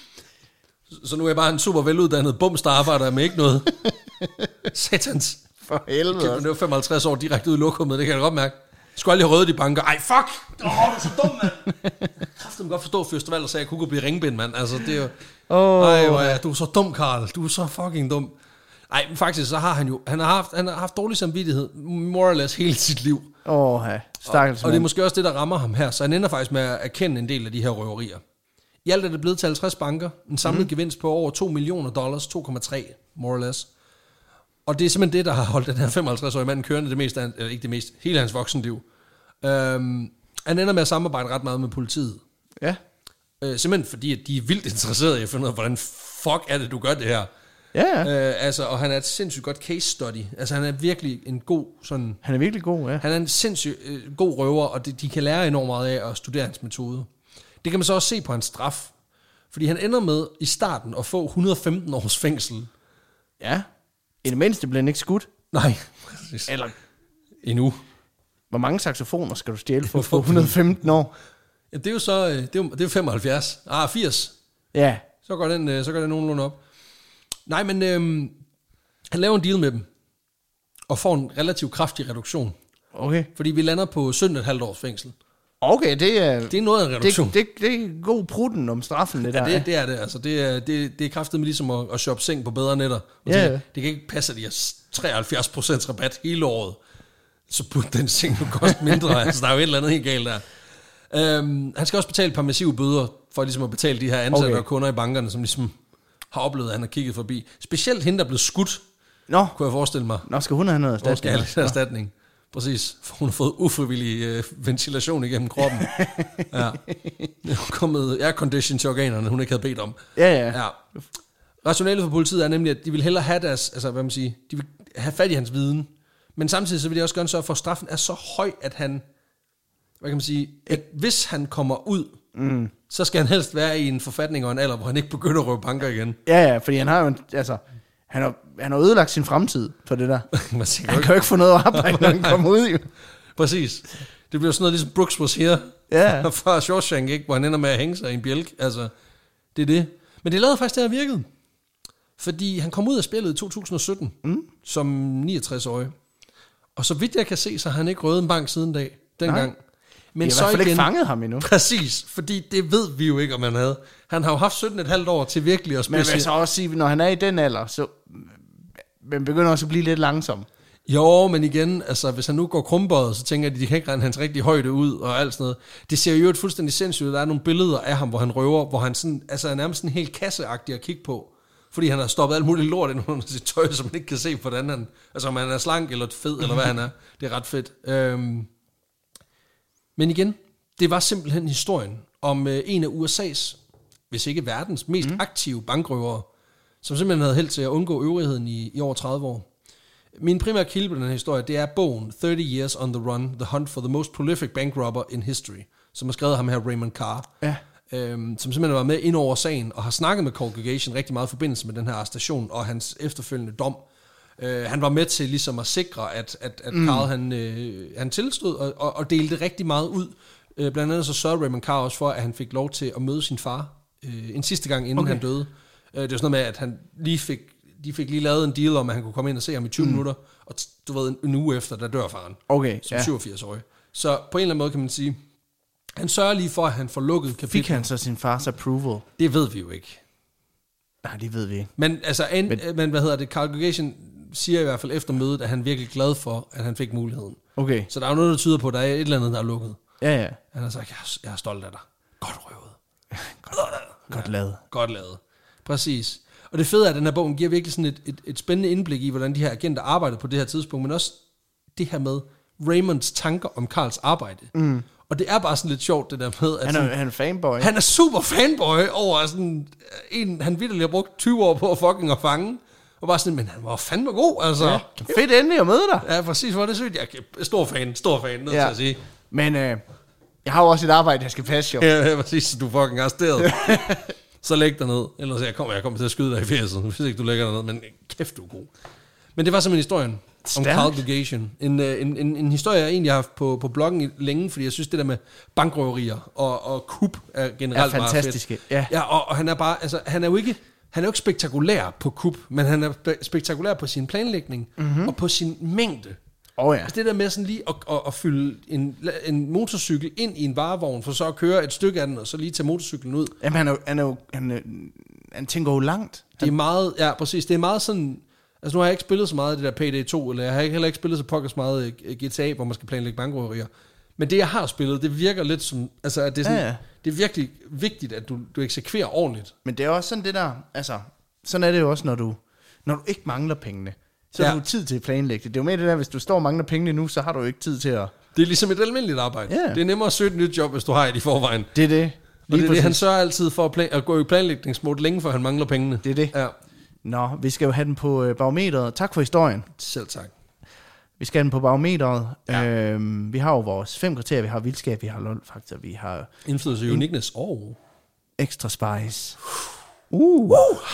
Speaker 2: Så nu er jeg bare en super veluddannet bums, der arbejder med ikke noget. Satans.
Speaker 1: For helvede.
Speaker 2: Det var femoghalvtreds år direkte ud i lokummet, det kan jeg godt mærke. Jeg skulle aldrig have røget de banker. Ej, fuck! Åh, oh, du er så dum, mand! Kræften godt forstå, at Fyrste Valder sagde, at jeg kunne blive ringbind, mand. Altså, det er jo... Oh, ej, ja. Du er så dum, Karl. Du er så fucking dum. Ej, men faktisk, så har han jo... Han har haft, han har haft dårlig samvittighed, more or less, hele sit liv.
Speaker 1: Åh, ja. Stakkels.
Speaker 2: Og, og det er måske også det, der rammer ham her. Så han ender faktisk med at erkende en del af de her røverier. I alt er det blevet til halvtreds banker. En samlet mm. gevinst på over to millioner dollars. to komma tre, more or less. Og det er simpelthen det, der har holdt den her femoghalvtreds-årige mand kørende det meste, eller ikke det meste, hele hans voksenliv. Um, han ender med at samarbejde ret meget med politiet. Ja. Uh, simpelthen fordi, at de er vildt interesserede i at finde ud af, hvordan fuck er det, du gør det her. Ja. Uh, altså, og han er et sindssygt godt case study. Altså, han er virkelig en god sådan...
Speaker 1: Han er virkelig god, ja.
Speaker 2: Han er en sindssygt uh, god røver, og de, de kan lære enormt meget af at studere hans metode. Det kan man så også se på hans straf. Fordi han ender med i starten at få et hundrede og femten års fængsel.
Speaker 1: Ja. I det mindste bliver han ikke skudt.
Speaker 2: Nej.
Speaker 1: Eller...
Speaker 2: Endnu.
Speaker 1: Hvor mange saxofoner skal du stjæle for at få et hundrede og femten år?
Speaker 2: Ja, det er jo så, det er jo, det er jo femoghalvfjerds. Ah, firs.
Speaker 1: Ja.
Speaker 2: Så går den, så går den nogenlunde op. Nej, men øhm, han laver en deal med dem, og får en relativt kraftig reduktion.
Speaker 1: Okay.
Speaker 2: Fordi vi lander på sytten komma fem års fængsel.
Speaker 1: Okay, det er...
Speaker 2: Det er noget af en reduktion.
Speaker 1: Det, det, det er god prutten om straffen, det
Speaker 2: ja,
Speaker 1: der.
Speaker 2: det, det er det. Altså, det er, det, det er kraftigt med ligesom at, at shoppe seng på bedre netter.
Speaker 1: Ja,
Speaker 2: det, det kan ikke passe, at de har treoghalvfjerds procent rabat hele året. Så burde den seng nu koste mindre. Altså, der er jo et eller andet helt galt der. Øhm, han skal også betale et par massive bøder, for ligesom at betale de her ansatte okay. og kunder i bankerne, som ligesom har oplevet, at han har kigget forbi. Specielt hende, der er blevet skudt,
Speaker 1: Nå.
Speaker 2: kunne jeg forestille mig.
Speaker 1: Nå, skal hun have noget erstatning?
Speaker 2: Hun skal have lidt erstatning. Præcis, for hun har fået ufrivillig øh, ventilation igennem kroppen. Ja. Hun er kommet aircondition til organerne, hun ikke havde bedt om.
Speaker 1: Ja, ja.
Speaker 2: ja. Rationalet for politiet er nemlig, at de vil hellere have deres, altså hvad man siger, de vil have fat i hans viden, men samtidig så vil de også gerne sørge for, at straffen er så høj, at han, hvad kan man sige, at hvis han kommer ud, mm. så skal han helst være i en forfatning og en alder, hvor han ikke begynder at røve banker igen.
Speaker 1: Ja, ja, fordi han har jo, en, altså, han har, han har ødelagt sin fremtid for det der. Han kan jo ikke få noget at arbejde, når han kommer ud. Jo.
Speaker 2: Præcis. Det bliver sådan noget ligesom Brooks was here
Speaker 1: ja.
Speaker 2: fra Shawshank, ikke? Hvor han ender med at hænge sig i en bjælk. Altså, det er det. Men det lavede faktisk, det her virkede. Fordi han kom ud af spillet i to tusind og sytten, mm. som niogtres-årig. Og så vidt jeg kan se, så har han ikke røvet en bank siden dag, dengang.
Speaker 1: Men de har så i hvert fald igen, ikke fanget ham endnu.
Speaker 2: Præcis, fordi det ved vi jo ikke, om han havde. Han har jo haft sytten komma fem år til virkelig at spille.
Speaker 1: Men jeg vil så også sige, når han er i den alder, så man begynder også at blive lidt langsom.
Speaker 2: Jo, men igen, altså hvis han nu går krumbøjet, så tænker jeg, at de kan ikke regne hans rigtig højde ud og alt sådan noget. Det ser jo et fuldstændig sindssygt. Der er nogle billeder af ham, hvor han røver, hvor han sådan, altså er nærmest sådan helt kasseagtig at kigge på. Fordi han har stoppet alt muligt lort ind under sit tøj, så man ikke kan se, hvordan han, altså om han er slank eller fed, eller hvad han er. Det er ret fedt. Øhm, men igen, det var simpelthen historien om øh, en af U S A's, hvis ikke verdens, mest mm. aktive bankrøvere, som simpelthen havde held til at undgå øvrigheden i, i over tredive år. Min primære kilde på den her historie, det er bogen thirty years on the Run, The Hunt for the Most Prolific Bank Robber in History, som har skrevet ham her Raymond Carr,
Speaker 1: ja.
Speaker 2: øhm, som simpelthen var med ind over sagen, og har snakket med Congregation rigtig meget i forbindelse med den her arrestation og hans efterfølgende dom. Øh, han var med til ligesom at sikre, at, at, at mm. Carl han, øh, han tilstod og, og, og delte rigtig meget ud. Øh, blandt andet så sørgede Raymond Carr også for, at han fik lov til at møde sin far øh, en sidste gang, inden okay. han døde. Øh, det var sådan noget med, at han lige fik, de fik lige lavet en deal om, at han kunne komme ind og se ham i tyve mm. minutter, og du ved, en, en uge efter, der dør faren,
Speaker 1: okay,
Speaker 2: som
Speaker 1: ja.
Speaker 2: syvogfirs-årig. Så på en eller anden måde kan man sige, han sørger lige for, at han får lukket kapitlet.
Speaker 1: Fik han så sin fars approval?
Speaker 2: Det ved vi jo ikke.
Speaker 1: Nej, det ved vi ikke.
Speaker 2: Men, altså, en, men, men hvad hedder det, Congregation siger i hvert fald efter mødet, at han er virkelig glad for, at han fik muligheden.
Speaker 1: Okay.
Speaker 2: Så der er jo noget, der tyder på, at der er et eller andet, der er lukket.
Speaker 1: Ja, ja.
Speaker 2: Han har sagt, jeg er, jeg er stolt af dig. Godt røvet.
Speaker 1: godt, godt
Speaker 2: ja,
Speaker 1: lavet.
Speaker 2: Godt lavet. Præcis. Og det fede er, at den her bogen giver virkelig sådan et, et, et spændende indblik i, hvordan de her agenter arbejdede på det her tidspunkt, men også det her med Raymonds tanker om Carls arbejde. Mm. Og det er bare sådan lidt sjovt, det der med, at
Speaker 1: han er, sådan, han er fanboy.
Speaker 2: Han er super fanboy over sådan en, han vitterligt har brugt tyve år på at fucking at fange. Og bare sådan, men han var fandme god, altså.
Speaker 1: Ja, fedt endelig at møde dig.
Speaker 2: Ja, præcis, hvor det sygt. Jeg er stor fan, stor fan, nødt ja. til at sige.
Speaker 1: Men øh, jeg har jo også et arbejde, jeg skal passe, jo.
Speaker 2: Ja, præcis, så du er fucking arresteret. Så læg dig ned. Ellers jeg kommer, jeg kommer til at skyde dig i fjeset, hvis ikke du lægger dig ned. Men kæft, du er god. Men det var simpelthen historien om Congregation. En, en, en, en historie, jeg egentlig har haft på, på bloggen længe, fordi jeg synes, det der med bankrøverier og, og kup er generelt
Speaker 1: er fantastiske.
Speaker 2: Meget fedt. Ja, ja og, og han er bare, altså, han er jo ikke, han er jo ikke spektakulær på kup, men han er spektakulær på sin planlægning mm-hmm. og på sin mængde.
Speaker 1: Oh, ja.
Speaker 2: Altså det der med sådan lige at, at, at fylde en, en motorcykel ind i en varevogn, for så at køre et stykke af den, og så lige tage motorcyklen ud.
Speaker 1: Jamen han er jo, han, er jo, han, er, han tænker jo langt.
Speaker 2: Det er meget, ja præcis, det er meget sådan, altså nu har jeg ikke spillet så meget af det der P D to, eller jeg har heller ikke spillet så pokkers meget G T A, hvor man skal planlægge bankrøverier. Men det jeg har spillet, det virker lidt som, altså at det er sådan, ja, ja. Det er virkelig vigtigt, at du, du eksekverer ordentligt.
Speaker 1: Men det er også sådan det der, altså, sådan er det jo også, når du, når du ikke mangler pengene. Så ja. har du tid til at planlægge det. Det er jo mere det der, hvis du står og mangler pengene nu, så har du jo ikke tid til at...
Speaker 2: Det er ligesom et almindeligt arbejde.
Speaker 1: Yeah.
Speaker 2: Det er nemmere at søge et nyt job, hvis du har et i forvejen.
Speaker 1: Det er det.
Speaker 2: Og det er det, han sørger altid for at, plan- at gå i planlægningsmode længe, før han mangler pengene.
Speaker 1: Det er det.
Speaker 2: Ja.
Speaker 1: Nå, vi skal jo have den på barometeret. Tak for historien.
Speaker 2: Selv tak.
Speaker 1: Vi skal have den på barometeret. Ja. Øhm, vi har jo vores fem kriterier. Vi har vildskab, vi har lol-faktor, vi har...
Speaker 2: Indflydelse, in- uniqueness og... Oh.
Speaker 1: Extra spice. Uh. uh.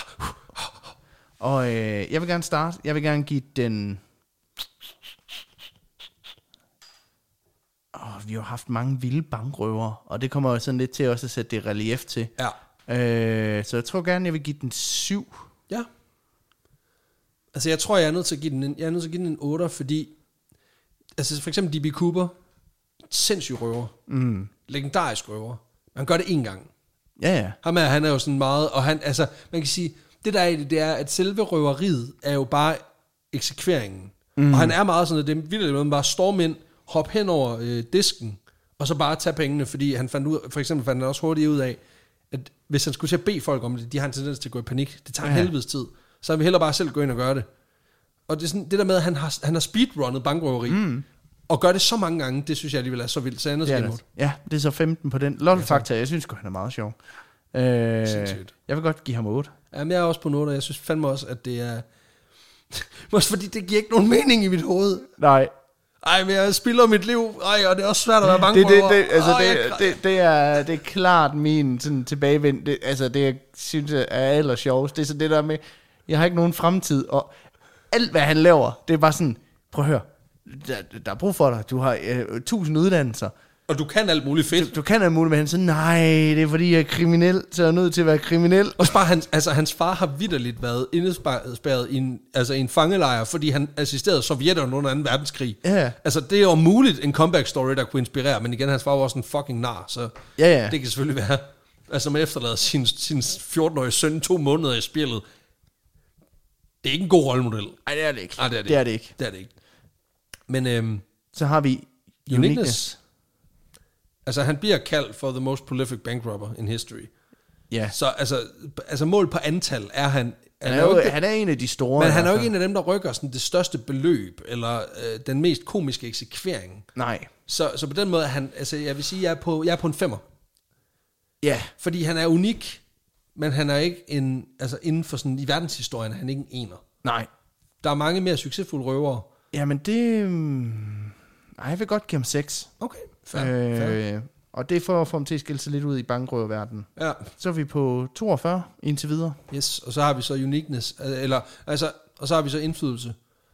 Speaker 1: Og øh, jeg vil gerne starte. Jeg vil gerne give den... åh, vi har haft mange vilde bankrøvere, og det kommer jo sådan lidt til også at sætte det relief til.
Speaker 2: Ja.
Speaker 1: Øh, så jeg tror gerne, jeg vil give den syv.
Speaker 2: Ja. Altså, jeg tror, jeg er nødt til at give den en, jeg er nødt til at give den en otter, fordi, altså for eksempel D B. Cooper, sindssyg røver.
Speaker 1: Mm.
Speaker 2: Legendarisk røver. Man gør det én gang.
Speaker 1: Ja, ja.
Speaker 2: Ham er, han er jo sådan meget, og han, altså, man kan sige, det der er i det, det er, at selve røveriet er jo bare eksekveringen. Mm. Og han er meget sådan, at det er vildt, at man bare storm ind, hop hen over øh, disken, og så bare tage pengene, fordi han fandt ud, for eksempel fandt han også hurtigt ud af, at hvis han skulle til at bede folk om det, de har en tendens til at gå i panik. Det tager en ja. helvedes tid. Så han vil hellere bare selv gå ind og gøre det. Og det er sådan, det der med, at han har, han har speedrunnet bankrøveri, mm. og gør det så mange gange, det synes jeg alligevel er så vildt. Så andet
Speaker 1: ja, ja, det er så femten på den. Lol-faktor, jeg synes godt, han er meget sjov. Øh, jeg vil godt give ham otte.
Speaker 2: Jamen, jeg er også på otte, og jeg synes fandme også, at det er... Også fordi det giver ikke nogen mening i mit hoved.
Speaker 1: Nej.
Speaker 2: Ej, men jeg spilder mit liv. Ej, og det er også svært at være bange
Speaker 1: det, det,
Speaker 2: for.
Speaker 1: Det, altså,
Speaker 2: Ej,
Speaker 1: det, det, det, er, det er klart min sådan, tilbagevind. Det, altså, det jeg synes jeg er aller sjovest. Det er så det der med, jeg har ikke nogen fremtid, og alt hvad han laver, det er bare sådan, prøv at høre, der, der er brug for dig. Du har øh, tusind uddannelser.
Speaker 2: Og du kan alt muligt fedt.
Speaker 1: Du, du kan alt muligt, men han siger, nej, det er fordi jeg er kriminel, så jeg er nødt til at være kriminel.
Speaker 2: Og bare hans, altså, hans far har vitterligt været indespærret i en, altså, i en fangelejr, fordi han assisterede sovjetterne under anden verdenskrig.
Speaker 1: Ja.
Speaker 2: Altså, det er jo muligt en comeback story, der kunne inspirere, men igen, hans far var også en fucking nar, så
Speaker 1: ja, ja.
Speaker 2: Det kan selvfølgelig være. Altså, man efterlader sin, sin fjorten-årige søn to måneder i spillet. Det er ikke en god rollemodel.
Speaker 1: Nej, det er det ikke.
Speaker 2: Ej, det er det,
Speaker 1: det er det ikke.
Speaker 2: Det er det ikke. Men øhm,
Speaker 1: så har vi
Speaker 2: Uniqueness. uniqueness. Altså, han bliver kaldt for the most prolific bank robber in history.
Speaker 1: Ja.
Speaker 2: Så altså, altså mål på antal er han...
Speaker 1: Han er, jo, ikke, han er en af de store.
Speaker 2: Men han er jo ikke en af dem, der rykker sådan det største beløb, eller øh, den mest komiske eksekvering.
Speaker 1: Nej.
Speaker 2: Så, så på den måde, han, altså, jeg vil sige, jeg er på, jeg er på en femmer.
Speaker 1: Ja.
Speaker 2: Fordi han er unik, men han er ikke en... Altså, inden for sådan, i verdenshistorien er han ikke en ener.
Speaker 1: Nej.
Speaker 2: Der er mange mere succesfulde røvere.
Speaker 1: Jamen, det... Nej, jeg vil godt give ham seks.
Speaker 2: Okay, fair,
Speaker 1: øh,
Speaker 2: fair.
Speaker 1: Og det får for ham til at skille sig lidt ud i bankrøververdenen.
Speaker 2: Ja.
Speaker 1: Så er vi på toogfyrre indtil videre.
Speaker 2: Yes, og så har vi så uniqueness, eller, altså, og så har vi så indflydelse.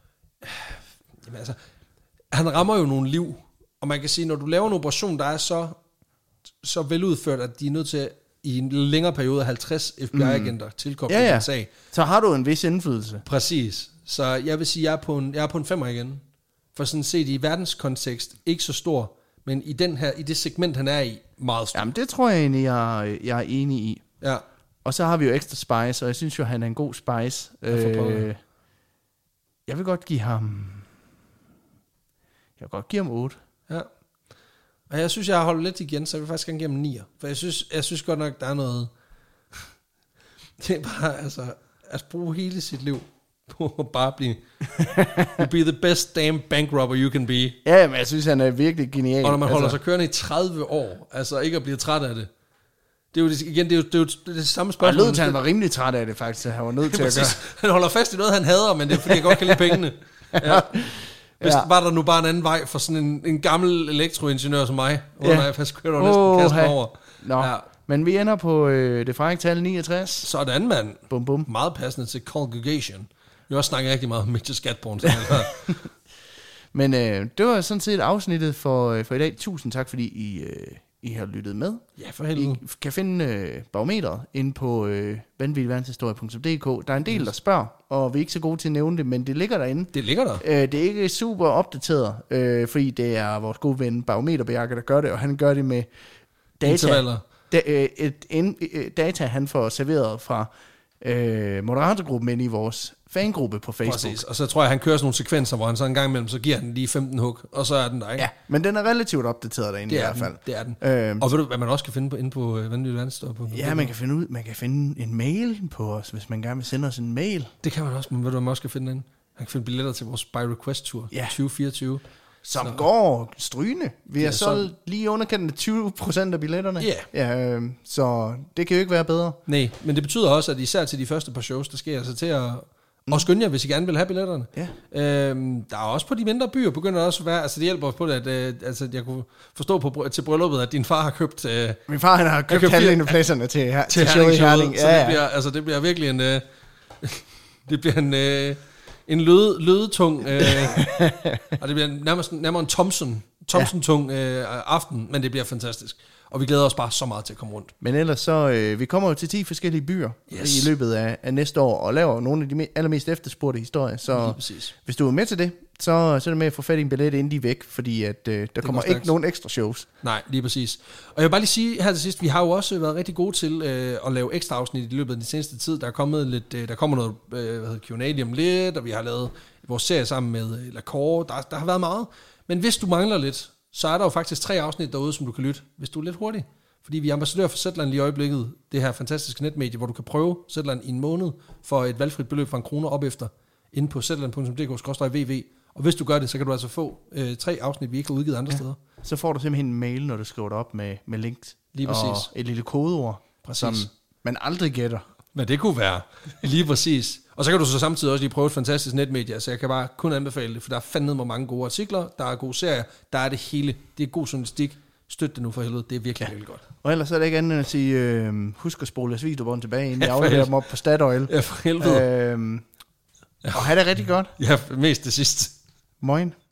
Speaker 2: Jamen altså, han rammer jo nogle liv, og man kan sige, når du laver en operation, der er så, så veludført, at de er nødt til i en længere periode af halvtreds F B I-agenter mm. tilkoblet
Speaker 1: ja, ja.
Speaker 2: en sag.
Speaker 1: Så har du en vis indflydelse.
Speaker 2: Præcis. Så jeg vil sige, jeg er på en, jeg er på en femmer igen. For sådan set i verdenskontekst, ikke så stor, men i, den her, i det segment, han er i, meget stor.
Speaker 1: Jamen, det tror jeg egentlig, jeg, jeg er enig i.
Speaker 2: Ja.
Speaker 1: Og så har vi jo ekstra Spice, og jeg synes jo, han er en god Spice. Jeg, øh, jeg vil godt give ham... Jeg vil godt give ham otte.
Speaker 2: Ja. Og jeg synes, jeg har holdt lidt igen, så jeg vil faktisk gerne give ham nier. For jeg synes, jeg synes godt nok, der er noget... Det er bare, altså... At bruge hele sit liv på at bare blive... You be the best damn bank robber you can be.
Speaker 1: Ja, men jeg synes, han er virkelig genial.
Speaker 2: Og når man holder altså, sig kørende i tredive år, altså ikke at blive træt af det. Det er jo, igen, det er jo det, er jo det, er det samme spørgsmål.
Speaker 1: Og Lødtand var rimelig træt af det, faktisk. Han var nødt til at gøre.
Speaker 2: Han holder fast i noget, han hader, men det er, fordi jeg godt kan lide pengene. Ja. Hvis ja. Var der nu bare en anden vej for sådan en, en gammel elektroingeniør som mig, hvor ja. Jeg faktisk kører næsten oh, kasten over.
Speaker 1: Nå. Ja. Men vi ender på øh, det frække tal niogtres.
Speaker 2: Sådan, mand.
Speaker 1: Bum, bum.
Speaker 2: Meget passende til congregation. Vi har også snakket rigtig meget om Mitchell Skatborn.
Speaker 1: Men øh, det var sådan set afsnittet for, øh, for i dag. Tusind tak, fordi I, øh, I har lyttet med.
Speaker 2: Ja, for helvede.
Speaker 1: I kan finde øh, barometeret inde på øh, vanvittig verdenshistorie punktum d k. Der er en del, der spørger, og vi er ikke så gode til at nævne det, men det ligger derinde.
Speaker 2: Det ligger der.
Speaker 1: Øh, det er ikke super opdateret, øh, fordi det er vores gode ven, Barometerbjerke, der gør det, og han gør det med data.
Speaker 2: Intervaller.
Speaker 1: Da, øh, et, en, øh, data, han får serveret fra øh, moderatorgruppen ind i vores fangruppe på Facebook.
Speaker 2: Præcis, og så tror jeg, han kører sådan nogle sekvenser, hvor han så en gang imellem, så giver han lige femten hug, og så er den der, ikke?
Speaker 1: Ja, men den er relativt opdateret derinde
Speaker 2: det
Speaker 1: i hvert fald.
Speaker 2: Den, det er den.
Speaker 1: Øhm,
Speaker 2: og ved du, hvad man også kan finde på, inde på uh, Vanvittig Verdenshistorie? På,
Speaker 1: ja, man kan, finde ud, man kan finde en mail på os, hvis man gerne vil sende os en mail.
Speaker 2: Det kan man også, men ved du, hvad man også kan finde den? Han kan finde billetter til vores By Request Tour
Speaker 1: ja.
Speaker 2: tyve fireogtyve.
Speaker 1: Som så. Går strygende. Vi har solgt lige underkendt af tyve procent af billetterne.
Speaker 2: Yeah.
Speaker 1: Ja. Øh, så det kan jo ikke være bedre.
Speaker 2: Nej, men det betyder også, at især til de første par shows, der sker altså til at... Mm. Og skynde jer, hvis I gerne vil have billetterne.
Speaker 1: Ja.
Speaker 2: Øhm, der er også på de mindre byer, begynder der også at være... Altså det hjælper os på det, at øh, altså, jeg kunne forstå på, til brylluppet, at din far har købt... Øh,
Speaker 1: Min far han har købt, købt halvdelen af pladserne til, her,
Speaker 2: til,
Speaker 1: til showet i Herning.
Speaker 2: Så ja, det, bliver, altså, det bliver virkelig en... Øh, det bliver en... Øh, en løde, lødetung... Øh, og det bliver nærmest, nærmere en Thompson Thomsen-tung øh, aften, men det bliver fantastisk. Og vi glæder os bare så meget til at komme rundt.
Speaker 1: Men ellers så, øh, vi kommer jo til ti forskellige byer yes. i løbet af, af næste år, og laver nogle af de me- allermest efterspurgte historier. Så hvis du er med til det, så, så er det med at få fat i en billet, inden de er væk, fordi at, øh, der kommer ikke nogen ekstra shows.
Speaker 2: Nej, lige præcis. Og jeg vil bare lige sige her til sidst, vi har jo også været rigtig gode til øh, at lave ekstra afsnit i løbet af den seneste tid. Der er kommet lidt, øh, der kommer noget øh, hvad hedder Q and A lige om lidt, og vi har lavet vores serie sammen med øh, Lacour. Der, der har været meget. Men hvis du mangler lidt, så er der jo faktisk tre afsnit derude, som du kan lytte, hvis du er lidt hurtig. Fordi vi er ambassadør for Zetland lige i øjeblikket, det her fantastiske netmedie, hvor du kan prøve Zetland i en måned for et valgfrit beløb fra en krone op efter, inde på zetland punktum d k skråstreg v v. Og hvis du gør det, så kan du altså få øh, tre afsnit, vi ikke har udgivet andre ja. steder.
Speaker 1: Så får du simpelthen en mail, når du skriver det op med, med links.
Speaker 2: Lige præcis.
Speaker 1: Og et lille kodeord, præcis. Som man aldrig gætter.
Speaker 2: Men det kunne være. Lige præcis. Og så kan du så samtidig også lige prøve et fantastisk netmedie, så jeg kan bare kun anbefale det, for der er fandme med mange gode artikler, der er gode serier, der er det hele. Det er god journalistik. Støt det nu for helvede, det er virkelig, ja. virkelig godt.
Speaker 1: Og ellers er det ikke andet end at sige, øh, husk at spole jeres videobånd tilbage, inden jeg ja, afleverer dem op på Statoil.
Speaker 2: Ja, for helvede.
Speaker 1: Øh, og have det rigtig godt.
Speaker 2: Ja, mest det sidste.
Speaker 1: Moin.